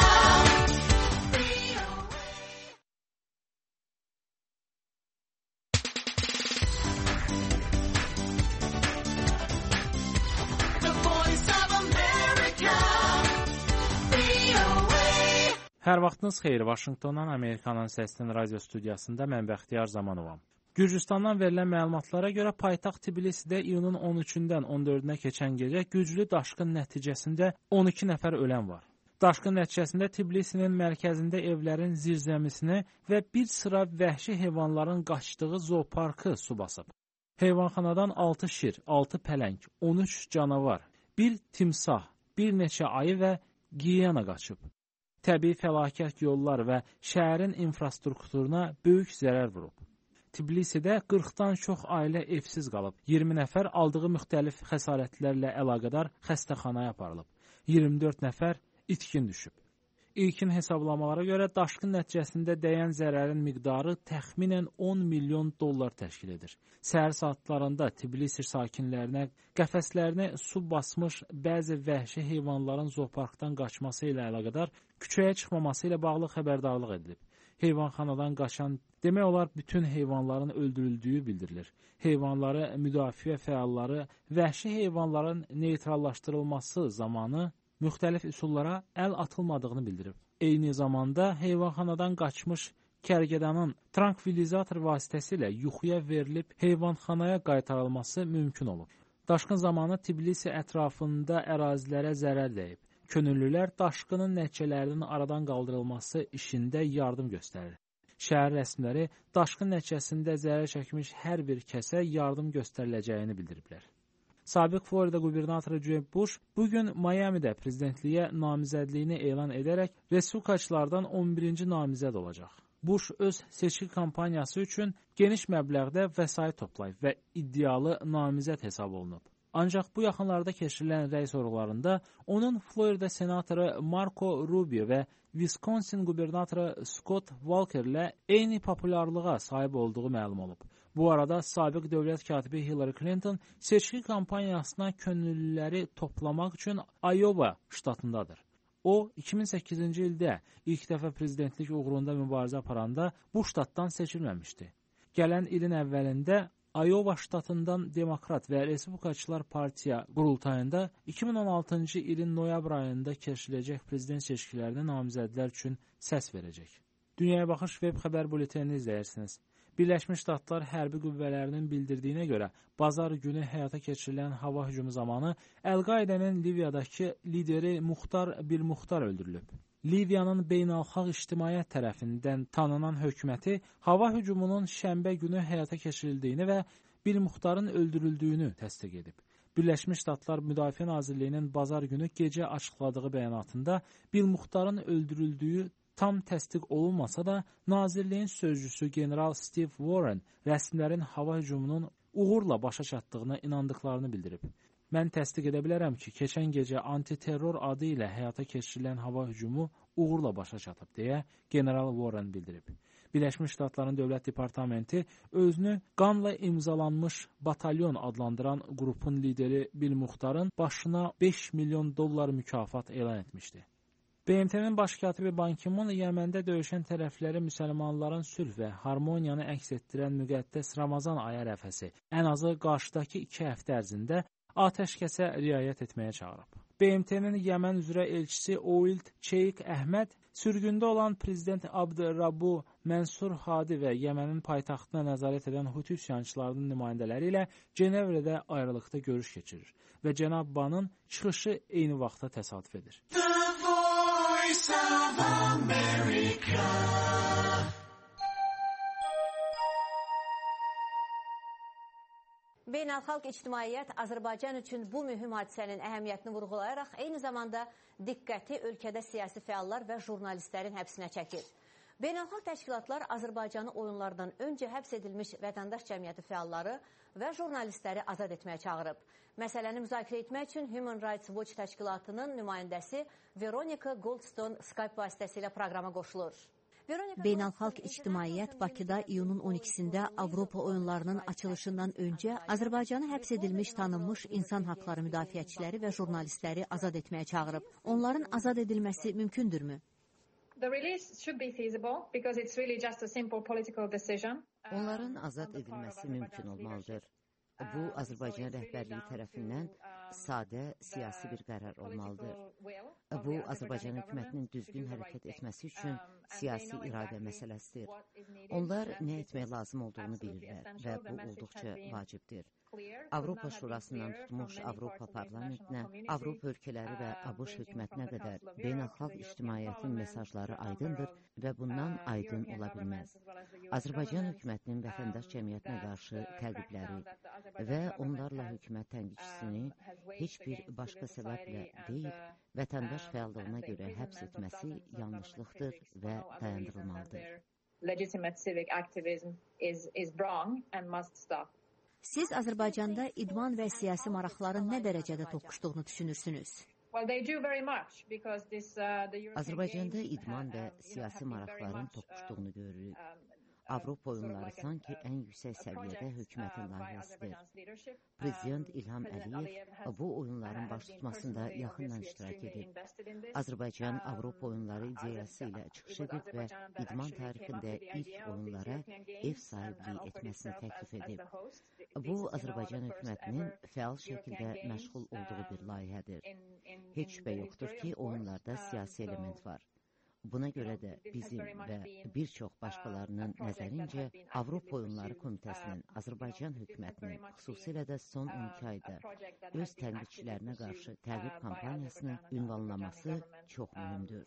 Speaker 3: Hər vaxtınız xeyir. Vaşinqtondan Amerikanın Səsinin radio studiyasında mən Bəxtiyar Zamanovam. Gürcüstandan verilən məlumatlara görə paytaxt Tbilisidə iyunun 13-dən 14-nə keçən gecə güclü daşqın nəticəsində 12 nəfər ölən var. Daşqın nəticəsində Tbilisinin mərkəzində evlərin zirzəmisini və bir sıra vəhşi heyvanların qaçdığı zooparkı su basıb. Heyvanxanadan 6 şir, 6 pələng, 13 canavar, bir timsah, bir neçə ayı və giyana qaçıb. Təbii fəlakət yollar və şəhərin infrastrukturuna böyük zərər vurub. Tbilisidə 40-dan çox ailə evsiz qalıb. 20 nəfər aldığı müxtəlif xəsarətlərlə əlaqədar xəstəxanaya aparılıb. 24 nəfər itkin düşüb. İlkin hesablamalara görə daşqın nəticəsində dəyən zərərin miqdarı təxminən 10 milyon dollar təşkil edir. Səhər saatlarında Tbilisi sakinlərinə qəfəslərini su basmış bəzi vəhşi heyvanların zooparkdan qaçması ilə əlaqədar küçəyə çıxmaması ilə bağlı xəbərdarlıq edilib. Heyvanxanadan qaçan demək olar bütün heyvanların öldürüldüyü bildirilir. Heyvanları müdafiə fəalları vəhşi heyvanların neytrallaşdırılması zamanı müxtəlif üsullara əl atılmadığını bildirib. Eyni zamanda heyvanxanadan qaçmış kərgədanın trankvilizator vasitəsilə yuxuya verilib heyvanxanaya qaytarılması mümkün olub. Daşqın zamanı Tbilisi ətrafında ərazilərə zərər dəyib. Könüllülər daşqının nəticələrinin aradan qaldırılması işində yardım göstərir. Şəhər rəsmiləri daşqın nəticəsində zərər çəkmiş hər bir kəsə yardım göstəriləcəyini bildiriblər. Sabiq Florida qubernatoru Jeb Bush bugün Miami'də prezidentliyə namizədliyini elan edərək respublikaçılardan 11-ci namizəd olacaq. Bush öz seçki kampaniyası üçün geniş məbləğdə vəsait toplayıb və iddialı namizəd hesab olunub. Ancaq bu yaxınlarda keçirilən rəy sorğularında onun Florida senatoru Marco Rubio və Wisconsin qubernatoru Scott Walker ilə eyni populyarlığa sahib olduğu məlum olub. Bu arada sabiq dövlət katibi Hillary Clinton seçki kampaniyasına könüllüləri toplamaq üçün Iowa ştatındadır. O, 2008-ci ildə ilk dəfə prezidentlik uğrunda mübarizə aparanda bu ştatdan seçilməmişdi. Gələn ilin əvvəlində Iowa ştatından Demokrat və Respublikaçılar Partiya qurultayında 2016-cı ilin noyabr ayında keçiriləcək prezident seçkilərinə namizədlər üçün səs verəcək. Dünyaya Baxış web xəbər buletenini izləyirsiniz. Birləşmiş Ştatlar hərbi qüvvələrinin bildirdiyinə görə bazar günü həyata keçirilən hava hücumu zamanı Əl-Qaidənin Liviyadakı lideri Muxtar Bilmuxtar öldürülüb. Liviyanın beynəlxalq ictimaiyyət tərəfindən tanınan hökuməti hava hücumunun şənbə günü həyata keçirildiyini və Bilmuxtarın öldürüldüyünü təsdiq edib. Birləşmiş Ştatlar Müdafiə Nazirliyinin bazar günü gecə açıqladığı bəyanatında Bilmuxtarın öldürüldüyü tam təsdiq olunmasa da, Nazirliyin sözcüsü General Steve Warren rəsmilərin hava hücumunun uğurla başa çatdığına inandıqlarını bildirib. Mən təsdiq edə bilərəm ki, keçən gecə antiterror adı ilə həyata keçirilən hava hücumu uğurla başa çatıb, deyə General Warren bildirib. Birləşmiş Ştatların Dövlət Departamenti özünü qanla imzalanmış batalyon adlandıran qrupun lideri Bilmuxtarın başına 5 milyon dollar mükafat elan etmişdi. BMT-nin baş katibi Ban Ki-moon Yəməndə döyüşən tərəfləri müsəlmanların sülh və harmoniyanı əks etdirən müqəddəs Ramazan ayı ərəfəsi ən azı qarşıdakı 2 həftə ərzində atəşkəsə riayət etməyə çağırıb. BMT-nin Yəmən üzrə elçisi Oild Şeyx Əhməd sürgündə olan prezident Abdurrabu Mənsur Hadi və Yəmənin paytaxtına nəzarət edən Huti üsyançılarının nümayəndələri ilə Cenevrədə ayrılıqda görüş keçirir və cənab Banın çıxışı eyni vaxtda təsadüf edir.
Speaker 6: Beynəlxalq ictimaiyyət Azərbaycan üçün bu mühüm hadisənin əhəmiyyətini vurğulayaraq eyni zamanda diqqəti ölkədə siyasi fəallar və jurnalistlərin həbsinə çəkir. Beynəlxalq təşkilatlar Azərbaycanı oyunlardan öncə həbs edilmiş vətəndaş cəmiyyəti fəalları və jurnalistləri azad etməyə çağırıb. Məsələni müzakirə etmək üçün Human Rights Watch təşkilatının nümayəndəsi Veronika Goldstone Skype vasitəsilə proqrama qoşulur.
Speaker 7: Beynəlxalq ictimaiyyət Bakıda iyunun 12-sində Avropa oyunlarının açılışından öncə Azərbaycanı həbs edilmiş tanınmış insan haqları müdafiəçiləri və jurnalistləri azad etməyə çağırıb. Onların azad edilməsi mümkündürmü?
Speaker 8: Onların azad edilməsi mümkün olmalıdır. Bu, Azərbaycan rəhbərliyi tərəfindən sadə, siyasi bir qərar olmalıdır. Bu, Azərbaycan hökumətinin düzgün hərəkət etməsi üçün siyasi iradə məsələsidir. Onlar nə etmək lazım olduğunu bilirlər və bu olduqca vacibdir. Avropa Şurasından tutmuş Avropa Parlamentinə, Avropa ölkələri və ABŞ hökumətinə qədər beynəlxalq ictimaiyyətin mesajları aydındır və bundan aydın ola bilməz. Azərbaycan hökumətinin vətəndaş cəmiyyətinə qarşı təqibləri və onlarla hökumət tənqidçisini heç bir başqa səbəblə deyil, vətəndaş fəallığına görə həbs etməsi yanlışlıqdır və dayandırılmalıdır.
Speaker 7: Siz Azərbaycanda idman və siyasi maraqların nə dərəcədə toqquşduğunu düşünürsünüz?
Speaker 8: Azərbaycanda idman və siyasi maraqların toqquşduğunu görürük. Avropa oyunları sanki ən yüksək səviyyədə hökumətin layihəsidir. Prezident İlham Əliyev bu oyunların baş tutmasında yaxından iştirak edib. Azərbaycan Avropa oyunları ideyası ilə çıxış edib və idman tarixində ilk oyunlara ev sahibliyi etməsini təklif edib. Bu, Azərbaycan hökumətinin fəal şəkildə məşğul olduğu bir layihədir. Heç şübhə yoxdur ki, oyunlarda siyasi element var. Buna görə də bizim və bir çox başqalarının nəzərincə Avropa Oyunları Komitəsinin Azərbaycan hökumətinin xüsusilə də son 12 ayda öz tənqidçilərinə qarşı təqib kampaniyasını ünvanlaması çox mühümdür.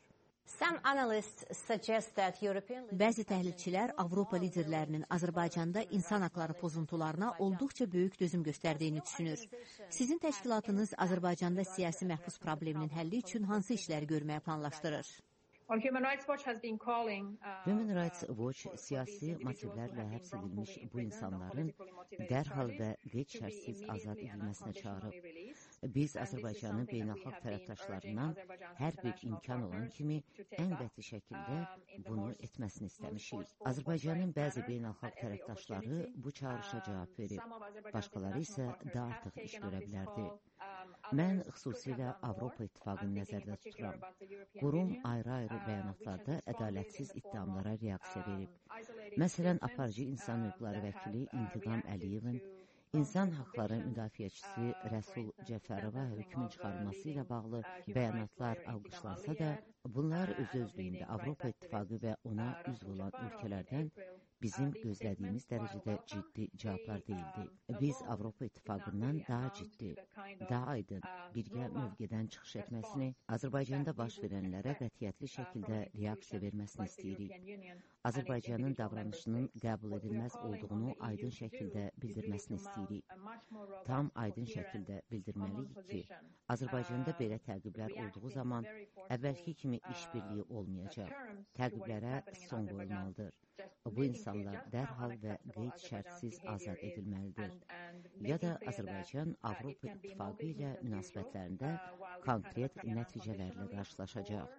Speaker 7: Bəzi təhlilçilər Avropa liderlərinin Azərbaycanda insan haqları pozuntularına olduqca böyük dözüm göstərdiyini düşünür. Sizin təşkilatınız Azərbaycanda siyasi məhbus probleminin həlli üçün hansı işləri görməyə planlaşdırır?
Speaker 8: Human Rights Watch siyasi motivlərlə həbs edilmiş bu insanların dərhal və qeyd şərtsiz azad edilməsinə çağırıb. Biz Azərbaycanın beynəlxalq tərəfdaşlarından hər bir imkan olan kimi ən qəti şəkildə bunu etməsini istəmişik. Azərbaycanın bəzi beynəlxalq tərəfdaşları bu çağırışa cavab verib. Başqaları isə daha artıq iş görə bilərdi. Mən xüsusilə Avropa İttifaqını nəzərdə tuturam. Qurum ayrı-ayrı bəyanatlarda ədalətsiz iddiamlara reaksiya verib. Məsələn, aparıcı insan hüquqları vəkili İntiqam Əliyevin, İnsan haqları müdafiəçisi Rəsul Cəfərova hökmün çıxarılması ilə bağlı bəyanatlar alqışlansa da, bunlar öz-özlüyündə Avropa İttifaqı və ona üzv olan ölkələrdən bizim gözlədiyimiz dərəcədə ciddi cavablar deyildi. Biz Avropa İttifaqından daha ciddi, daha aydın, birgə mövqedən çıxış etməsini, Azərbaycanda baş verənlərə qətiyyətli şəkildə reaksiya verməsini istəyirik. Azərbaycanın davranışının qəbul edilməz olduğunu aydın şəkildə bildirməsini istəyirik. Tam aydın şəkildə bildirməliyik ki, Azərbaycanda belə təqiblər olduğu zaman əvvəlki kimi işbirliyi olmayacaq. Təqiblərə son qoyulmalıdır. Bu insanlar dərhal və qeyd şərtsiz azad edilməlidir. Ya da Azərbaycan Avropa İttifaqı ilə münasibətlərində konkret nəticələrlə qarşılaşacaq.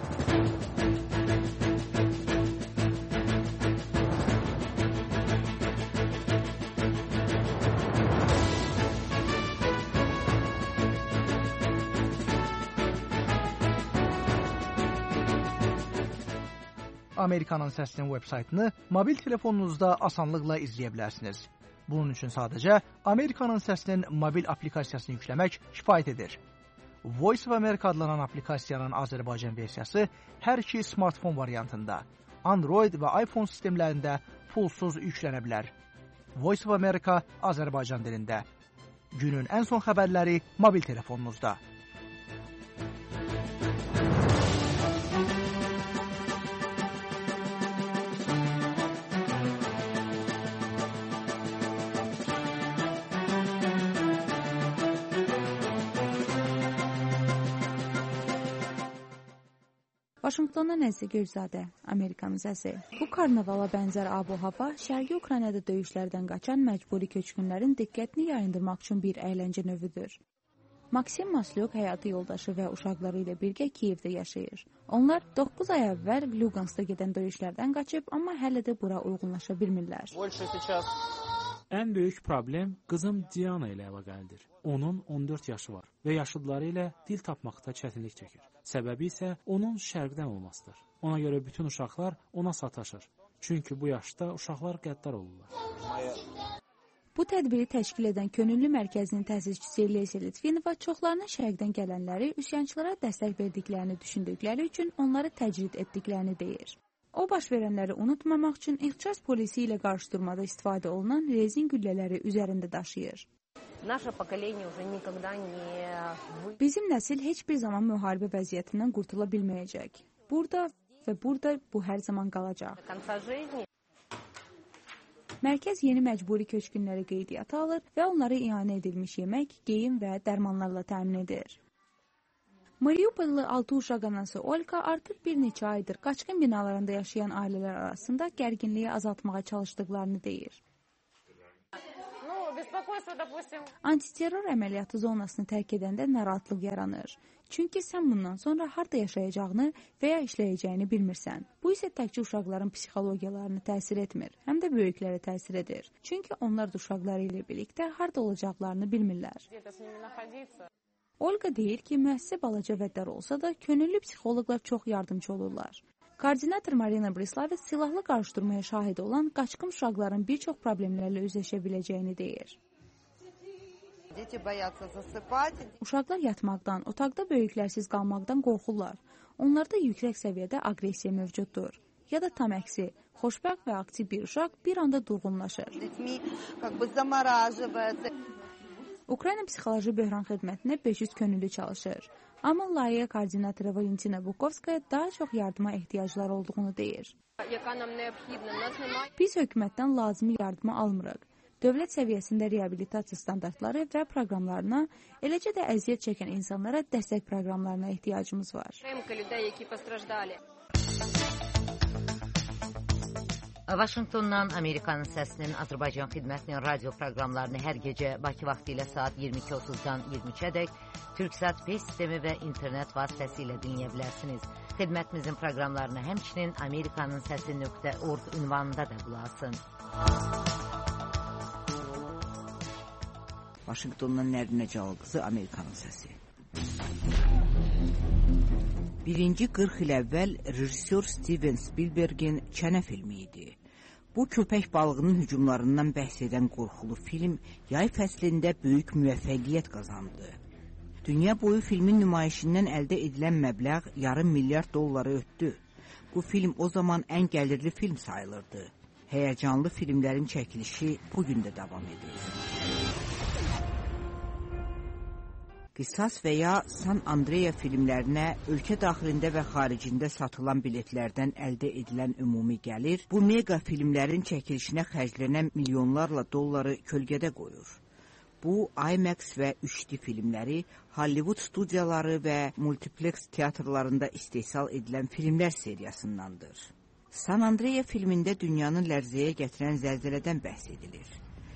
Speaker 2: Amerikanın Səsinin veb-saytını mobil telefonunuzda asanlıqla izləyə bilərsiniz. Bunun üçün sadəcə Amerikanın Səsinin mobil aplikasiyasını yükləmək kifayət edir. Voice of America adlanan aplikasiyanın Azərbaycan versiyası hər iki smartfon variantında, Android və iPhone sistemlərində pulsuz yüklənə bilər. Voice of America Azərbaycan dilində. Günün ən son xəbərləri mobil telefonunuzda.
Speaker 9: Vaşinqtondan Nəzə Göyzadə, Amerikanın səsi. Bu karnavala bənzər ab-hava Şərqi Ukraynada döyüşlərdən qaçan məcburi köçkünlərin diqqətini yayındırmaq üçün bir əyləncə növüdür. Maksim Maslyok həyatı yoldaşı və uşaqları ilə birgə Kiyevdə yaşayır. Onlar 9 ay əvvəl Luganskda gedən döyüşlərdən qaçıb, amma hələ də bura uyğunlaşa bilmirlər.
Speaker 3: Ən böyük problem qızım Diana ilə əlaqəlidir. Onun 14 yaşı var və yaşıdları ilə dil tapmaqda çətinlik çəkir. Səbəbi isə onun şərqdən olmasıdır. Ona görə bütün uşaqlar ona sataşır. Çünki bu yaşda uşaqlar qəddar olurlar.
Speaker 9: Bu tədbiri təşkil edən Könüllü Mərkəzinin təsisçisi Leysa Litvinova çoxlarının şərqdən gələnləri üsyançılara dəstək verdiklərini düşündükləri üçün onları təcrid etdiklərini deyir. O, baş verənləri unutmamaq üçün ixtişas polisi ilə qarşıdurmada istifadə olunan rezin güllələri üzərində daşıyır. Bizim nəsil heç bir zaman müharibə vəziyyətindən qurtula bilməyəcək. Burada və burada bu hər zaman qalacaq. Mərkəz yeni məcburi köçkünləri qeydiyyata alır və onlara ianə edilmiş yemək, geyim və dərmanlarla təmin edir. Mariupollu 6 uşaq anası Olka artıq bir neçə aydır qaçqın binalarında yaşayan ailələr arasında gərginliyi azaltmağa çalışdıqlarını deyir. Antiterror əməliyyatı zonasını tərk edəndə narahatlıq yaranır. Çünki sən bundan sonra harda yaşayacağını və ya işləyəcəyini bilmirsən. Bu isə təkcə uşaqların psixologiyalarını təsir etmir, həm də böyüklərə təsir edir. Çünki onlar da uşaqları ilə birlikdə harda olacaqlarını bilmirlər. Olga deyir ki, müəssisə balaca və dar olsa da, könüllü psixoloqlar çox yardımcı olurlar. Koordinator Marina Brislavets silahlı qarşıdurmaya şahid olan qaçqın uşaqların bir çox problemlərlə üzləşə biləcəyini deyir. Uşaqlar yatmaqdan, otaqda böyüklərsiz qalmaqdan qorxurlar. Onlarda yüksək səviyyədə aqressiya mövcuddur. Ya da tam əksi, xoşbəxt və aktiv bir uşaq bir anda durğunlaşır. Ukrayna Psixoloji Böhran Xidmətinə 500 könüllü çalışır. Amma layihə koordinatoru Valentina Bukovskaya daha çox yardıma ehtiyaclar olduğunu deyir. Biz hökumətdən lazımi yardımı almırıq. Dövlət səviyyəsində reabilitasiya standartları və proqramlarına, eləcə də əziyyət çəkən insanlara dəstək proqramlarına ehtiyacımız var.
Speaker 8: Vaşinqtondan Amerikanın səsinin Azərbaycan xidmətinin radio proqramlarını hər gecə Bakı vaxtı ilə saat 22:30-dan 23-ədək Türksat Pay sistemi və internet vasitəsilə dinləyə bilərsiniz. Xidmətimizin proqramlarını həmçinin Amerikanın səsi.org ünvanında da qulaq asın.
Speaker 11: Vaşinqtondan Nərinə Calqızı, Amerikanın səsi. Birinci 40 il əvvəl rejissor Steven Spielbergin Çənə filmi idi. Bu köpək balığının hücumlarından bəhs edən qorxulu film yay fəslində böyük müvəffəqiyyət qazandı. Dünya boyu filmin nümayişindən əldə edilən məbləğ yarım milyard dolları ötdü. Bu film o zaman ən gəlirli film sayılırdı. Həyəcanlı filmlərin çəkilişi bugün də davam edir. Qisas və ya San Andreya filmlərinə ölkə daxilində və xaricində satılan biletlərdən əldə edilən ümumi gəlir, bu mega filmlərin çəkilişinə xərclənən milyonlarla dolları kölgədə qoyur. Bu, IMAX və 3D filmləri, Hollywood studiyaları və multiplex teatrlarında istehsal edilən filmlər seriyasındandır. San Andreya filmində dünyanın lərzəyə gətirən zəlzələdən bəhs edilir.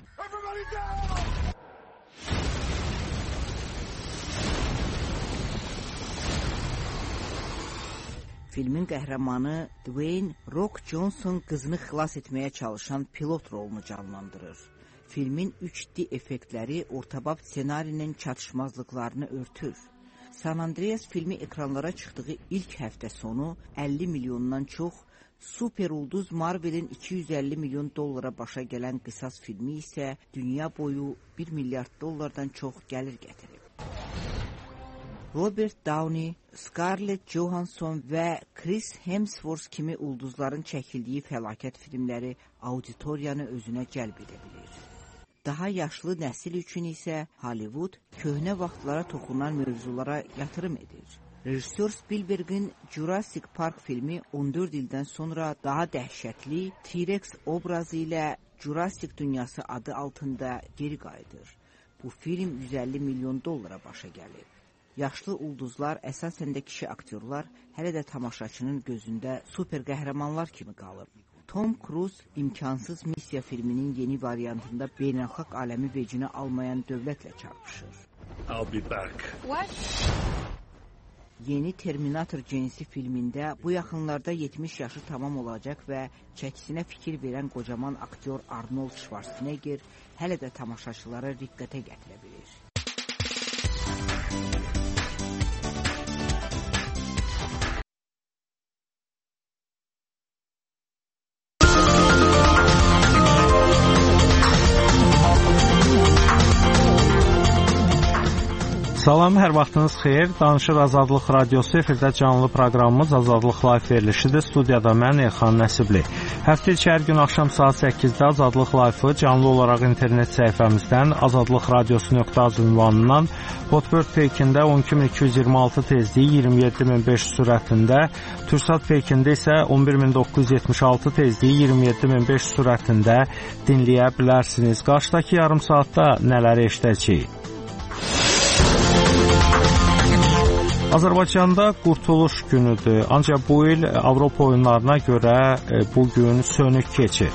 Speaker 11: Filmin qəhrəmanı Dwayne Rock Johnson qızını xilas etməyə çalışan pilot rolunu canlandırır. Filmin 3D effektləri ortabab ssenarinin çatışmazlıqlarını örtür. San Andreas filmi ekranlara çıxdığı ilk həftə sonu 50 milyondan çox, super ulduz Marvel'in 250 milyon dollara başa gələn Qisas filmi isə dünya boyu 1 milyard dollardan çox gəlir gətirib. Robert Downey, Scarlett Johansson və Chris Hemsworth kimi ulduzların çəkildiyi fəlakət filmləri auditoriyanı özünə cəlb edə bilir. Daha yaşlı nəsil üçün isə Hollywood köhnə vaxtlara toxunan mövzulara yatırım edir. Rejissor Spielberg'in Jurassic Park filmi 14 ildən sonra daha dəhşətli T-Rex obrazı ilə Jurassic dünyası adı altında geri qayıdır. Bu film 150 milyon dollara başa gəlib. Yaşlı ulduzlar, əsasən də kişi aktyorlar hələ də tamaşaçının gözündə super qəhrəmanlar kimi qalır. Tom Cruise imkansız missiya filminin yeni variantında beynəlxalq aləmi vecinə almayan dövlətlə çarpışır.
Speaker 5: I'll be back.
Speaker 11: What? Yeni Terminator cinsi filmində bu yaxınlarda 70 yaşı tamam olacaq və çəkisinə fikir verən qocaman aktyor Arnold Schwarzenegger hələ də tamaşaçılara diqqətə gətirə bilir.
Speaker 3: Salam, hər vaxtınız xeyir. Danışır Azadlıq Radiosu, efirdə canlı proqramımız Azadlıq Live verilişidir. Studiyada mən Elxan Nəsibli. Həftə içi hər gün axşam saat 8-də Azadlıq Live-ı canlı olaraq internet səhifəmizdən azadlıqradiosu.az ünvanından Hotbird peykində 12226 tezliyi 27500 sürətində, Türksat peykində isə 11976 tezliyi 27500 sürətində dinləyə bilərsiniz. Qarşıdakı yarım saatda nələri eşidəcəyik? Azərbaycanda Qurtuluş günüdür, ancaq bu il Avropa oyunlarına görə bu gün sönük keçir.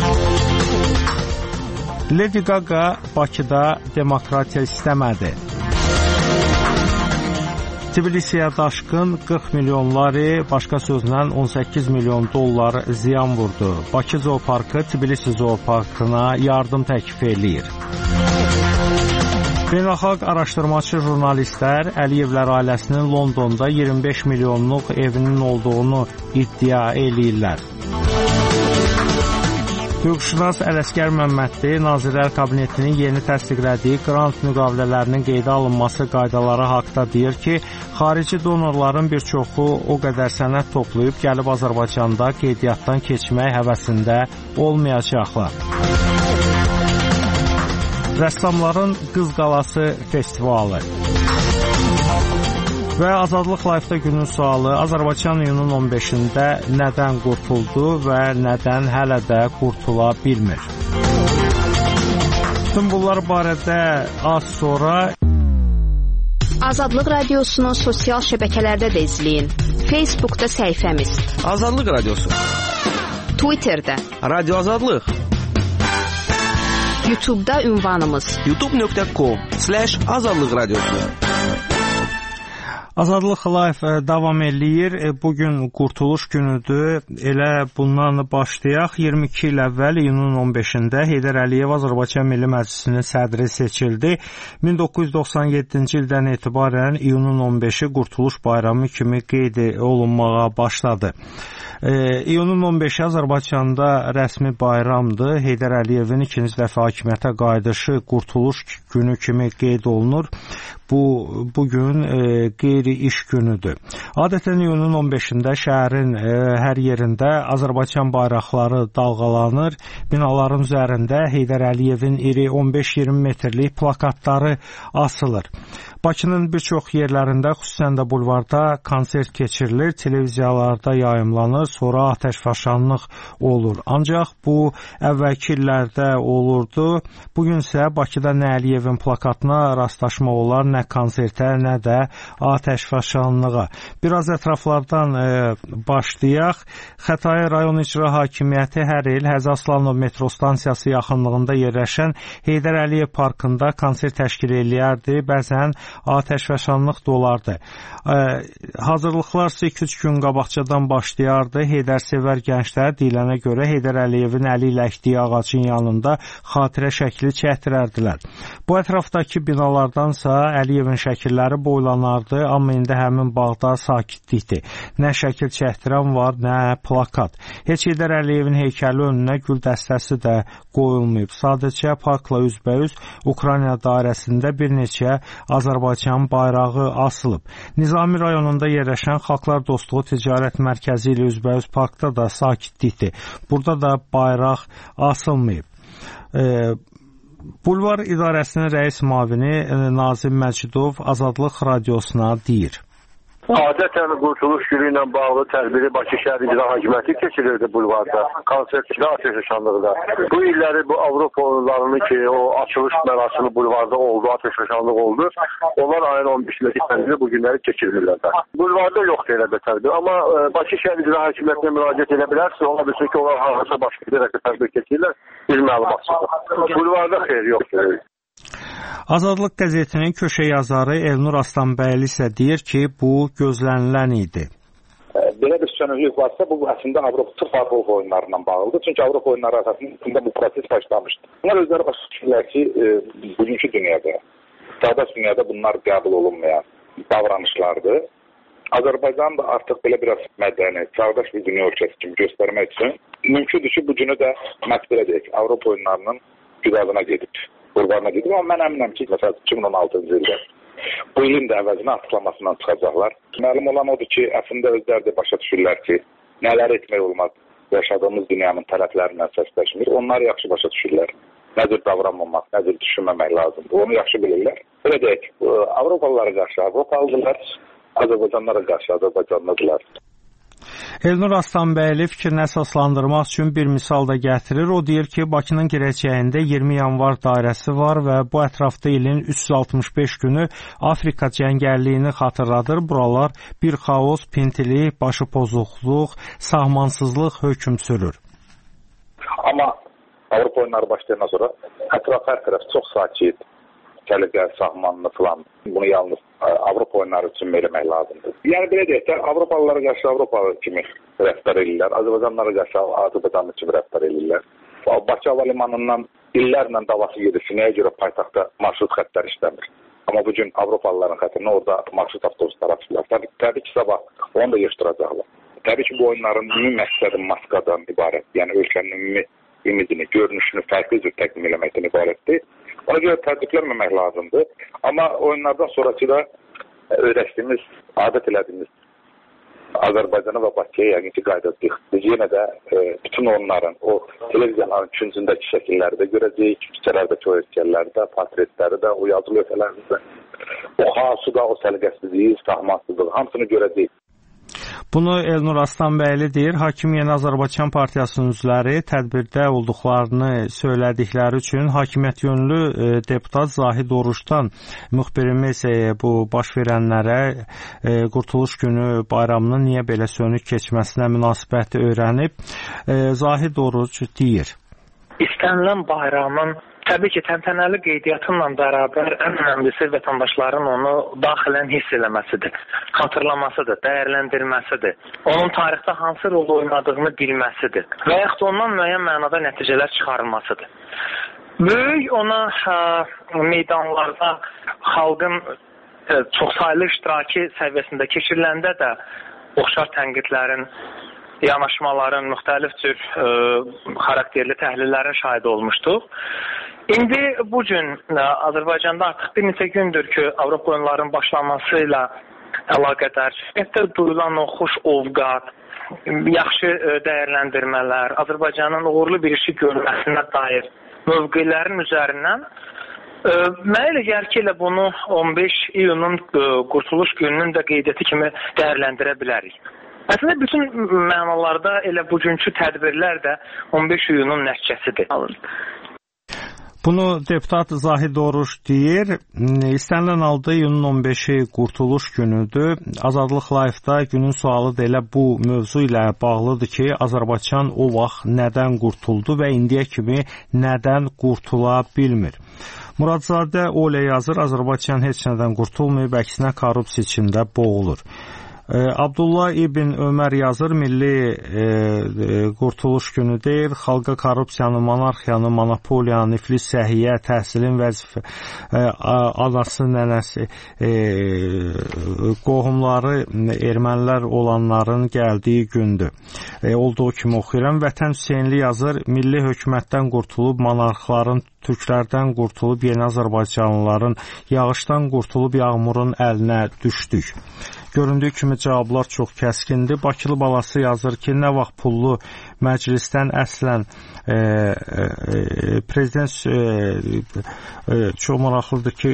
Speaker 3: Lady Gaga Bakıda demokratiya istəmədi. Tbilisiyə daşqın 40 milyon lari, başqa sözlə 18 milyon dollar ziyan vurdu. Bakı Zooparkı Tbilisi Zooparkına yardım təklif eləyir. Beynəlxalq araşdırmaçı jurnalistlər Əliyevlər ailəsinin Londonda 25 milyonluq evinin olduğunu iddia eləyirlər. Hüquqşünas Ələsgər Məmmədli Nazirlər Kabinetinin yeni təsdiqlədiyi qrant müqavilələrinin qeydə alınması qaydaları haqqında deyir ki, xarici donorların bir çoxu o qədər sənəd toplayıb gəlib Azərbaycanda qeydiyyatdan keçmək həvəsində olmayacaqlar. Rəssamların Qız Qalası festivalı və Azadlıq Live-da günün sualı Azərbaycan iyunun 15-də nədən qurtuldu və nədən hələ də qurtula bilmir? Bütün bunlar barədə az sonra
Speaker 12: Azadlıq Radiosunun sosial şəbəkələrdə də izləyin. Facebookda səhifəmiz
Speaker 15: Azadlıq Radiosu,
Speaker 12: Twitterdə
Speaker 15: Radio Azadlıq,
Speaker 12: YouTube'da ünvanımız
Speaker 15: youtube.com/Azadlıq Radiosu.
Speaker 3: Azadlıq Live davam eləyir. Bugün Qurtuluş günüdür. Elə bundan başlayaq. 22 il əvvəl iyunun 15-də Heydər Əliyev Azərbaycan Milli Məclisinin sədri seçildi. 1997-ci ildən etibarən iyunun 15-i Qurtuluş bayramı kimi qeyd olunmağa başladı. İyunun 15-i Azərbaycanda rəsmi bayramdır. Heydər Əliyevin ikinci dəfə hakimiyyətə qayıdışı Qurtuluş günü kimi qeyd olunur. Bu gün qeyri-iş günüdür. Adətən iyunun 15-də şəhərin hər yerində Azərbaycan bayraqları dalğalanır. Binaların üzərində Heydər Əliyevin iri 15-20 metrlik plakatları asılır. Bakının bir çox yerlərində, xüsusən də bulvarda konsert keçirilir, televiziyalarda yayımlanır, sonra atəşfəşanlıq olur. Ancaq bu əvvəlki illərdə olurdu. Bugün isə Bakıda nə Əliyevin plakatına rastlaşmaq olar, nə konsertə, nə də atəşfəşanlığa. Biraz ətraflardan başlayaq. Xətai rayon icra hakimiyyəti hər il Həzi Aslanov metro stansiyası yaxınlığında yerləşən Heydər Əliyev parkında konsert təşkil eləyərdi. Bəzən atəşfəşanlıq da olardı. Hazırlıqlar 2-3 gün qabaqcadan başlayardı. Heydərsevər gənclər deyilənə görə Heydər Əliyevin əli ilə əkdiyi ağacın yanında xatirə şəkli çəkdirərdilər. Bu ətrafdakı binalardansa Əliyevin şəkilləri boylanardı, amma indi həmin bağda sakitlikdir. Nə şəkil çəkdirən var, nə plakat. Heç Heydər Əliyevin heykəli önünə gül dəstəsi də qoyulmayıb. Sadəcə parkla üzbəüz Ukrayna dairəsində bir neçə Azərbaycan bayrağı asılıb. Nizami rayonunda yerləşən Xalqlar Dostluğu Ticarət Mərkəzi ilə üzbəüz parkda da sakitlikdir. Burada da bayraq asılmayıb. Bulvar İdarəsinin rəis müavini Nazim Məcidov Azadlıq Radiosuna deyir.
Speaker 4: Adətən Qurtuluş Günü ilə bağlı tədbiri Bakı şəhər icra hakimiyyəti keçirirdi bulvarda, konsertçidə, ateş nişanlıqda. Bu illəri bu Avropa oyunlarının ki, o açılış mərasimi bulvarda oldu, ateş nişanlıq oldu. Onlar ayın 15-dəki tədbiri bu günləri keçirirlər də. Bulvarda yoxdur elə bir tədbir, amma Bakı şəhər icra hakimiyyətinə müraciət edə bilərsiniz, ola bilsin ki, onlar harasa başqa bir tədbir keçirirlər, biz məlumatsızdır. Bulvarda xeyr yoxdur.
Speaker 5: Azadlıq qəzetinin köşə yazarı Elnur Aslanbəyli isə deyir ki, bu gözlənilən idi.
Speaker 16: Belə bir sönüklük varsa, bu əslində Avropa oyunlarından bağlıdır. Çünki Avropa oyunları arasında bu proses başlamışdı. Bunlar özləri başa düşürlər ki, bugünkü dünyada, çağdaş dünyada bunlar qəbul olunmayan davranışlardır. Azərbaycan da artıq belə biraz mədəni, çağdaş bir dünya ölkəsi kimi göstərmək üçün mümkündür ki, bu günü də məsələ deyək, Avropa oyunlarının güdadına gedib. Qurbanına gedib, amma mən əminəm ki, məsələn 2016-cı ildə bu ilin də əvəzinə açıqlamasından çıxacaqlar. Məlum olan odur ki, əslində özləri də başa düşürlər ki, nələr etmək olmaz, yaşadığımız dünyanın tələblərindən səsləşmir. Onlar yaxşı başa düşürlər. Nə cür davranmamaq, nə cür düşünməmək lazımdır. Onu yaxşı bilirlər. Belə deyək, Avropalılara qarşı Avropalıdırlar, Azərbaycanlara qarşı Azərbaycanlıdırlar.
Speaker 5: Elnur Aslanbəyli fikrini əsaslandırmaq üçün bir misal da gətirir. O deyir ki, Bakının girəcəyində 20 yanvar dairəsi var və bu ətrafda ilin 365 günü Afrika cəngəlliyini xatırladır. Buralar bir xaos, pintilik, başı pozuqluq, sahmansızlıq hökm sürür.
Speaker 16: Amma Avropa oyunları başlayandan sonra ətraf hər tərəf çox sakit, səliqə, sahmanlı falan. Bunu yalnız Avropa oyunları üçün eləmək lazımdır. Yəni belə deyək də, Avropalılara qarşı Avropalı kimi rəftar edirlər, Azərbaycanlara qarşı Azərbaycanlı kimi rəftar edirlər. Bakı hava limanından illərlə davası gedir. Nəyə görə paytaxtda marşrut xəttləri işləmir? Amma bugün Avropalıların xətrinə orada marşrut avtobusları açırlar. Təbii ki, sabah onu da yığışdıracaqlar. Təbii ki, bu oyunların ümumi məqsədi maskadan ibarət. Yəni ölkənin ümumi imidini, görünüşünü fərqli cür təqdim eləməkdən ibarətdir. Ona görə təəccüblənməmək lazımdır. Amma oyunlardan sonraki da öyrəşdiyimiz, adət elədiyimiz Azərbaycana və Bakıya yəqin ki, qaydadıq. Biz yenə də bütün onların, o televiziyanların küncündəki şəkilləri də görəcəyik, küçələrdəki o heykəlləri də, portretləri də, o yazılı lövhələri də, o xaosu da, o səliqəsizliyi, sahmansızlığı, hamısını görəcəyik.
Speaker 5: Bunu Elnur Aslanbəyli deyir. Hakim Yeni Azərbaycan Partiyasının üzvləri tədbirdə olduqlarını söylədikləri üçün hakimiyyət yönlü deputat Zahid Oruçdan müxbirimiz bu baş verənlərə Qurtuluş Günü bayramının niyə belə sönük keçməsinə münasibəti öyrənib. Zahid Oruç deyir.
Speaker 17: İstənilən bayramın təbii ki, təntənəli qeydiyyatınla bərabər ən önəmlisi vətəndaşların onu daxilən hiss eləməsidir, xatırlamasıdır, dəyərləndirməsidir, onun tarixdə hansı rol oynadığını bilməsidir və yaxud ondan müəyyən mənada nəticələr çıxarılmasıdır. Böyük ona meydanlarda xalqın çoxsaylı iştiraki səviyyəsində keçiriləndə də oxşar tənqidlərin, yanaşmaların, müxtəlif cür xarakterli təhlillərin şahidi olmuşduq. İndi bu gün Azərbaycanda artıq bir neçə gündür ki, Avropa oyunlarının başlaması ilə əlaqədar duyulan o xoş ovqat, yaxşı dəyərləndirmələr, Azərbaycanın uğurlu bir işi görməsinə dair mövqelərin üzərindən mənə elə gəlir ki, elə bunu 15 iyunun Qurtuluş Gününün də qeydiyyatı kimi dəyərləndirə bilərik. Əslində bütün mənalarda elə bugünkü tədbirlər də 15 iyunun nəticəsidir.
Speaker 5: Bunu deputat Zahid Oruç deyir. İstənilən halda iyunun 15-i Qurtuluş Günüdür. Azadlıq Live-da günün sualı da elə bu mövzu ilə bağlıdır ki, Azərbaycan o vaxt nədən qurtuldu və indiyə kimi nədən qurtula bilmir. Muradzadə Olə yazır, Azərbaycan heç nədən qurtulmayıb, əksinə korrupsiya içində boğulur. Abdullah İbn Ömər yazır, milli qurtuluş günü deyil, xalqa korrupsiyanı, monarxiyanı, monopoliyanı, iflis səhiyyə, təhsilin vəzifə, anası, nənəsi, qohumları, ermənilər olanların gəldiyi gündür. Olduğu kimi oxuyuram. Vətən Hüseynli yazır, milli hökumətdən qurtulub, monarxların, türklərdən qurtulub, yeni Azərbaycanlıların, yağışdan qurtulub, yağmurun əlinə düşdük. Göründüyü kimi cavablar çox kəskindir. Bakılı balası yazır ki, nə vaxt pullu məclisdən əslən prezident çox maraqlıdır ki,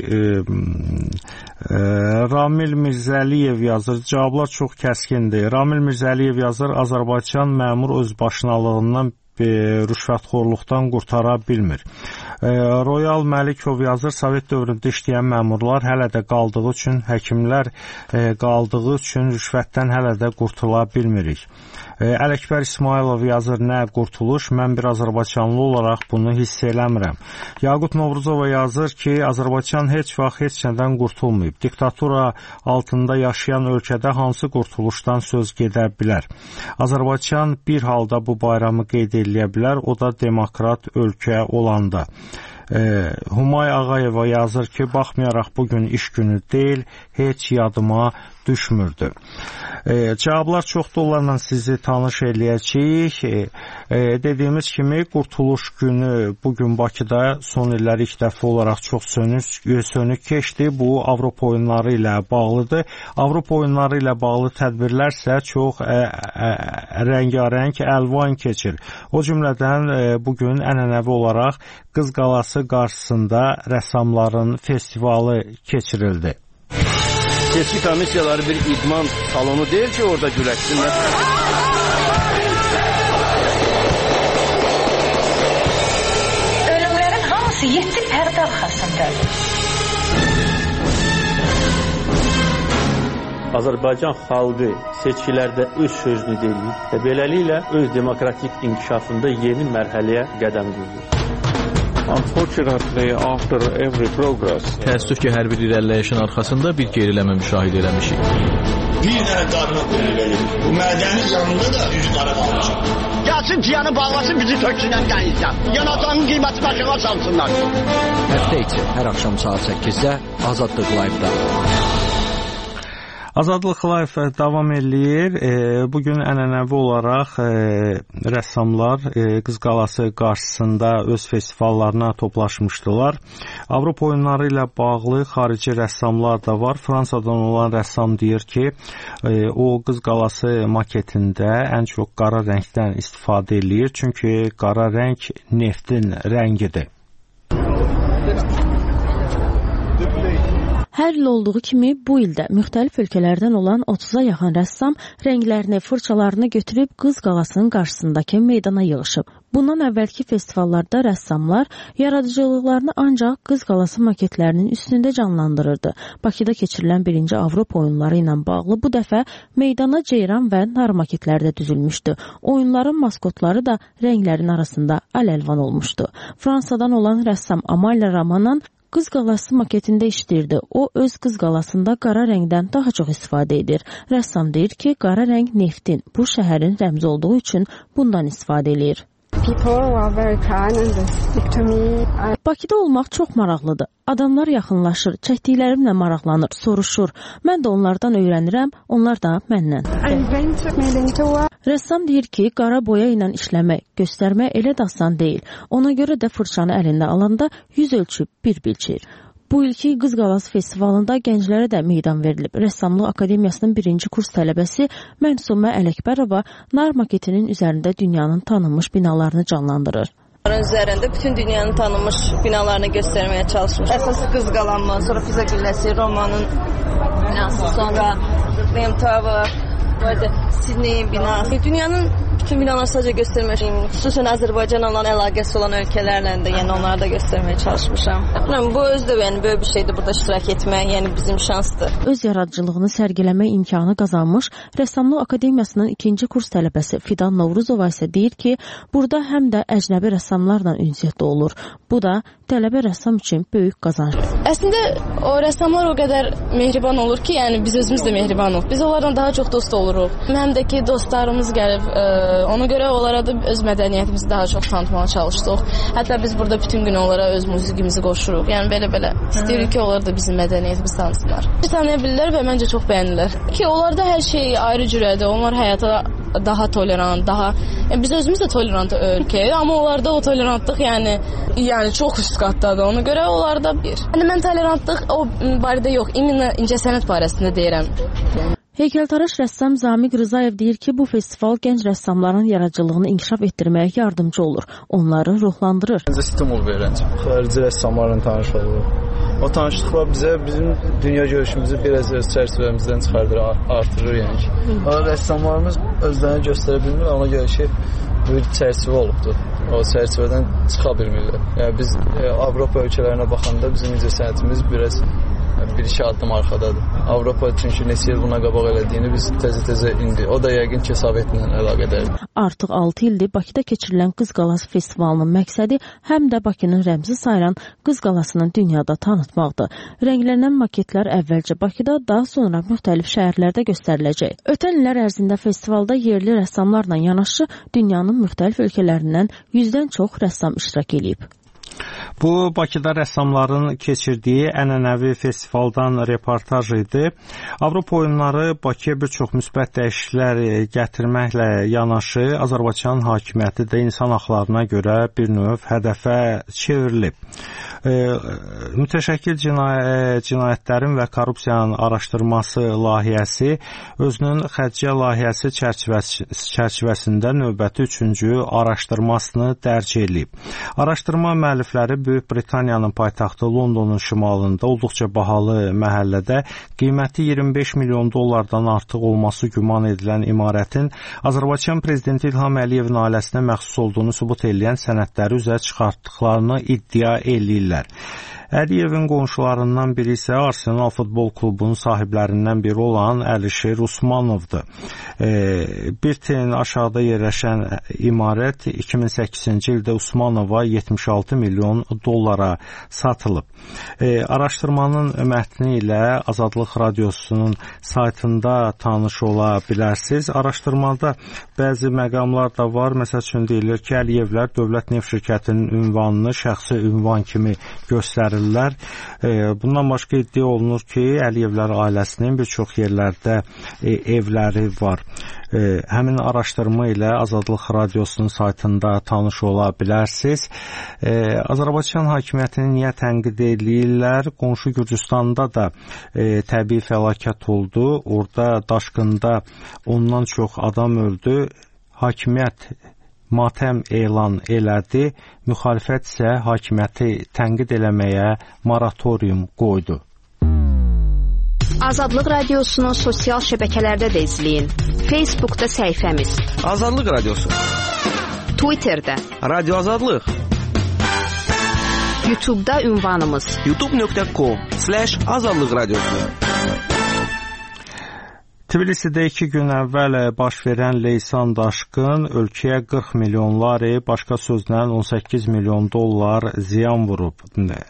Speaker 5: Ramil Mirzəliyev yazır. Cavablar çox kəskindir. Ramil Mirzəliyev yazır, Azərbaycan məmur özbaşınalığından rüşvətxorluqdan qurtara bilmir. Royal Məlikov yazır, Sovet dövründə işləyən məmurlar hələ də qaldığı üçün, həkimlər qaldığı üçün rüşvətdən hələ də qurtula bilmirik. Ələkbər İsmailov yazır, nə qurtuluş, mən bir Azərbaycanlı olaraq bunu hiss eləmirəm. Yaqut Novruzova yazır ki, Azərbaycan heç vaxt heç nədən qurtulmayıb. Diktatura altında yaşayan ölkədə hansı qurtuluşdan söz gedə bilər? Azərbaycan bir halda bu bayramı qeyd eləyə bilər, o da demokrat ölkə olanda. Humay Ağayeva yazır ki, baxmayaraq bugün iş günü deyil, heç yadıma düşmürdü. Cavablar çoxdur, onlarla sizi tanış eləyəcəyik. Dediyimiz kimi Qurtuluş günü bugün Bakıda son illər ilk dəfə olaraq çox sönük keçdi. Bu Avropa oyunları ilə bağlıdır. Avropa oyunları ilə bağlı tədbirlərsə çox rəngarəng, əlvan keçir. O cümlədən bugün ənənəvi olaraq Qız Qalası qarşısında rəssamların festivalı keçirildi.
Speaker 15: Seçki komissiyaları bir idman salonu deyil ki, orada güləşsinlər.
Speaker 14: Ölümlərin hamısı 7 pərdə arxasındadır.
Speaker 18: Azərbaycan xalqı seçkilərdə öz sözünü deyir və beləliklə öz demokratik inkişafında yeni mərhələyə qədəm qoyur.
Speaker 19: Unfortunately, after every progress, təəssüf ki, hər bir irəliləyişin arxasında bir geriləmə müşahidə eləmişik.
Speaker 23: Bir dənə qadına qulluq bu mədənin yanında da üzü qara qalmışıq. Gəlsin tiyanı bağlasın, bizi töksünlər gəlirsən. Yanacağın qiyməti başına salsınlar.
Speaker 24: Həftə içi hər axşam saat 8-də Azadlıq Live-da.
Speaker 5: Azadlıq Live davam eləyir. Bugün ənənəvi olaraq rəssamlar Qız Qalası qarşısında öz festivallarına toplaşmışdılar. Avropa oyunları ilə bağlı xarici rəssamlar da var. Fransadan olan rəssam deyir ki, o Qız Qalası maketində ən çox qara rəngdən istifadə eləyir. Çünki qara rəng neftin rəngidir.
Speaker 25: Hər il olduğu kimi bu ildə müxtəlif ölkələrdən olan 30-a yaxın rəssam rənglərini, fırçalarını götürüb Qız Qalasının qarşısındakı meydana yığışıb. Bundan əvvəlki festivallarda rəssamlar yaradıcılıqlarını ancaq Qız Qalası maketlərinin üstündə canlandırırdı. Bakıda keçirilən 1-ci Avropa oyunları ilə bağlı bu dəfə meydana ceyran və nar maketlər də düzülmüşdü. Oyunların maskotları da rənglərin arasında əl-əlvan olmuşdu. Fransadan olan rəssam Amalia Ramanan Qız Qalası maketində işləyirdi. O, öz Qız Qalasında qara rəngdən daha çox istifadə edir. Rəssam deyir ki, qara rəng neftin, bu şəhərin rəmzi olduğu üçün bundan istifadə edir. Bakıda olmaq çox maraqlıdır. Adamlar yaxınlaşır, çəkdiklərimlə maraqlanır, soruşur. Mən də onlardan öyrənirəm, onlar da məndən. Rəssam deyir ki, qara boya ilə işləmək, göstərmək elə də asan deyil. Ona görə də fırçanı əlində alanda yüz ölçüb bir bilçir. Bu ilki Qız Qalası festivalında gənclərə də meydan verilib. Rəssamlıq Akademiyasının 1-ci kurs tələbəsi Mənsumə Ələkbərova nar maketinin üzərində dünyanın tanınmış binalarını canlandırır.
Speaker 26: Üzərində bütün dünyanın tanınmış binalarını göstərməyə çalışmış. Əsas Qız Qalanma, sonra Pisa Gülləsi, Romanın binası, sonra William Tower, Sidney binası. Dünyanın bütün binaları sadəcə göstərmək, xüsusən Azərbaycanla olan əlaqəsi olan ölkələrlə də, yəni onları da göstərməyə çalışmışam. Bu özü də yəni böyük bir şeydir burada iştirak etmək, yəni bizim şansdır.
Speaker 25: Öz yaradıcılığını sərgiləmə imkanı qazanmış Rəssamlıq Akademiyasının 2-ci kurs tələbəsi Fidan Novruzova isə deyir ki, burada həm də əcnəbi rəssamlarla ünsiyyətdə olur. Bu da tələbə rəssam üçün böyük qazanc.
Speaker 28: Əslində o rəssamlar o qədər mehriban olur ki, yəni biz özümüz də mehriban oluruq. Biz onlardan daha çox dost oluruq. Həm də ki, dostlarımız gəlib, ona görə onlara da öz mədəniyyətimizi daha çox tanıtmağa çalışdıq. Hətta biz burada bütün gün onlara öz musiqimizi qoşuruq. Yəni belə istəyirik ki, onlar da bizim mədəniyyətimizi tanısınlar. Tanıya bilirlər və məncə çox bəyənirlər. Ki onlarda hər şey ayrı cürədir. Onlar həyata daha tolerant, daha biz özümüz də tolerant ölkəyik, amma onlarda o tolerantlıq yəni çox üst qatdadır. Ona görə onlarda bir. Yəni mən tolerantlıq o barədə yox, incəsənət barəsində deyirəm.
Speaker 25: Heykəltaraş rəssam Zamiq Rzayev deyir ki, bu festival gənc rəssamların yaradıcılığını inkişaf etdirməyə yardımcı olur, onları ruhlandırır.
Speaker 1: Stimul verən xarici rəssamlarla tanış oluruq. O tanışlıqlar bizə bizim dünya görüşümüzü biraz öz çərçivəmizdən çıxardır, artırır yəni ki. Rəssamlarımız özlərini göstərə bilmir, ona görə ki, bir çərçivə olubdur. O çərçivədən çıxa bilmirlər. Yəni biz Avropa ölkələrinə baxanda bizim incəsənətimiz biraz bir-iki addım arxadadır. Avropa çünki neçə il buna qabaq elədiyini biz təzə-təzə indi. O da yəqin ki, Sovetlə əlaqədərdir.
Speaker 25: Artıq 6 ildir Bakıda keçirilən Qız Qalası festivalının məqsədi həm də Bakının rəmzi sayılan Qız Qalasını dünyada tanıtmaqdır. Rənglənən maketlər əvvəlcə Bakıda, daha sonra müxtəlif şəhərlərdə göstəriləcək. Ötən illər ərzində festivalda yerli rəssamlarla yanaşı dünyanın müxtəlif ölkələrindən 100-dən çox rəssam iştirak edib.
Speaker 5: Bu, Bakıda rəssamların keçirdiyi ənənəvi festivaldan reportaj idi. Avropa oyunları Bakıya bir çox müsbət dəyişikliklər gətirməklə yanaşı, Azərbaycan hakimiyyəti də insan haqlarına görə bir növ hədəfə çevrilib. Mütəşəkkil cinayətlərin və korrupsiyanın araşdırması layihəsi özünün xərciyyə layihəsi çərçivəsində növbəti 3-cü araşdırmasını dərc edib. Araşdırma müəllifləri Böyük Britaniyanın paytaxtı Londonun şimalında olduqca bahalı məhəllədə qiyməti 25 milyon dollardan artıq olması güman edilən imarətin Azərbaycan prezidenti İlham Əliyevin ailəsinə məxsus olduğunu sübut edən sənədləri üzə çıxartdıqlarını iddia edirlər. Əliyevin qonşularından biri isə Arsenal futbol klubunun sahiblərindən biri olan Əlişir Usmanovdur. Bir ten aşağıda yerləşən imarət 2008-ci ildə Usmanova 76 milyon dollara satılıb. Araşdırmanın mətni ilə Azadlıq Radiosunun saytında tanış ola bilərsiniz. Araşdırmada bəzi məqamlar da var. Məsəl üçün deyilir ki, Əliyevlər Dövlət Neft Şirkətinin ünvanını şəxsi ünvan kimi göstərir. Bundan başqa iddia olunur ki, Əliyevlər ailəsinin bir çox yerlərdə evləri var. Həmin araşdırma ilə Azadlıq Radiosunun saytında tanış ola bilərsiniz. Azərbaycan hakimiyyətini niyə tənqid edirlər? Qonşu Gürcüstanda da təbii fəlakət oldu. Orada daşqında ondan çox adam öldü. Hakimiyyət matəm elan elədi, müxalifət isə hakimiyyəti tənqid eləməyə moratorium qoydu.
Speaker 12: Azadlıq Radiosunu sosial şəbəkələrdə də izləyin. Facebookda səhifəmiz
Speaker 15: Azadlıq Radiosu,
Speaker 12: Twitterdə
Speaker 15: Radio Azadlıq,
Speaker 12: YouTube'da ünvanımız
Speaker 15: youtube.com/Azadlıq Radiosu.
Speaker 5: Tbilisidə 2 gün əvvəl baş verən leysan daşqın ölkəyə 40 milyon lari, başqa sözlə 18 milyon dollar ziyan vurub.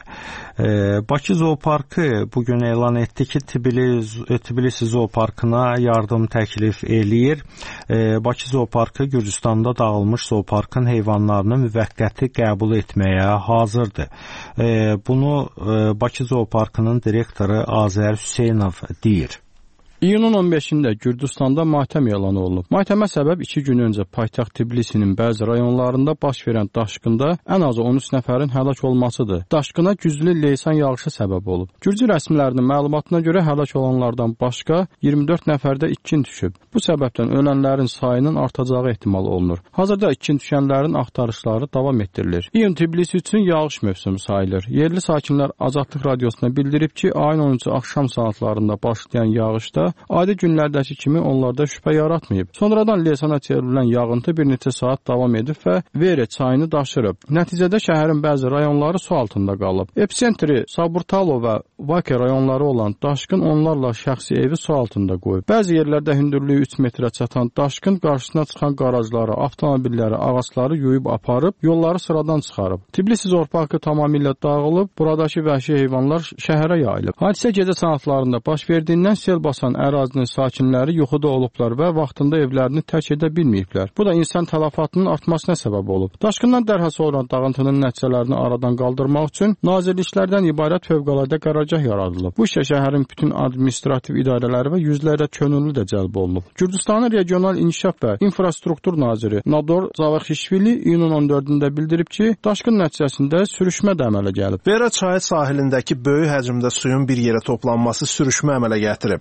Speaker 5: Bakı Zooparkı bugün elan etdi ki, Tbilisi Zooparkına yardım təklif eləyir. Bakı Zooparkı Gürcüstanda dağılmış zooparkın heyvanlarını müvəqqəti qəbul etməyə hazırdır. Bunu Bakı Zooparkının direktoru Azər Hüseynov deyir.
Speaker 6: İyunun 15-də Gürcüstanda matəm elan olunub. Matəmə səbəb 2 gün öncə paytaxt Tbilisinin bəzi rayonlarında baş verən daşqında ən azı 13 nəfərin həlak olmasıdır. Daşqına güclü leysan yağışı səbəb olub. Gürcü rəsmilərinin məlumatına görə həlak olanlardan başqa 24 nəfərdə itkin düşüb. Bu səbəbdən ölənlərin sayının artacağı ehtimal olunur. Hazırda itkin düşənlərin axtarışları davam etdirilir. İyun Tbilisi üçün yağış mövsümü sayılır. Yerli sakinlər Azadlıq Radiosuna bildirib ki, ayın 13-cü axşam saatlarında başlayan yağışda adi günlərdəki kimi onlarda şübhə yaratmayıb. Sonradan leysana çevrilən yağıntı bir neçə saat davam edib və Vere çayını daşırıb. Nəticədə şəhərin bəzi rayonları su altında qalıb. Epicentri Saburtalo və Vake rayonları olan daşqın onlarla şəxsi evi su altında qoyub. Bəzi yerlərdə hündürlüyü 3 metrə çatan daşqın qarşısına çıxan qarajları, avtomobilləri, ağacları yuyub aparıb, yolları sıradan çıxarıb. Tbilisi Zooparkı tamamilə dağılıb, buradakı vəhşi heyvanlar şəhərə yayılıb. Hadisə gecə saatlarında baş verdiyindən sel basan ərazinin sakinləri yuxuda olublar və vaxtında evlərini tərk edə bilməyiblər. Bu da insan tələfatının artmasına səbəb olub. Daşqından dərhal sonra dağıntının nəticələrini aradan qaldırmaq üçün nazirliklərdən ibarət fövqəladə qərargah yaradılıb. Bu işə şəhərin bütün administrativ idarələri və yüzlərlə könüllü də cəlb olunub. Gürcüstanın regional inkişaf və infrastruktur naziri Nador Zavaxişvili iyunun 14-də bildirib ki, daşqın nəticəsində sürüşmə də əmələ gəlib.
Speaker 10: Vera çayı sahilindəki böyük həcmdə suyun bir yerə toplanması sürüşmə əmələ gətirib. Bu öldürücü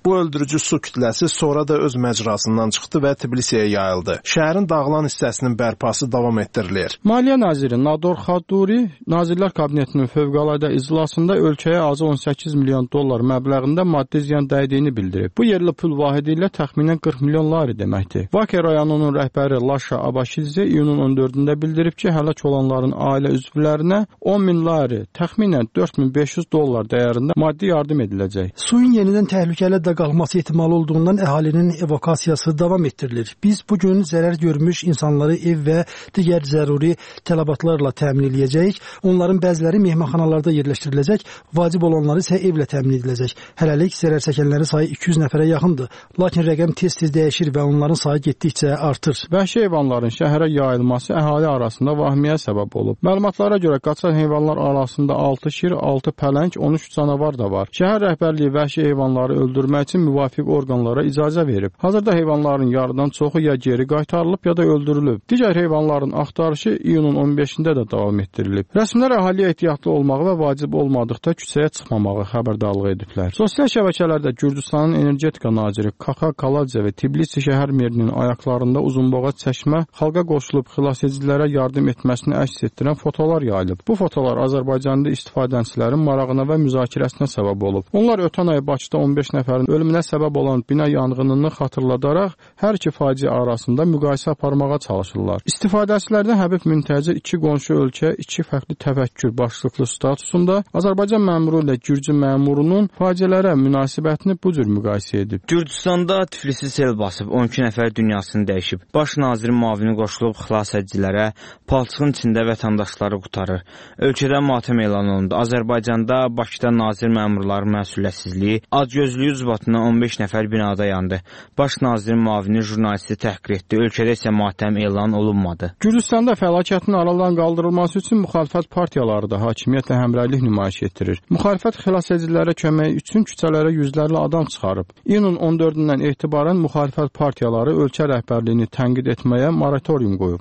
Speaker 2: öldürücü su kütləsi sonra da öz məcrasından çıxdı və Tbilisiyə yayıldı. Şəhərin dağılan hissəsinin bərpası davam etdirilir.
Speaker 6: Maliyyə naziri Nador Xaduri Nazirlər Kabinetinin fövqəladə iclasında ölkəyə azı 18 milyon dollar məbləğində maddi ziyan dəydiyini bildirib. Bu yerli pul vahidi ilə təxminən 40 milyon lari deməkdir. Vakı rayonunun rəhbəri Laşa Abaşidze iyunun 14-də bildirib ki, həlak olanların ailə üzvlərinə 10 min lari, təxminən 4500 dollar dəyərində maddi yardım ediləcək.
Speaker 7: Suyun yenidən təhlükəli qalması ehtimalı olduğundan əhalinin evakuasiyası davam etdirilir. Biz bugün zərər görmüş insanları ev və digər zəruri tələbatlarla təmin edəcəyik. Onların bəziləri mehmanxanalarda yerləşdiriləcək, vacib olanları isə evlə təmin ediləcək. Hələlik zərər çəkənlərin sayı 200 nəfərə yaxındır. Lakin rəqəm tez-tez dəyişir və onların sayı getdikcə artır.
Speaker 6: Vəhşi heyvanların şəhərə yayılması əhali arasında vahmiyə səbəb olub. Məlumatlara görə qaçan heyvanlar arasında 6 şir, 6 pələng, 13 canavar da var. Şəhər rəhbərliyi vəhşi heyvanları öldürmək üçün müvafiq orqanlara icazə verib. Hazırda heyvanların yarıdan çoxu ya geri qaytarılıb ya da öldürülüb. Digər heyvanların axtarışı iyunun 15-də də davam etdirilib. Rəsmilər əhaliyə ehtiyatlı olmağı və vacib olmadıqda küçəyə çıxmamağı xəbərdarlıq ediblər. Sosial şəbəkələrdə Gürcüstanın energetika naziri Kaxa Kaladze və Tbilisi şəhər merinin ayaqlarında uzunboğaz çəkmə xalqa qoşulub xilasedicilərə yardım etməsini əks etdirən fotolar yayılıb. Bu fotolar Azərbaycanda istifadəçilərin marağına və müzakirəsinə səbəb olub. Onlar ötən ay Bakıda 15 nəfərin ölümünə səbəb olan bina yanğınını xatırladaraq hər iki faciə arasında müqayisə aparmağa çalışırlar. İstifadəçilərdən Həbib Müntəzir iki qonşu ölkə, iki fərqli təfəkkür başlıqlı statusunda Azərbaycan məmuru ilə Gürcü məmurunun faciələrə münasibətini bu cür müqayisə edib.
Speaker 10: Gürcüstanda Tiflisi sel basıb 12 nəfər dünyasını dəyişib. Baş nazirin müavini qoşulub xilasedicilərə palçığın içində vətəndaşları qurtarır. Ölkədə matəm elan olundu. Azərbaycanda Bakıda nazir məmurların məsuliyyətsizliyi, acgözlüyü ucbatına 15 nəfər binada yandı. Baş nazirin müavini jurnalisti təhqir etdi. Ölkədə isə matəm elan olunmadı.
Speaker 6: Gürcüstanda fəlakətin aradan qaldırılması üçün müxalifət partiyaları da hakimiyyətlə həmrəylik nümayiş etdirir. Müxalifət xilasedicilərə kömək üçün küçələrə yüzlərlə adam çıxarıb. İyunun 14-dən etibarən müxalifət partiyaları ölkə rəhbərliyini tənqid etməyə moratorium qoyub.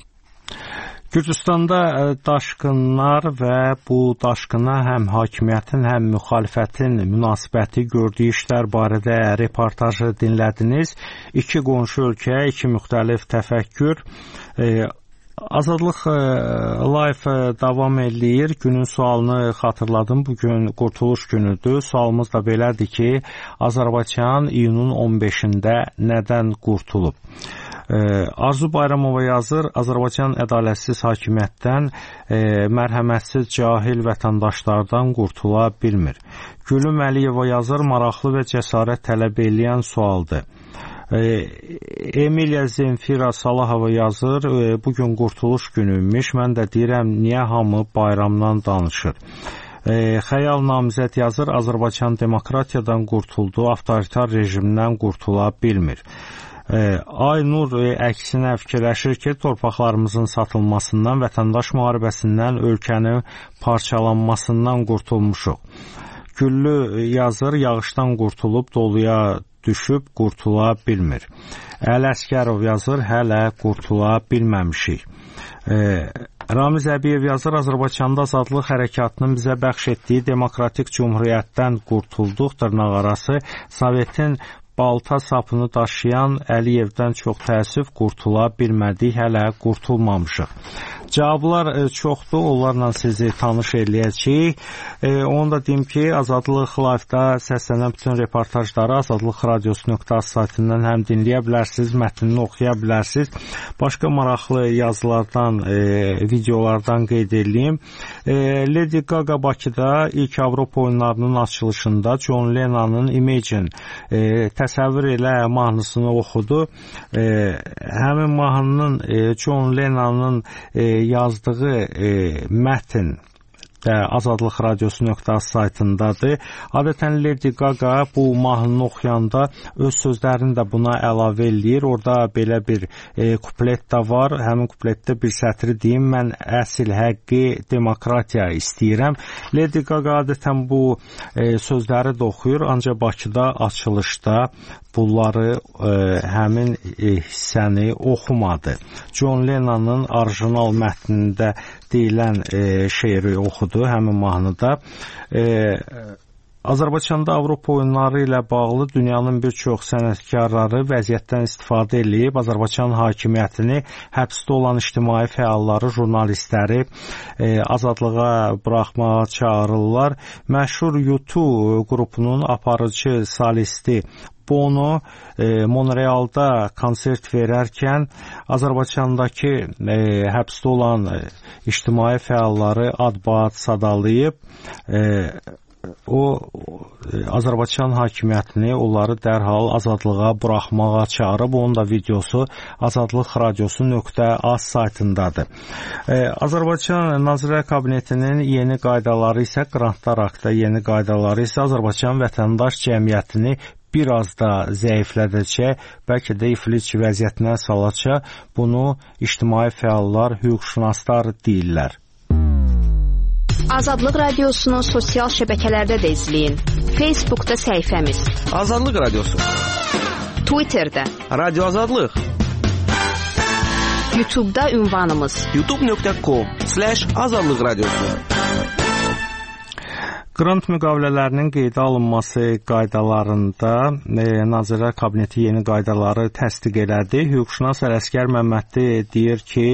Speaker 5: Gürcüstanda daşqınlar və bu daşqına həm hakimiyyətin, həm müxalifətin münasibəti gördüyü işlər barədə reportajı dinlədiniz. İki qonşu ölkə, iki müxtəlif təfəkkür. Azadlıq Live davam eləyir. Günün sualını xatırladım. Bugün Qurtuluş günüdür. Sualımız da belədir ki, Azərbaycan iyunun 15-də nədən qurtulub? Arzu Bayramova yazır, Azərbaycan ədalətsiz hakimiyyətdən, mərhəmətsiz cahil vətəndaşlardan qurtula bilmir. Gülüm Əliyeva yazır, maraqlı və cəsarət tələb eləyən sualdır. Emiliya Zemfira Salahova yazır, bugün qurtuluş günüymüş, mən də deyirəm, niyə hamı bayramdan danışır? Xəyal Namizəd yazır, Azərbaycan demokratiyadan qurtuldu, avtoritar rejimdən qurtula bilmir. Aynur əksinə fikirləşir ki, torpaqlarımızın satılmasından, vətəndaş müharibəsindən, ölkənin parçalanmasından qurtulmuşuq. Güllü yazır, yağışdan qurtulub doluya düşüb qurtula bilmir. Əli Əskərov yazır, hələ qurtula bilməmişik. Ramiz Əbiyev yazır, Azərbaycanda azadlıq hərəkatının bizə bəxş etdiyi demokratik cumhuriyyətdən qurtulduq, dırnaqarası Sovetin balta sapını daşıyan Əliyevdən çox təəssüf qurtula bilmədik, hələ qurtulmamışıq. Cavablar çoxdur, onlarla sizi tanış eləyəcəyik. Onu da deyim ki, Azadlıq Live-da səslənən bütün reportajları azadlıqradiosu.az saytından həm dinləyə bilərsiniz, mətnini oxuya bilərsiniz. Başqa maraqlı yazılardan, videolardan qeyd edeyim. Lady Gaga Bakıda ilk Avropa oyunlarının açılışında John Lennon'ın Imagine təsəvvür elə mahnısını oxudu. Həmin mahnının John Lennon'ın yazdığı mətn də Azadlıq Radiosu.az saytındadır. Adətən Lady Gaga bu mahnını oxuyanda öz sözlərini də buna əlavə eləyir. Orada belə bir kuplet də var. Həmin kupletdə bir sətri deyim, mən əsl həqqi demokratiya istəyirəm. Lady Gaga adətən bu sözləri də oxuyur, ancaq Bakıda açılışda bunları həmin hissəni oxumadı. John Lennon'ın orijinal mətnində deyilən şeiri oxudu həmin mahnıda. Azərbaycanda Avropa oyunları ilə bağlı dünyanın bir çox sənətkarları vəziyyətdən istifadə edib Azərbaycan hakimiyyətini həbsdə olan ictimai fəalları, jurnalistləri azadlığa buraxmağa çağırırlar. Məşhur YouTube qrupunun aparıcı solisti Bono Monrealda konsert verərkən Azərbaycandakı həbsdə olan ictimai fəalları ad-baad sadalayıb, o Azərbaycan hakimiyyətini onları dərhal azadlığa buraxmağa çağırıb. Onun da videosu Azadlıq Radiosu.az saytındadır. Azərbaycan Nazirlər Kabinetinin yeni qaydaları isə, Qrantlar Aktda yeni qaydaları isə Azərbaycan vətəndaş cəmiyyətini biraz da zəiflədəcək, bəlkə də iflic vəziyyətinə salacaq. Bunu ictimai fəallar, hüquqşünaslar deyirlər.
Speaker 12: Azadlıq Radiosunu sosial şəbəkələrdə də izləyin. Facebookda səhifəmiz
Speaker 15: Azadlıq Radiosu,
Speaker 12: Twitterdə
Speaker 15: Radio Azadlıq,
Speaker 12: YouTube'da ünvanımız
Speaker 15: youtube.com/Azadlıq Radiosu.
Speaker 5: Qrant müqavilələrinin qeydə alınması qaydalarında Nazirlər Kabineti yeni qaydaları təsdiq elədi. Hüquqşünas Ələsgər Məmmədli deyir ki,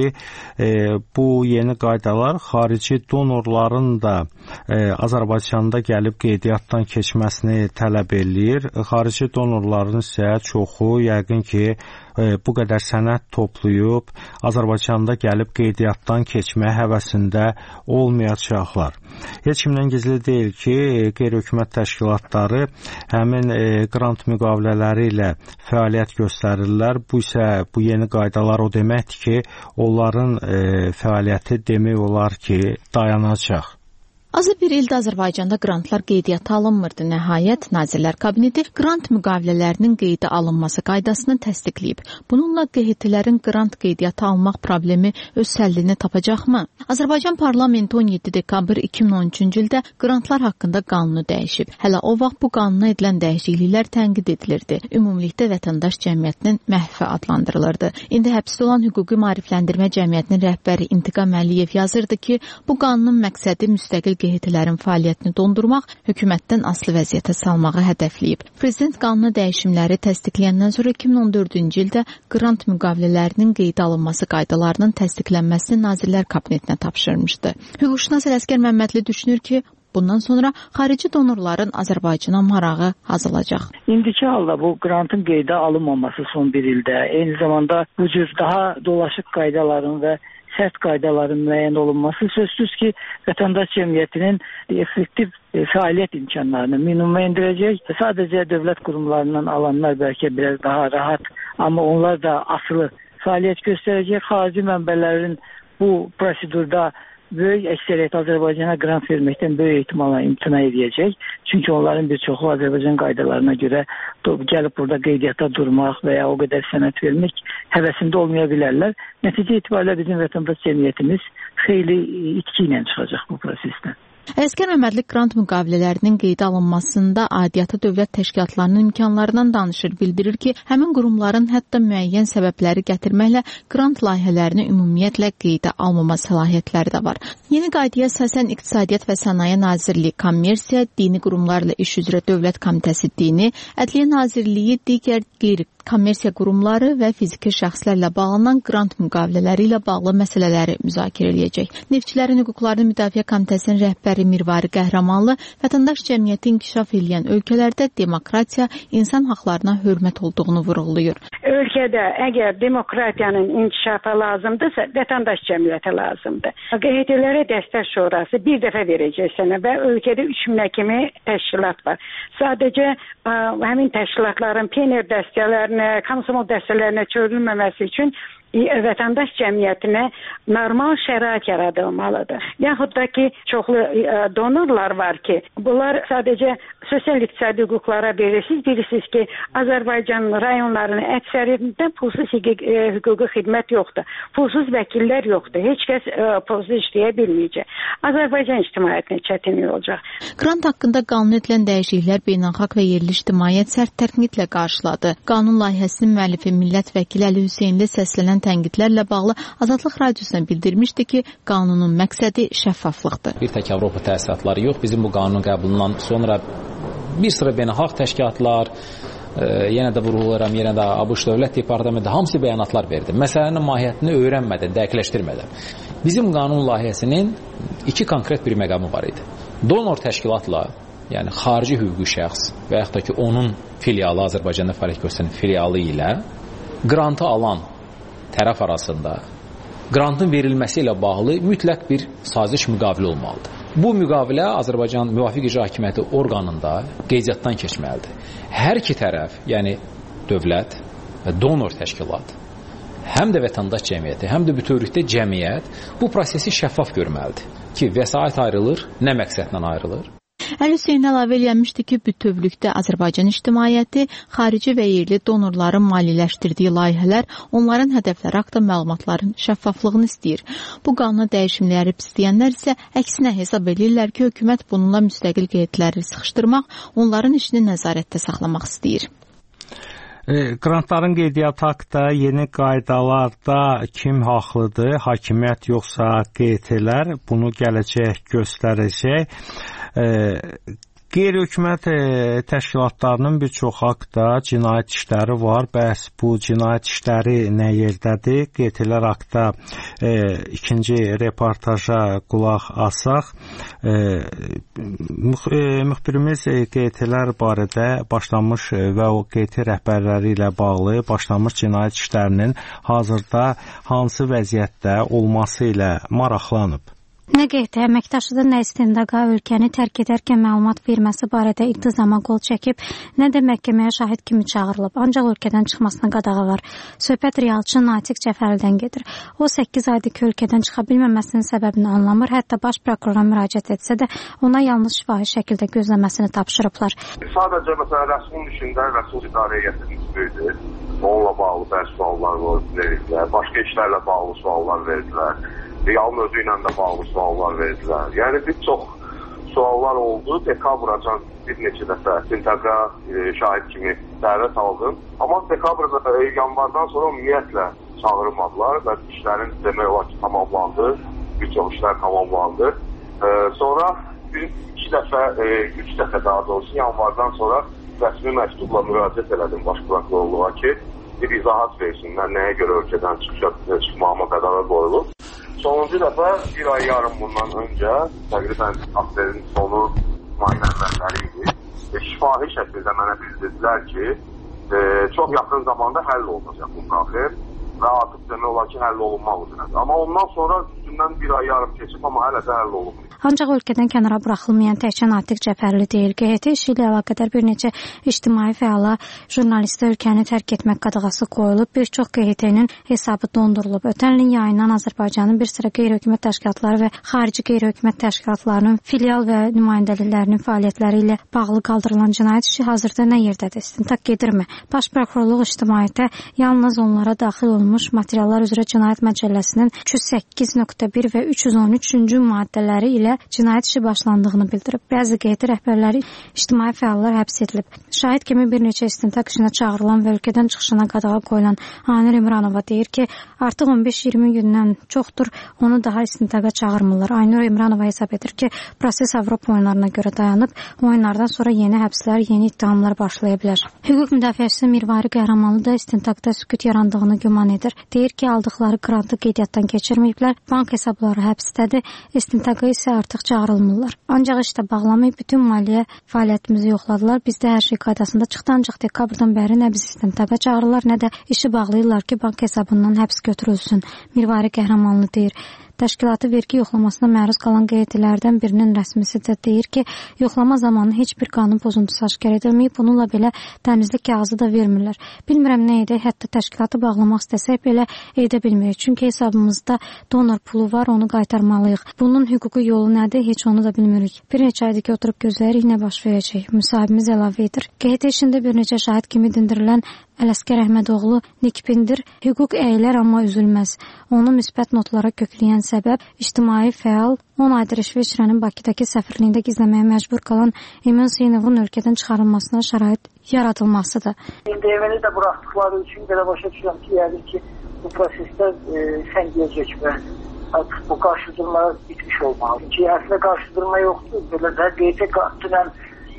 Speaker 5: bu yeni qaydalar xarici donorların da Azərbaycanda gəlib qeydiyyatdan keçməsini tələb eləyir. Xarici donorların isə çoxu yəqin ki, bu qədər sənəd toplayıb Azərbaycanda gəlib qeydiyyatdan keçməyə həvəsində olmayacaqlar. Heç kimdən gizli deyil ki, qeyri-hökumət təşkilatları həmin qrant müqavilələri ilə fəaliyyət göstərirlər. Bu isə bu yeni qaydalar o deməkdir ki, onların fəaliyyəti demək olar ki, dayanacaq.
Speaker 25: Azı bir ildə Azərbaycanda qrantlar qeydiyyata alınmırdı. Nəhayət, Nazirlər Kabineti qrant müqavilələrinin qeydə alınması qaydasını təsdiqləyib. Bununla QHT-lərin qrant qeydiyyata almaq problemi öz həllini tapacaqmı? Azərbaycan Parlamenti 17 dekabr 2013-cü ildə qrantlar haqqında qanunu dəyişib. Hələ o vaxt bu qanuna edilən dəyişikliklər tənqid edilirdi. Ümumilikdə vətəndaş cəmiyyətinin məhvi adlandırılırdı. İndi həbsdə olan Hüquqi Maarifləndirmə Cəmiyyətinin rəhbəri İntiqam Əliyev yazırdı ki, bu qanunun məqsədi müstəqil QHT-lərin fəaliyyətini dondurmaq, hökumətdən asılı vəziyyətə salmağı hədəfləyib. Prezident qanuna dəyişimləri təsdiqləyəndən sonra 2014-cü ildə qrant müqavilələrinin qeydə alınması qaydalarının təsdiqlənməsini Nazirlər Kabinetinə tapşırmışdı. Hüquqşünas Ələsgər Məmmədli düşünür ki, bundan sonra xarici donorların Azərbaycana marağı azalacaq.
Speaker 8: İndiki halda bu qrantın qeydə alınmaması son bir ildə, eyni zamanda bu cür daha dolaşıq qaydaların və sərt qaydaların müəyyən olunması sözsüz ki, vətəndaş cəmiyyətinin effektiv fəaliyyət imkanlarını minimuma endirəcək. Sadəcə dövlət qurumlarından alanlar bəlkə biraz daha rahat, amma onlar da asılı fəaliyyət göstərəcək. Xarici mənbələrin bu prosedurda böyük əksəriyyət Azərbaycana qrant verməkdən böyük ehtimalla imtina edəcək. Çünki onların bir çoxu Azərbaycan qaydalarına görə gəlib burada qeydiyyata durmaq və ya o qədər sənəd vermək həvəsində olmaya bilərlər. Nəticə itibarilə bizim vətəndaş cəmiyyətimiz xeyli itki ilə çıxacaq bu prosesdən.
Speaker 25: Ələsgər Məmmədli qrant müqavilələrinin qeydə alınmasında aidiyyatı dövlət təşkilatlarının imkanlarından danışır. Bildirir ki, həmin qurumların hətta müəyyən səbəbləri gətirməklə qrant layihələrini ümumiyyətlə qeydə almama səlahiyyətləri də var. Yeni qaydaya əsasən İqtisadiyyat və Sənaye Nazirliyi, Kommersiya, Dini Qurumlarla İş üzrə Dövlət Komitəsi Dini, Ədliyyə Nazirliyi, digər qeyri-kommersiya qurumları və fiziki şəxslərlə bağlanan qrant müqavilələri ilə bağlı məsələləri müzakirə edəcək. Neftçilərin hüquqlarını müdafiə komitəsinin rəhbəri Mirvari Qəhrəmanlı vətəndaş cəmiyyəti inkişaf edən ölkələrdə demokratiya, insan haqlarına hörmət olduğunu vurğulayır.
Speaker 9: Ölkədə əgər demokratiyanın inkişafı lazımdırsa, vətəndaş cəmiyyəti lazımdır. QHT-lərə dəstək şurası bir dəfə verəcək sənə və ölkədə 3000 kimi təşkilat var. Sadəcə həmin təşkilatların pioner dəstələrinə, komsomol dəstələrinə çevrilməməsi üçün vətəndaş cəmiyyətinə normal şərait yaradılmalıdır. Yaxud da ki, çoxlu donorlar var ki, bunlar sadəcə sosial-iqtisadi hüquqlara verirsiniz. Bilirsiniz ki, Azərbaycan rayonlarının əksəriyyətində pulsuz hüquqi xidmət yoxdur. Pulsuz vəkillər yoxdur. Heç kəs pulsuz işləyə bilməyəcək. Azərbaycan ictimaiyyətinə çətinlik olacaq.
Speaker 25: Qrant haqqında qanun edilən dəyişikliklər beynəlxalq və yerli ictimaiyyət sərt tənqidlə qarşıladı. Qanun layihəsinin müəllifi millət vəkili Əli Hüseynli səslənən tənqidlərlə bağlı Azadlıq Radiosuna bildirmişdi ki, qanunun məqsədi şəffaflıqdır.
Speaker 11: Bir tək Avropa təsisatları yox, bizim bu qanunun qəbulundan sonra
Speaker 3: Bir sıra beynəlxalq təşkilatlar, yenə də vurğularam, yenə də ABŞ Dövlət Departamenti hamısı bəyanatlar verdi. Məsələnin mahiyyətini öyrənmədən, dəqiqləşdirmədən. Bizim qanun layihəsinin 2 konkret bir məqamı var idi. Donor təşkilatla, yəni xarici hüquqi şəxs və yaxud da ki, onun filialı, Azərbaycanda fəaliyyət göstərən filialı ilə qrantı alan tərəf arasında qrantın verilməsi ilə bağlı mütləq bir saziş müqavilə olmalıdır. Bu müqavilə Azərbaycan Müvafiq İcra Hakimiyyəti orqanında qeydiyyatdan keçməlidir. Hər iki tərəf, yəni dövlət və donor təşkilat, həm də vətəndaş cəmiyyəti, həm də bütövlükdə cəmiyyət bu prosesi şəffaf görməlidir ki, vəsait ayrılır, nə məqsədlə ayrılır?
Speaker 4: Əli Hüseyn əlavə eləmişdi ki, bütövlükdə Azərbaycan ictimaiyyəti xarici və yerli donorların maliyyələşdirdiyi layihələr onların hədəfləri haqqında məlumatların şəffaflığını istəyir. Bu qanuna dəyişimləri istəyənlər isə əksinə hesab edirlər ki, hökumət bununla müstəqil qeydləri sıxışdırmaq, onların işini nəzarətdə saxlamaq istəyir.
Speaker 5: Qrantların qeydiyyatı haqqında yeni qaydalarda kim haqlıdır, hakimiyyət yoxsa QT-lər, bunu gələcək göstərəcək. Qeyri-hökumət təşkilatlarının bir çox haqda cinayət işləri var. Bəs bu cinayət işləri nə yerdədir? QT-lər haqda ikinci reportaja qulaq asaq. Müxbirimiz QT-lər barədə başlamış və o QT rəhbərləri ilə bağlı başlamış cinayət işlərinin hazırda hansı vəziyyətdə olması ilə maraqlanıb.
Speaker 11: Nə QT əməkdaşıdır, nə istintaqa ölkəni tərk edərkən məlumat verməsi barədə iqtizama qol çəkib, nə də məhkəməyə şahid kimi çağırılıb. Ancaq ölkədən çıxmasına qadağı var. Söhbət realçı Natiq Cəfərlidən gedir. O 8 aydır ki, ölkədən çıxa bilməməsinin səbəbini anlamır. Hətta baş prokurora müraciət etsə də ona yalnız şifahi şəkildə gözləməsini tapşırıblar.
Speaker 13: Sadəcə məsələn rəsmin dışında rəsmi idarəyə gətirilmişdir. Onunla bağlı bəzi suallar verdilər. Başqa işlərlə bağlı suallar verdilər. Realın özü ilə də bağlı suallar verdilər. Yəni bir çox suallar oldu. Dekabracan bir neçə dəfə istintaqa şahid kimi dəvət aldım. Amma dekabrda yanvardan sonra ümumiyyətlə çağırmadılar və işlərin demək olar ki tamamlandı. Bir çox işlər tamamlandı. Sonra bir üç dəfə daha doğrusu yanvardan sonra rəsmi məktubla müraciət elədim baş prokurorluğa ki, bir izahat versinlər, nəyə görə ölkədən çıxmağıma qadağa qoyulub. Sonuncu dəfə bir ay yarım bundan öncə, təqribən aprelin sonu mayın əvvəlləri idi. Şifahi şəkildə mənə bildirdilər ki, çox yaxın zamanda həll olunacaq bu problem və artıq demək olar ki, həll olunmaq üzrədir. Amma ondan sonra üstündən bir ay yarım keçib, amma hələ də həll olunmuyor.
Speaker 11: Ancaq ölkədən kənara buraxılmayan təkcə Natiq Cəfərli deyil. QHT işi ilə əlaqədar bir neçə ictimai fəala jurnalistə ölkəni tərk etmək qadağası qoyulub. Bir çox QHT-nin hesabı dondurulub. Ötən ilin yayından Azərbaycanın bir sıra qeyri-hökumət təşkilatları və xarici qeyri-hökumət təşkilatlarının filial və nümayəndəliklərinin fəaliyyətləri ilə bağlı qaldırılan cinayət işi hazırda nə yerdədir? İstintaq gedirmi? Baş prokurorluq ictimaiyyətə yalnız onlara daxil olmuş materiallar üzrə Cinayət Məcəlləsinin 308.1 və 313-cü maddələri ilə cinayət işi başlandığını bildirib. Bəzi QHT rəhbərləri, ictimai fəallar həbs edilib. Şahid kimi bir neçə istintaq işinə çağırılan və ölkədən çıxışına qadağa qoyulan Aynur İmranova deyir ki, artıq 15-20 gündən çoxdur onu daha istintaqa çağırmırlar. Aynur İmranova hesab edir ki, proses Avropa oyunlarına görə dayanıb, oyunlardan sonra yeni həbslər, yeni ittihamlar başlaya bilər. Hüquq müdafiəçisi Mirvari Qəhrəmanlı da istintaqda sükut yarandığını güman edir. Deyir ki, aldıqları qrantı qeydiyyatdan keçirməyiblər, bank hesabları həbsdədir, istintaqa isə artıq çağırılmırlar. Ancaq işdə bağlamayıb bütün maliyyə fəaliyyətimizi yoxladılar. Bizdə hər şey qaydasında çıxdı, ancaq dekabrdan bəri nə biz istintaqa çağırırlar, nə də işi bağlayırlar ki, bank hesabından həbs götürülsün. Mirvari Qəhrəmanlı deyir. Təşkilatı vergi yoxlamasına məruz qalan QHT-lərdən birinin rəsmisi də deyir ki, yoxlama zamanı heç bir qanun pozuntusu aşkar edilməyib, bununla belə təmizlik kağızı da vermirlər. Bilmirəm nə edək, hətta təşkilatı bağlamaq istəsək belə edə bilmirik. Çünki hesabımızda donor pulu var, onu qaytarmalıyıq. Bunun hüquqi yolu nədir, heç onu da bilmirik. Bir neçə aydır ki, oturub gözləyirik, nə baş verəcək. Müsahibimiz əlavə edir. QHT işində bir neçə şahid kimi dindirilən Ələsgər Əhmədoğlu Nikpindir. Hüquq əyilər, amma üzülməz. Onu müsbət notlara kökləyən səbəb ictimai fəal 10 aydır İsveçrənin Bakıdakı səfirliyində gizləməyə məcbur qalan Emin Hüseynovun ölkədən çıxarılmasına şərait yaradılmasıdır.
Speaker 20: Devəni də buraxdıqları üçün belə başa düşürəm ki, yəni ki, bu prosesdə səngiyəcək və artıq bu qarşıdurma bitmiş olmalı. Çünki əslində qarşıdurma yoxdur. Belə də QHT dünən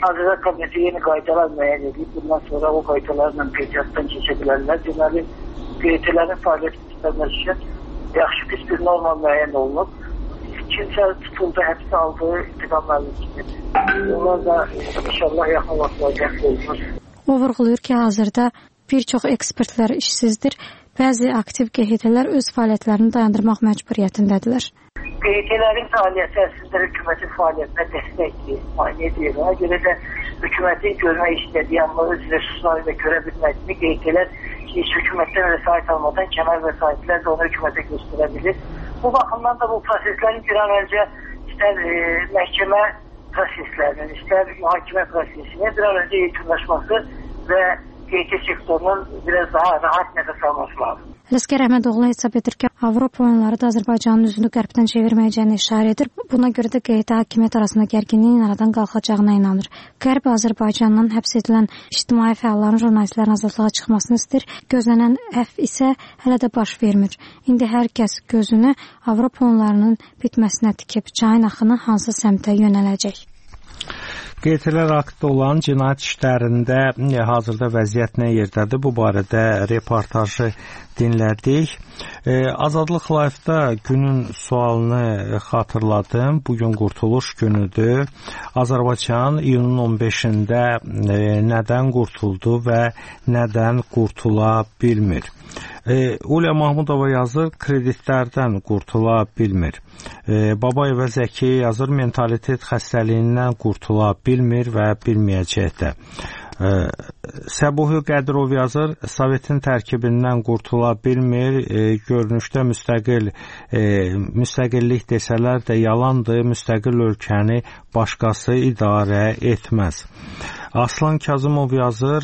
Speaker 20: Nazirlər Kabineti yeni qaydalar müəyyən edib. Bundan sonra o qaydalarla qeydiyyatdan keçə bilərlər. Deməli, QT-lərin fəaliyyət göstərməsi üçün yaxşı pis bir norma müəyyən olunub. Kimsə tutuldu, həbsə aldı, intiqam müəllimdir. Onlar da inşallah yaxın vaxtlar qəbul olunur.
Speaker 11: O vurğulayır ki, hazırda bir çox ekspertlər işsizdir. Bəzi aktiv QHT-lər öz fəaliyyətlərini dayandırmaq məcburiyyətindədirlər.
Speaker 20: QHT-lərin fəaliyyəti əslində hökumətin fəaliyyətinə dəstəkdir, müayinə edir. Ona görə də hökumətin görmək istədiyi, amma öz resursları da görə bilmədiyini QHT-lər heç hökumətdən vəsait almadan kənar vəsaitlər də onu hökumətə göstərə bilir. Bu baxımdan da bu proseslərin bir an öncə istər məhkəmə proseslərinin, istər mühakimə prosesinin bir an öncə yekunlaşması və QHT sektorunun biraz daha rahat nəfəs alması lazım.
Speaker 11: Ələsgər Əhmədoğlu hesab edir ki, Avropa oyunları da Azərbaycanın üzünü qərbdən çevirməyəcəyini işarə edir. Buna görə də QHT hakimiyyət arasında gərginliyin aradan qalxacağına inanır. Qərb Azərbaycandan həbs edilən ictimai fəalların, jurnalistlərin azadlığa çıxmasını istəyir. Gözlənən əfv isə hələ də baş vermir. İndi hər kəs gözünü Avropa oyunlarının bitməsinə tikib, çayın axını hansı səmtə yönələcək?
Speaker 5: QT-lər haqqında olan cinayət işlərində hazırda vəziyyət nə yerdədir? Bu barədə reportajı dinlədik. Azadlıq Live-da günün sualını xatırladım. Bugün qurtuluş günüdür. Azərbaycan iyunun 15-də nədən qurtuldu və nədən qurtula bilmir? Ulya Mahmudova yazır, kreditlərdən qurtula bilmir. Babayeva Zəkiyə yazır, mentalitet xəstəliyindən qurtula bilmir və bilməyəcək də. Səbuhi Qədirov yazır, Sovetin tərkibindən qurtula bilmir, görünüşdə müstəqillik desələr də yalandır, müstəqil ölkəni başqası idarə etməz. Aslan Kazımov yazır,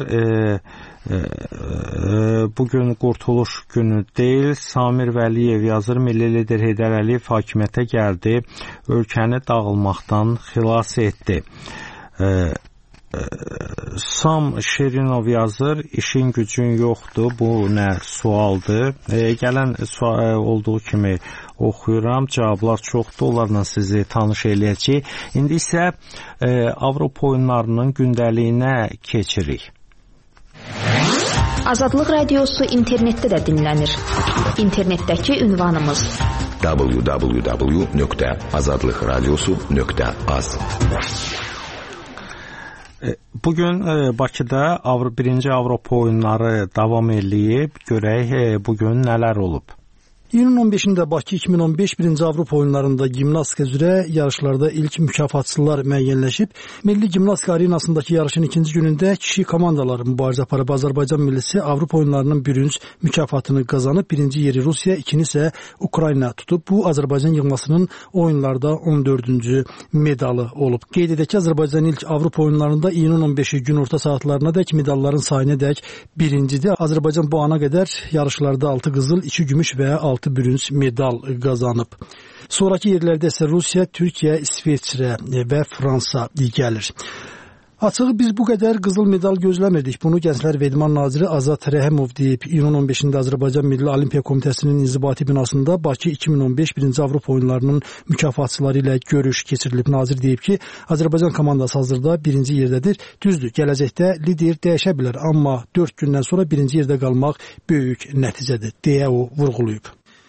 Speaker 5: bugün qurtuluş günü deyil. Samir Vəliyev yazır, milli lider Heydər Əliyev hakimiyyətə gəldi, ölkəni dağılmaqdan xilas etdi. Sam Şirinov yazır, işin gücün yoxdur, bu nə sualdır. Gələn sual olduğu kimi oxuyuram, cavablar çoxdur, onlarla sizi tanış eləyəcək. İndi isə Avropa oyunlarının gündəliyinə keçirik.
Speaker 12: Azadlıq Radiosu internetdə də dinlənir. İnternetdəki ünvanımız www.azadlıqradiosu.az.
Speaker 5: Bugün Bakıda 1-ci Avropa oyunları davam eləyib. Görək bugün nələr olub.
Speaker 7: İyunun 15-də Bakı 2015 1-ci Avropa oyunlarında gimnastika üzrə yarışlarda ilk mükafatçılar müəyyənləşib. Milli Gimnastika Arenasındakı yarışın ikinci günündə kişi komandaları mübarizə aparıb. Azərbaycan millisi Avropa oyunlarının bürünc mükafatını qazanıb. Birinci yeri Rusiya, ikinci isə Ukrayna tutub. Bu, Azərbaycan yığmasının oyunlarda 14-cü medalı olub. Qeyd edək ki, Azərbaycan ilk Avropa oyunlarında iyunun 15-i gün orta saatlarına dək medalların sayına dək birincidir. Azərbaycan bu ana qədər yarışlarda 6 qızıl, 2 gümüş və 6 bürünc medal qazanıb. Sonraki yerlərdə isə Rusiya, Türkiyə, İsveçrə və Fransa gəlir. Açığı biz bu qədər qızıl medal gözləmirdik. Bunu Gənclər və İdman naziri Azad Rəhimov deyib. İyunun 15-də Azərbaycan Milli Olimpiya Komitəsinin inzibati binasında Bakı 2015 1-ci Avropa oyunlarının mükafatçıları ilə görüş keçirilib. Nazir deyib ki, Azərbaycan komandası hazırda birinci yerdədir. Düzdür, gələcəkdə lider dəyişə bilər, amma 4 gündən sonra birinci yerdə qalmaq böyük nəticədir, deyə o vurğulayıb.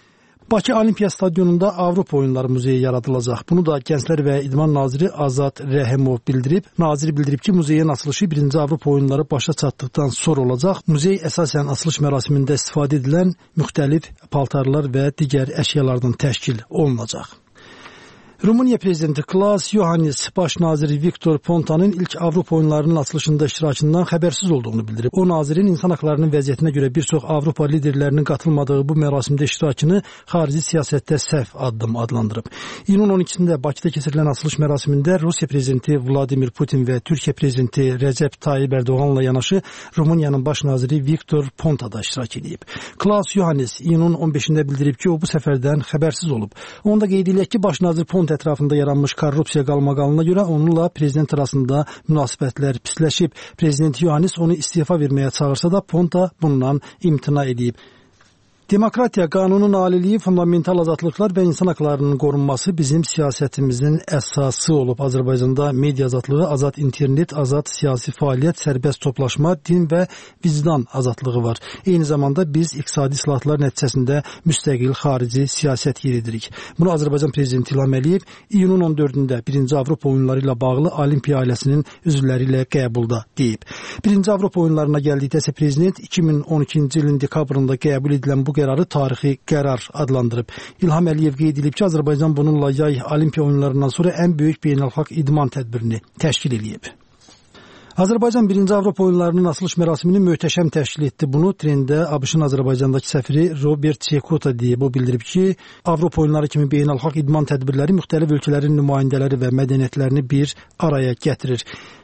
Speaker 7: Bakı Olimpiya Stadionunda Avropa Oyunları Muzeyi yaradılacaq. Bunu da Gənclər və İdman naziri Azad Rəhimov bildirib. Nazir bildirib ki, muzeyin açılışı 1-ci Avropa Oyunları başa çatdıqdan sonra olacaq. Muzey əsasən açılış mərasimində istifadə edilən müxtəlif paltarlar və digər əşyalardan təşkil olunacaq. Rumıniya prezidenti Klaus Iohannis baş naziri Viktor Pontanın ilk Avropa oyunlarının açılışında iştirakından xəbərsiz olduğunu bildirib. O, nazirin insan haqlarının vəziyyətinə görə bir çox Avropa liderlərinin qatılmadığı bu mərasimdə iştirakını xarici siyasətdə səhv addım adlandırıb. İyunun 12-də Bakıda keçirilən açılış mərasimində Rusiya prezidenti Vladimir Putin və Türkiyə prezidenti Recep Tayyip Erdoğanla yanaşı Rumıniyanın baş naziri Viktor Ponta da iştirak edib. Klaus Iohannis iyunun 15-də bildirib ki, o bu səfərdən xəbərsiz olub. Onda qeyd edilək ki, baş nazir Ponta ətrafında yaranmış korrupsiya qalmaqalına görə onunla prezident arasında münasibətlər pisləşib. Prezident Iohannis onu istifa verməyə çağırsa da Ponta bundan imtina edib. Demokratiya, qanunun aliliyi, fundamental azadlıqlar və insan haqlarının qorunması bizim siyasətimizin əsası olub. Azərbaycanda media azadlığı, azad internet, azad siyasi fəaliyyət, sərbəst toplaşma, din və vicdan azadlığı var. Eyni zamanda biz iqtisadi islahatlar nəticəsində müstəqil xarici siyasət yeridirik. Bunu Azərbaycan Prezidenti İlham Əliyev iyunun 14-də 1-ci Avropa oyunları ilə bağlı Olimpiya ailəsinin üzvləri ilə qəbulda deyib. 1-ci Avropa oyunlarına gəldikdə isə Prezident 2012-ci ilin dekabrında qəbul edilən bu qərarı tarixi qərar adlandırıb. İlham Əliyev qeyd edib ki, Azərbaycan bununla yay Olimpiya oyunlarından sonra ən böyük beynəlxalq idman tədbirini təşkil edib. Azərbaycan 1-ci Avropa oyunlarının açılış mərasimini möhtəşəm təşkil etdi. Bunu trendə ABŞ-ın Azərbaycandakı səfiri Robert Çekota deyib. O bildirib ki, Avropa oyunları kimi beynəlxalq idman tədbirləri müxtəlif ölkələrin nümayəndələri və mədəniyyətlərini bir araya gətirir.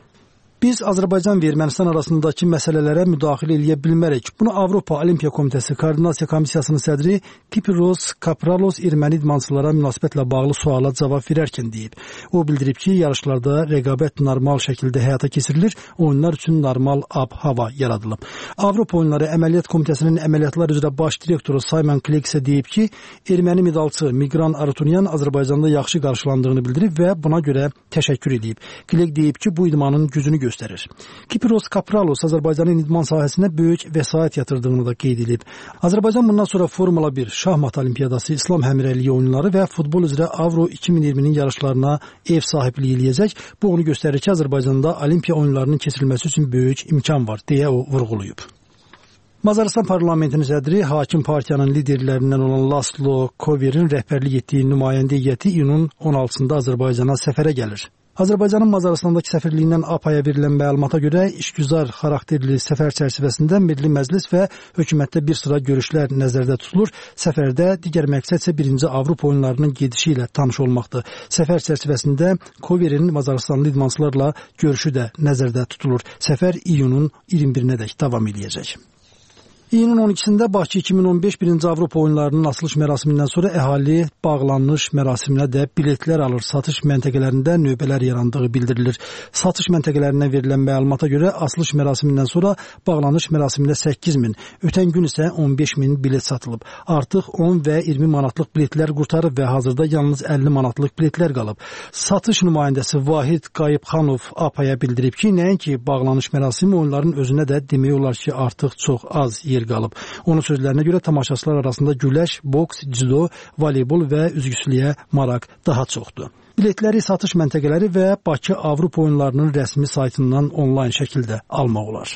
Speaker 7: Biz Azərbaycan və Ermənistan arasındakı məsələlərə müdaxilə eləyə bilmərik. Bunu Avropa Olimpiya Komitəsi Koordinasiya Komissiyasının sədri Kipiros Kapralos erməni idmançılara münasibətlə bağlı suala cavab verərkən deyib. O bildirib ki, yarışlarda rəqabət normal şəkildə həyata keçirilir, oyunlar üçün normal ab-hava yaradılıb. Avropa Oyunları Əməliyyat Komitəsinin əməliyyatlar üzrə baş direktoru Simon Clegg isə deyib ki, erməni medalçı Migran Arutunyan Azərbaycanda yaxşı qarşılandığını bildirib və buna görə təşəkkür edib. Clegg deyib ki, bu idmanın gücünü göstərir. Kipiros Kapralos Azərbaycanın idman sahəsinə böyük vəsait yatırdığını da qeyd edib. Azərbaycan bundan sonra Formula 1, şahmat olimpiyadası, İslam həmrəyliyi oyunları və futbol üzrə Avro 2020-nin yarışlarına ev sahibliyi eləyəcək. Bu onu göstərir ki, Azərbaycanda olimpiya oyunlarının keçirilməsi üçün böyük imkan var, deyə o vurğulayıb. Macaristan parlamentinin sədri hakim partiyanın liderlərindən olan Laslo Koverin rəhbərlik etdiyi nümayəndə heyəti iyunun 16-sında Azərbaycana səfərə gəlir. Azərbaycanın Macaristandakı səfirliyindən APAya verilən məlumata görə işgüzar xarakterli səfər çərçivəsində Milli Məclis və hökumətdə bir sıra görüşlər nəzərdə tutulur. Səfərdə digər məqsəd isə 1-ci Avropa oyunlarının gedişi ilə tanış olmaqdır. Səfər çərçivəsində Koverin Macaristanlı idmançılarla görüşü də nəzərdə tutulur. Səfər iyunun 21-nədək davam edəcək. İyunun 12-sində Bakı 2015 1-ci Avropa oyunlarının açılış mərasimindən sonra əhali bağlanış mərasiminə də biletlər alır. Satış məntəqələrində növbələr yarandığı bildirilir. Satış məntəqələrindən verilən məlumata görə açılış mərasimindən sonra bağlanış mərasimində 8 min, ötən gün isə 15 min bilet satılıb. Artıq 10 və 20 manatlıq biletlər qurtarıb və hazırda yalnız 50 manatlıq biletlər qalıb. Satış nümayəndəsi Vahid Qayıbxanov APAya bildirib ki, nəinki bağlanış mərasimi oyunların özünə də demək olar ki, artıq çox az yer qalıb. Onun sözlərinə görə tamaşaçılar arasında güləş, boks, cüdo, voleybol və üzgüçülüyə maraq daha çoxdur. Biletləri satış məntəqələri və Bakı Avropa oyunlarının rəsmi saytından onlayn şəkildə almaq olar.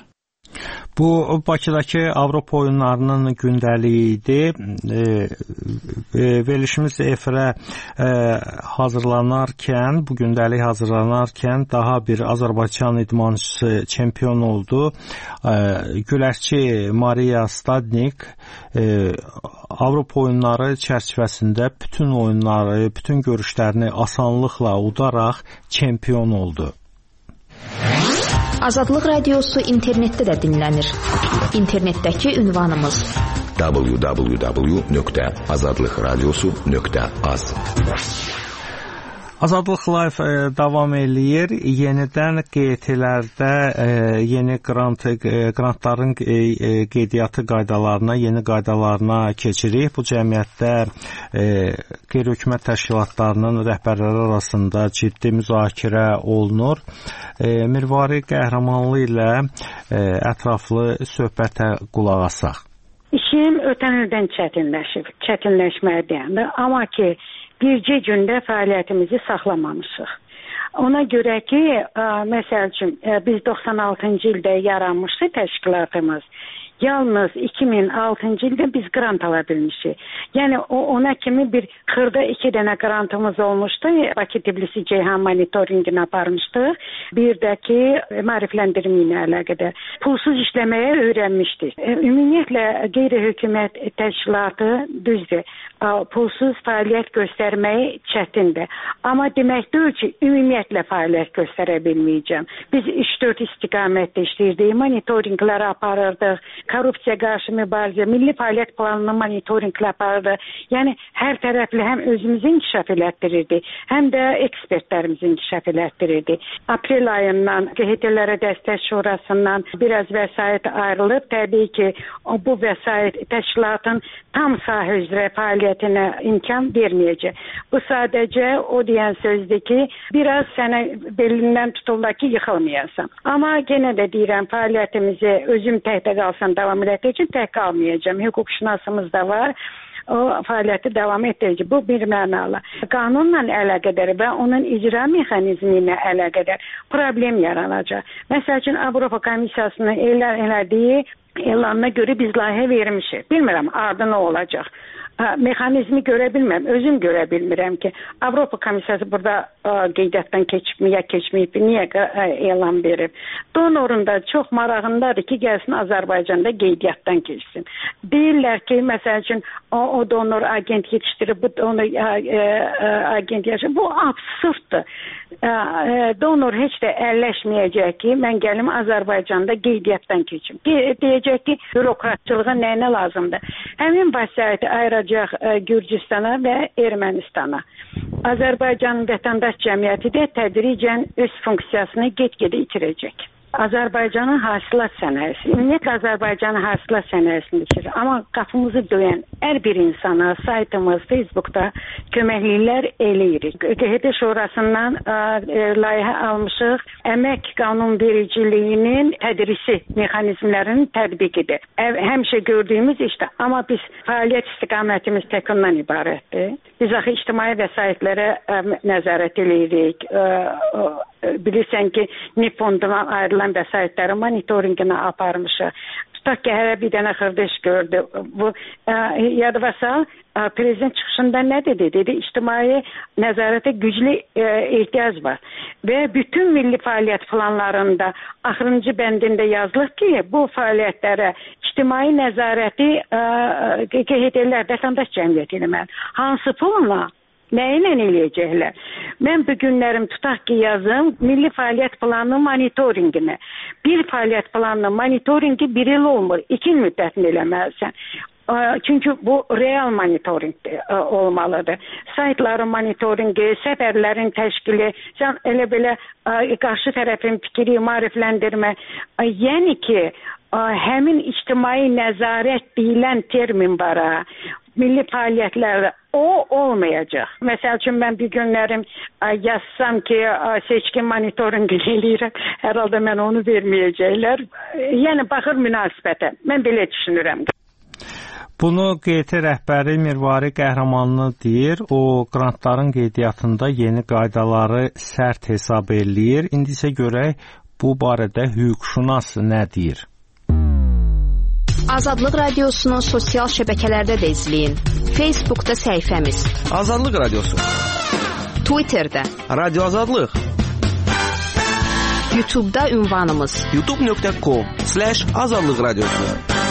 Speaker 5: Bu Bakıdakı Avropa oyunlarının gündəliyi idi. Verilişimiz efirə hazırlanarkən, bu gündəlik hazırlanarkən daha bir Azərbaycan idmançısı çempion oldu. Güləşçi Mariya Stadnik Avropa oyunları çərçivəsində bütün oyunları, bütün görüşlərini asanlıqla udaraq çempion oldu.
Speaker 12: Azadlıq Radiosu internetdə də dinlənir. İnternetdəki ünvanımız www.azadlıqradiosu.az.
Speaker 5: Azadlıq Live davam eləyir. Yenidən QT-lərdə yeni qrantların qeydiyyatı qaydalarına, yeni qaydalarına keçirik. Bu cəmiyyətdə qeyri-hökumət təşkilatlarının rəhbərləri arasında ciddi müzakirə olunur. Mirvari Qəhrəmanlı ilə ətraflı söhbətə qulaq asaq.
Speaker 9: İşim ötən ildən çətinləşməkdədir. Amma ki, bircə gündə fəaliyyətimizi saxlamamışıq. Ona görə ki, məsəl üçün, biz 96-cı ildə yaranmışdı təşkilatımız. Yalnız 2006-cı ildə biz qrant ala bilmişik. Yəni ona kimi bir xırda 2 dənə qrantımız olmuşdu. Bakı-Tbilisi Ceyhan monitoringini aparmışdıq. Bir də ki, maarifləndirmə ilə əlaqədar pulsuz işləməyə öyrənmişdik. Ümumiyyətlə qeyri-hökumət təşkilatı düzdür. Pulsuz fəaliyyət göstərməyi çətindir. Amma demək deyil ki, ümumiyyətlə fəaliyyət göstərə bilməyəcəm. Biz 3-4 istiqamətdə işləyirdik, monitoringlər aparırdıq, korrupsiya qarşı mübarizə, milli fəaliyyət planının monitorinqlə apardı. Yəni hər tərəfli həm özümüzü inkişaf elətdirirdi, həm də ekspertlərimizi inkişaf elətdirirdi. Aprel ayından QHT-lərə dəstək şurasından biraz vəsait ayrılıb, təbii ki, bu vəsait təşkilatın tam sahə üzrə fəaliyyətinə imkan verməyəcək. Bu sadəcə o deyən sözdür ki, biraz sənə belindən tutulda ki, yıxılmayasan. Amma yenə də deyirəm, fəaliyyətimizi özüm təkdə qalsam davam elətdirəcəm, tək qalmayacağım. Hüquqşünasımız da var. O fəaliyyəti davam etdirici. Bu bir mənalı. Qanunla əlaqədar və onun icra mexanizmi ilə əlaqədar problem yaranacaq. Məsəl üçün, Avropa Komissiyasının elədiyi elanına görə biz layihə vermişik. Bilmirəm, ardı nə olacaq. Mexanizmi görə bilmirəm, özüm görə bilmirəm ki, Avropa Komissiyası burada qeydiyyatdan keçməyib, niyə elan verib. Donorun da çox marağındadır ki, gəlsin Azərbaycanda qeydiyyatdan keçsin. Deyirlər ki, məsəl üçün, o donor agent yetişdirib, bu donor agent yetişdirib. Bu absurddur. Donor heç də əlləşməyəcək ki, mən gəlim Azərbaycanda qeydiyyatdan keçim. Deyəcək ki, bürokratçılığa nəyinə lazımdır. Həmin vəsaiti ayıracaq Gürcüstana və Ermənistana. Azərbaycanın vətəndaş cəmiyyəti də tədricən öz funksiyasını get-gedə itirəcək. Azərbaycanın hasilat sənayesi, ümumiyyətlə Azərbaycanın hasilat sənayesini bitirir. Amma qapımızı döyən hər bir insana saytımız, Facebookda köməkliklər eləyirik. QHT Şurasından layihə almışıq, əmək qanunvericiliyinin tədrisi mexanizmlərinin tətbiqidir. Həmişə gördüyümüz işdə, amma biz fəaliyyət istiqamətimiz tək ondan ibarətdir. Biz axı ictimai vəsaitlərə nəzarət eləyirik. Bilirsən ki, Nippondundan ayrılan vəsaitlərin monitorinqini aparmışıq. Tutaq ki, hələ bir dənə xırdaş gördü. Bu, yadıva sal, prezident çıxışında nə dedi? Dedi, ictimai nəzarətə güclü ehtiyac var. Və bütün milli fəaliyyət planlarında axırıncı bəndində yazılır ki, bu fəaliyyətlərə ictimai nəzarəti QHT-lər, vətəndaş cəmiyyəti eləməli. Hansı pulla? Nə ilə eləyəcəklər? Mən bu günlərim tutaq ki, yazım milli fəaliyyət planının monitorinqini. Bir fəaliyyət planının monitorinqi bir il olmur, 2 il müddətini eləməlisən. Çünki bu real monitoring olmalıdır. Saytların monitoringi, səfərlərin təşkili, sən elə belə qarşı tərəfin fikri maarifləndirmə. Yəni ki, həmin ictimai nəzarət deyilən termin var, milli fəaliyyətlərdə o olmayacaq. Məsəl üçün, mən bir günlərim yazsam ki, seçkin monitorinq eləyirəm, hər halda mən onu verməyəcəklər. Yəni, baxır münasibətə. Mən belə düşünürəm.
Speaker 5: Bunu QHT rəhbəri Mirvari Qəhrəmanlı deyir. O, qrantların qeydiyyatında yeni qaydaları sərt hesab eləyir. İndi isə görək, bu barədə hüquqşünas nə deyir?
Speaker 12: Azadlıq Radiosunu sosial şəbəkələrdə də izləyin. Facebookda səhifəmiz
Speaker 15: Azadlıq Radiosu,
Speaker 12: Twitterdə
Speaker 15: Radio Azadlıq,
Speaker 12: YouTube'da ünvanımız
Speaker 15: youtube.com/azadlıq radiosu.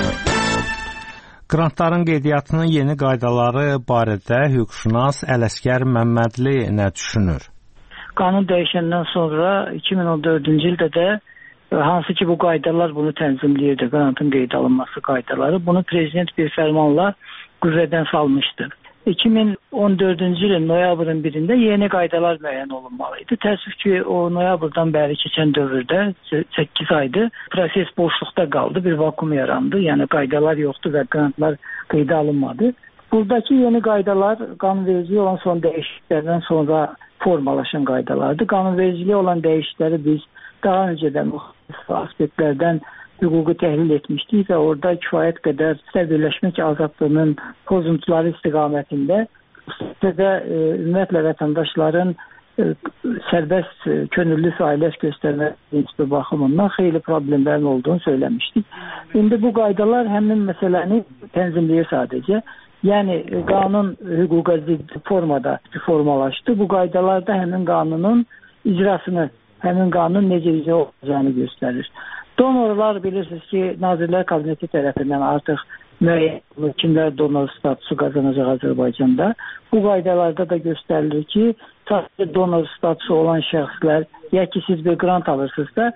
Speaker 5: Qrantların qeydiyyatının yeni qaydaları barədə hüquqşünas Ələsgər Məmmədli nə düşünür?
Speaker 8: Qanun dəyişəndən sonra 2014-cü ildə də hansı ki bu qaydalar bunu tənzimləyirdi, qrantın qeyd alınması qaydaları. Bunu prezident bir fərmanla qüvvədən salmışdı. 2014-cü ilin noyabrın 1-də yeni qaydalar müəyyən olunmalıydı. Təəssüf ki, o noyabrdan bəri keçən dövrdə 8 aydır proses boşluqda qaldı, bir vakum yarandı. Yəni qaydalar yoxdur və qrantlar qeydə alınmadı. Buradakı yeni qaydalar qanunvericiliyə olan son dəyişikliklərdən sonra formalaşan qaydalardır. Qanunvericiliyə olan dəyişiklikləri biz daha öncədən müxtəlif aspektlərdən hüququ təhlil etmişdik və orada kifayət qədər birləşmək azadlığının pozuntuları istiqamətində və ümumiyyətlə vətəndaşların sərbəst könüllü fəaliyyət göstərmə prinsipi baxımından xeyli problemlərin olduğunu söyləmişdik. İndi bu qaydalar həmin məsələni tənzimləyir sadəcə. Yəni qanun hüquqa zidd formada formalaşdı. Bu qaydalarda həmin qanunun icrasını, həmin qanun necə icra olacağını göstərir. Donorlar bilirsiniz ki, Nazirlər Kabineti tərəfindən artıq müəyyən kimlər donor statusu qazanacaq Azərbaycanda. Bu qaydalarda da göstərilir ki, sadəcə donor statusu olan şəxslər, ya ki siz bir qrant alırsınızsa,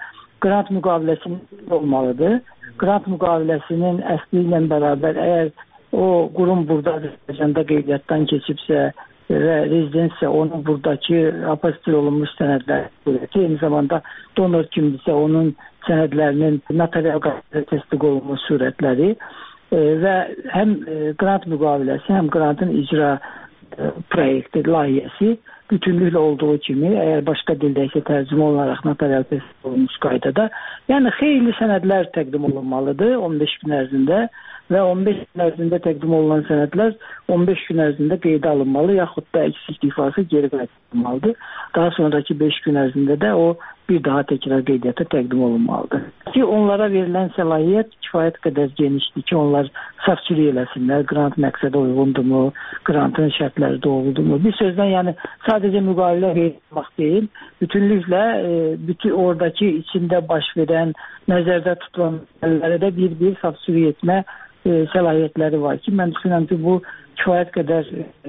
Speaker 8: qrant müqaviləsinin olmalıdır. Qrant müqaviləsinin əsli ilə bərabər əgər o qurum burada Azərbaycanda qeydiyyatdan keçibsə və rezidensiya onun buradakı apostil olunmuş sənədlər, eyni zamanda donor kimdirsə onun sənədlərinin notarial qaydada təsdiq olunmuş surətləri və həm qrant müqaviləsi, həm qrantın icra proyekti, layihəsi bütünlüklə olduğu kimi, əgər başqa dildə isə tərcümə olunaraq notarial təsdiq olunmuş qaydada, yəni xeyli sənədlər təqdim olunmalıdır 15 gün ərzində və 15 gün ərzində təqdim olunan sənədlər 15 gün ərzində qeydə alınmalı, yaxud da eksiklik ifası geri qaytarılmalıdır. Daha sonraki 5 gün ərzində də o bir daha təkrar qeydiyyata təqdim olunmalıdır. Ki onlara verilən səlahiyyət kifayət qədər genişdir ki, onlar safçülük eləsinlər, qrant məqsədə uyğundurmu, qrantın şərtləri doğrudurmu. Bir sözdən, yəni sadəcə müqavilə verilmək deyil, bütünlüklə oradakı içində baş verən, nəzərdə tutulan məsələlərə də bir safçülük etmə səlahiyyətləri var ki, mən düşünürəm ki, bu kifayət qədər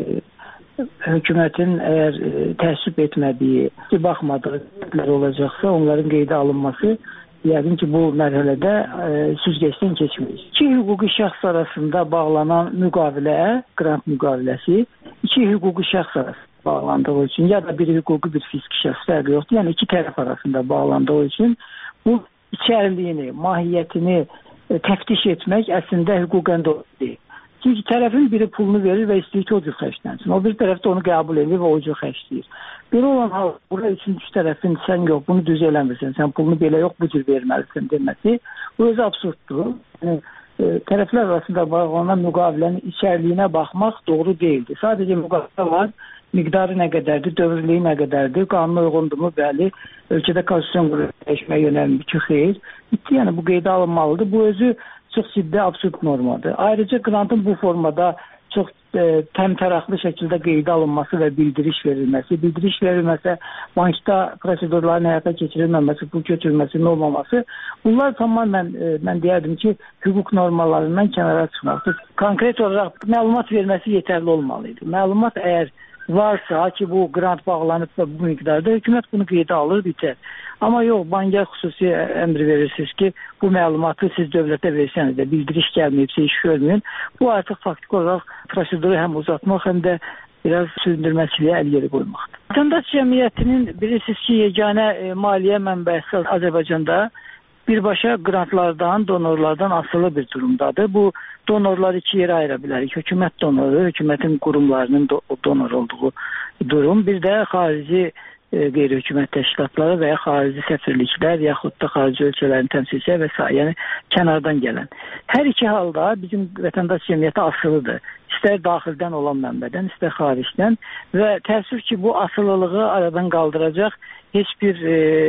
Speaker 8: hökumətin əgər təəssüb etmədiyi, baxmadığı olacaqsa, onların qeydə alınması yəqin ki, bu mərhələdə süzgəcdən keçməyir. İki hüquqi şəxs arasında bağlanan müqavilə, qrant müqaviləsi, iki hüquqi şəxs arasında bağlandığı üçün, ya da bir hüquqi, bir fiziki şəxs fərqi yoxdur, yəni iki tərəf arasında bağlandığı üçün bu içəriliyini, mahiyyətini təftiş etmək əslində hüquqən doğru deyil. Çünki tərəfin biri pulunu verir və istəyir ki, o cür xərclənsin. O bir tərəf də onu qəbul edir və o cür xərcləyir. Belə olan hal, burada üçüncü tərəfin sən yox, bunu düz eləmirsən, sən pulunu belə yox, bu cür verməlisən deməsi, bu özü absurddur. Yəni, tərəflər arasında bağlanan müqavilənin içərliyinə baxmaq doğru deyildir. Sadəcə müqavilə var, miqdarı nə qədərdir, dövrlüyü nə qədərdir, qanuna uyğundurmu, bəli, ölkədə konstitusiyon quruluşuna yönəlmir ki, xeyr. Yəni, bu qeydə alınmalıdır. Bu özü çox ciddi absurd normadır. Ayrıca qrantın bu formada çox təmtəraqlı şəkildə qeydə alınması və bildiriş verilməsi, bankda prosedurların həyata keçirilməməsi, pul götürülməsinin olmaması, bunlar tamamen mən deyərdim ki, hüquq normalarından kənara çıxmaqdır. Konkret olaraq məlumat verməsi yetərli olmalıydı. Məlumat əgər varsa ki, bu qrant bağlanıb da bu miqdarda, hökumət bunu qeydə alır, bitər. Amma yox, banka xüsusi əmr verirsiniz ki, bu məlumatı siz dövlətə versəniz də, bildiriş gəlməyibsə, iş görməyin. Bu artıq faktik olaraq proseduru həm uzatmaq, həm də biraz sürdürməçiliyə əl yeri qoymaqdır. Vətəndaş cəmiyyətinin bilirsiniz ki, yeganə maliyyə mənbəsi Azərbaycanda birbaşa qrantlardan, donorlardan asılı bir durumdadır. Bu donorları iki yerə ayıra bilərik. Hökumət donoru, hökumətin qurumlarının donor olduğu durum. Bir də xarici qeyri-hökumət təşkilatları və ya xarici səfirliklər, yaxud da xarici ölkələrin təmsilçilər və s. Yəni kənardan gələn. Hər iki halda bizim vətəndaş cəmiyyəti asılıdır. İstər daxildən olan mənbədən, istər xaricdən və təəssüf ki, bu asılılığı aradan qaldıracaq heç bir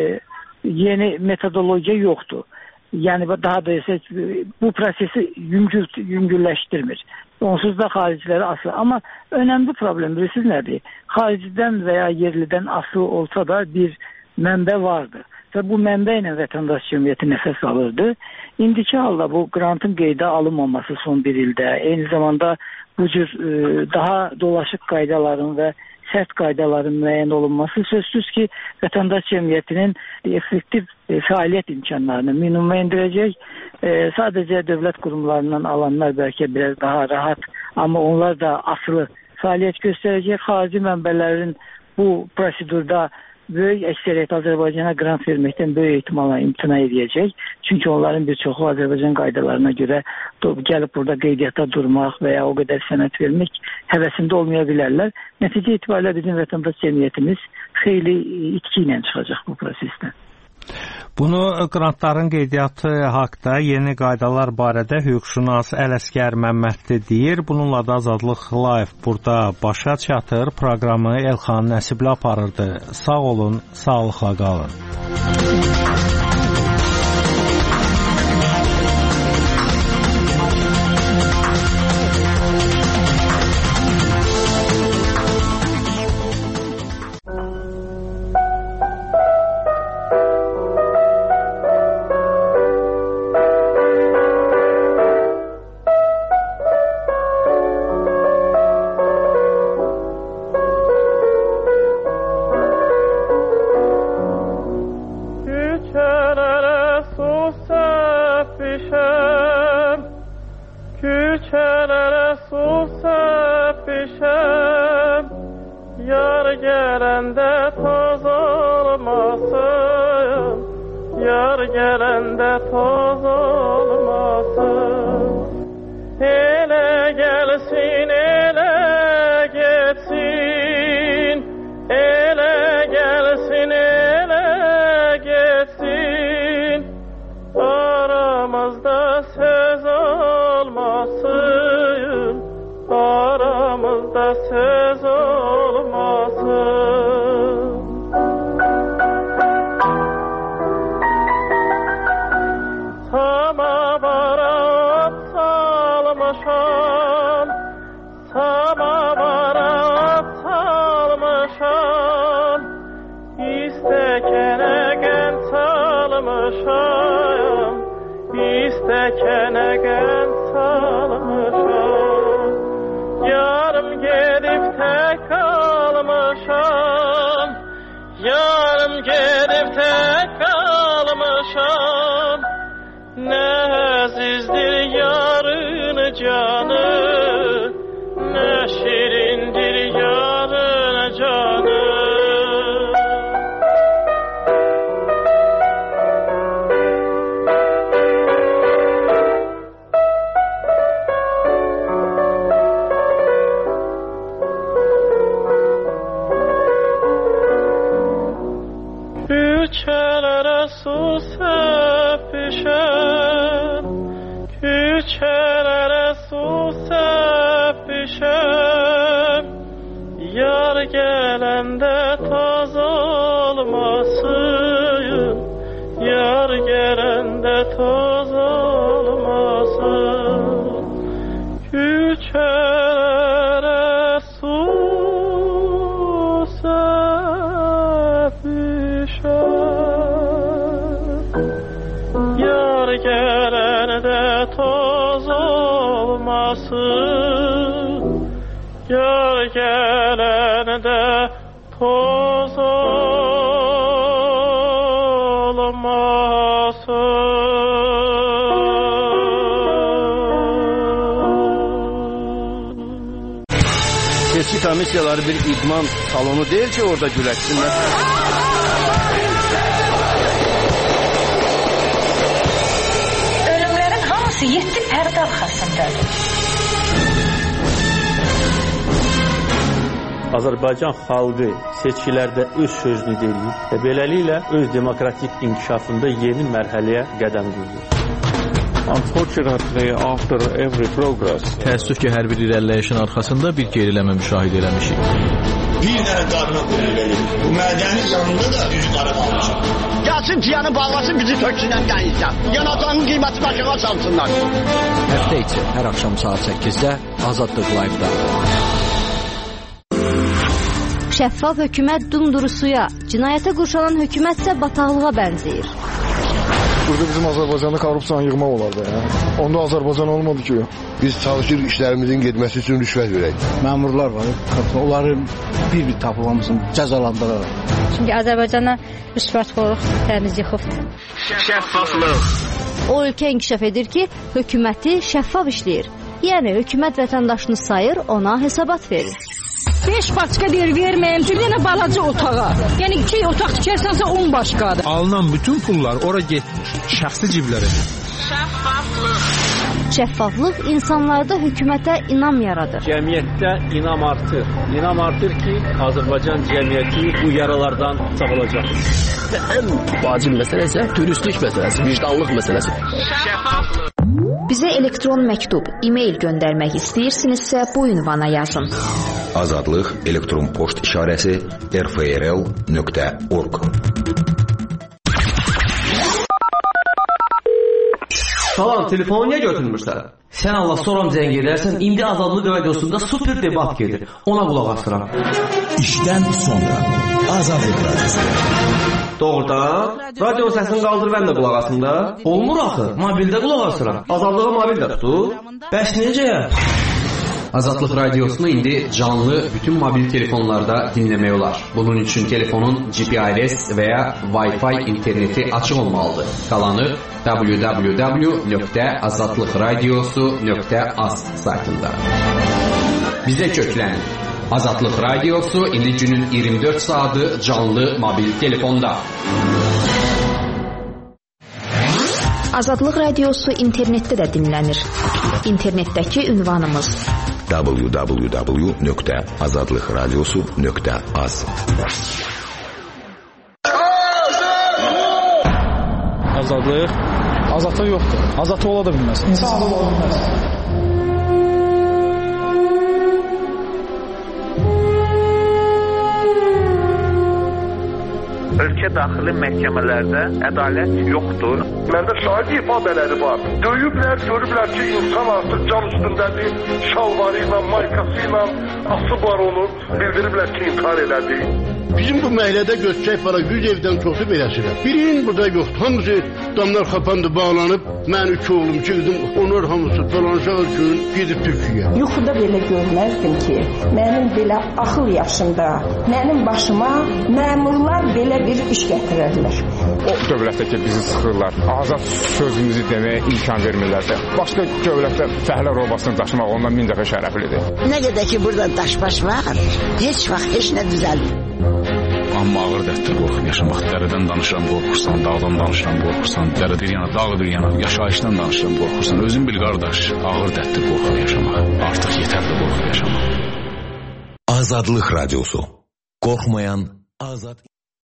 Speaker 8: yeni metodologiya yoxdur. Yəni daha doğrusu bu prosesi yüngülləşdirmir. Onsuz da xariciləri asılı. Amma önəmli problem bilirsiniz nədir? Xaricdən və ya yerlidən asılı olsa da bir mənbə vardı. Və bu mənbə ilə vətəndaş cəmiyyəti nəfəs alırdı. İndiki halda bu qrantın qeydə alınmaması son bir ildə, eyni zamanda bu cür daha dolaşıq qaydaların və sərt qaydaların müəyyən olunması sözsüz ki, vətəndaş cəmiyyətinin effektiv fəaliyyət imkanlarını minimuma endirəcək. Sadəcə dövlət qurumlarından alanlar bəlkə biraz daha rahat, amma onlar da asılı fəaliyyət göstərəcək. Xarici mənbələrin bu prosedurda böyük əksəriyyət Azərbaycana qrant verməkdən böyük ehtimalla imtina edəcək. Çünki onların bir çoxu Azərbaycan qaydalarına görə gəlib burada qeydiyyata durmaq və ya o qədər sənəd vermək həvəsində olmaya bilərlər. Nəticə itibarilə bizim vətəndaş cəmiyyətimiz xeyli itki ilə çıxacaq bu prosesdən.
Speaker 5: Bunu qrantların qeydiyyatı haqda yeni qaydalar barədə hüquqşünas Ələsgər Məmmədli deyir. Bununla da Azadlıq Live burada başa çatır. Proqramı Elxan Nəsibli aparırdı. Sağ olun, sağlıqla qalın.
Speaker 14: Küçük düşəm, yar gələndə toz olmasın, yar gələndə toz olmasın. Elə gəlsin, elə getsin, elə gəlsin, elə getsin. Aramızda söz olmasın, aramızda söz olmasın. Samavara ot salmışam, samavara ot salmışam, İstəkənə qənd salmışam, İstəkənə qənd salmışam. Yarım gedib tək qalmışam, yarım gedib tək qalmışam. Nə əzizdir yarın canı, nə şirindir yarın canı. Küçələrə su səpişəm, küçələrə su səpişəm. Yar gələndə toz olmasın, yar gələndə toz olmasın. Küçələrə su yar gələndə toz olmasın, yar gələndə toz olmasın.
Speaker 15: Seçki komissiyaları bir idman salonu deyil ki, orada güləşsinlər.
Speaker 16: Ölümlərin hamısı 7 pərdə arxasındadır.
Speaker 17: Azərbaycan xalqı seçkilərdə öz sözünü deyir və beləliklə öz demokratik inkişafında yeni mərhələyə qədəm qoyur.
Speaker 18: Unfortunately, after every progress,
Speaker 19: təəssüf ki, hər bir irəliləyişin arxasında bir geriləmə müşahidə eləmişik.
Speaker 23: Bir dənə qarına qoyulur. Bu mədənin yanında da düz qarı almışam. Gəlsin ciyanı bağlasın, bizi töksünlər gəlirsən. Yanatanın qiyməti başına salsınlar.
Speaker 24: Həftə içi hər axşam saat 8-də Azadlıq Live-da.
Speaker 21: Şəffaf hökumət dumduru suya, cinayətə qurşanan hökumət isə bataqlığa bənzəyir.
Speaker 22: Burada bizim Azərbaycanda korrupsiyanı yığmaq olardı. Onda Azərbaycan olmadı ki.
Speaker 27: Biz çalışır işlərimizin getməsi üçün rüşvət verək.
Speaker 29: Məmurlar var, onları bir-bir tapılmasın, cəzalandıraraq.
Speaker 21: Çünki Azərbaycana rüşvətxorluq təmiz yıxıbdır.
Speaker 23: Şəffaflıq.
Speaker 21: O ölkə inkişaf edir ki, hökuməti şəffaf işləyir. Yəni hökumət vətəndaşını sayır, ona hesabat verir.
Speaker 16: 5 başqa yer verməyəm ki, yenə balaca otağa. Yəni 2 otaq tikərsənsə 10 başqadır.
Speaker 19: Alınan bütün pullar ora getmir, şəxsi ciblərə.
Speaker 21: Şəffaflıq. Şəffaflıq insanlarda hökumətə inam yaradır.
Speaker 17: Cəmiyyətdə inam artır. İnam artır ki, Azərbaycan cəmiyyəti bu yaralardan sağalacaq.
Speaker 30: Ən vacib məsələ isə dürüstlük məsələsi, vicdanlıq məsələsi.
Speaker 21: Şəffaflıq.
Speaker 12: Bizə elektron məktub, e-mail göndərmək istəyirsinizsə bu ünvana yazın.
Speaker 31: Azadlıq elektron poçt işarəsi rfrl.org.
Speaker 32: Salam, telefonu niyə götürmürsən? Sən Allah soram zəng edərsən, indi Azadlıq radiosunda super debat gedir. Ona qulaq asıram.
Speaker 33: İşdən sonra Azadlıq radiosu.
Speaker 32: Doğrudan? Radio səsini qaldır, mən də qulaq asım da. Olmur axı, mobildə qulaq asıram. Azadlığı mobildə tutur. Bəs necə?
Speaker 34: Azadlıq radiosunu indi canlı bütün mobil telefonlarda dinləmək olar. Bunun üçün telefonun GPRS və ya Wi-Fi interneti açıq olmalıdır. Qalanı www.azadlıqradiosu.az saytında. Bizə köklənin. Azadlıq Radiosu indi günün 24 saatı canlı mobil telefonda.
Speaker 12: Azadlıq Radiosu internetdə də dinlənir. İnternetdəki ünvanımız
Speaker 31: www.azadlıqradiosu.az.
Speaker 29: Azadlıq? Azadlıq yoxdur. Azadlıq ola da bilməz. İnsan azad ola bilməz.
Speaker 1: Ölkə daxili məhkəmələrdə ədalət yoxdur.
Speaker 2: Məndə şahid ifadələri var. Döyüblər, görüblər ki, insan artıq can üstündədir. Şalvarı ilə, maykası ilə asıb var onu. Bildiriblər ki, intihar elədi.
Speaker 23: Bizim bu məhəllədə göstərək var, 100 evdən çoxu beləsidir. Birinin burada yoxdur. Hamısı damlar xapandı, bağlanıb. Mən 2 oğlum çıxdım. Onlar hamısı dolanışaq gün gedib Türkiyəyə.
Speaker 3: Yuxuda belə görməzdim ki, mənim belə axıl yaşında, mənim başıma məmurlar belə bir iş gətirərlər.
Speaker 4: O dövlətdə ki, bizi sıxırlar, azad sözümüzü deməyə imkan vermirlərsə, başqa dövlətdə fəhlə robasını daşımaq ondan 1000 dəfə şərəflidir.
Speaker 6: Nə qədər ki, burada daşbaş var, heç vaxt heç nə düzəlmir.
Speaker 7: Amma ağır dərddir qorxub yaşamaq. Dərədən danışıram, qorxursan, dağdan danışıram, qorxursan, dərə bir yana, dağ bir yana, yaşayışdan danışıram, qorxursan. Özün bil qardaş, ağır dərddir qorxub yaşamaq. Artıq yetərdir qorxub yaşamaq.
Speaker 31: Azadlıq Radiosu. Qorxmayan azad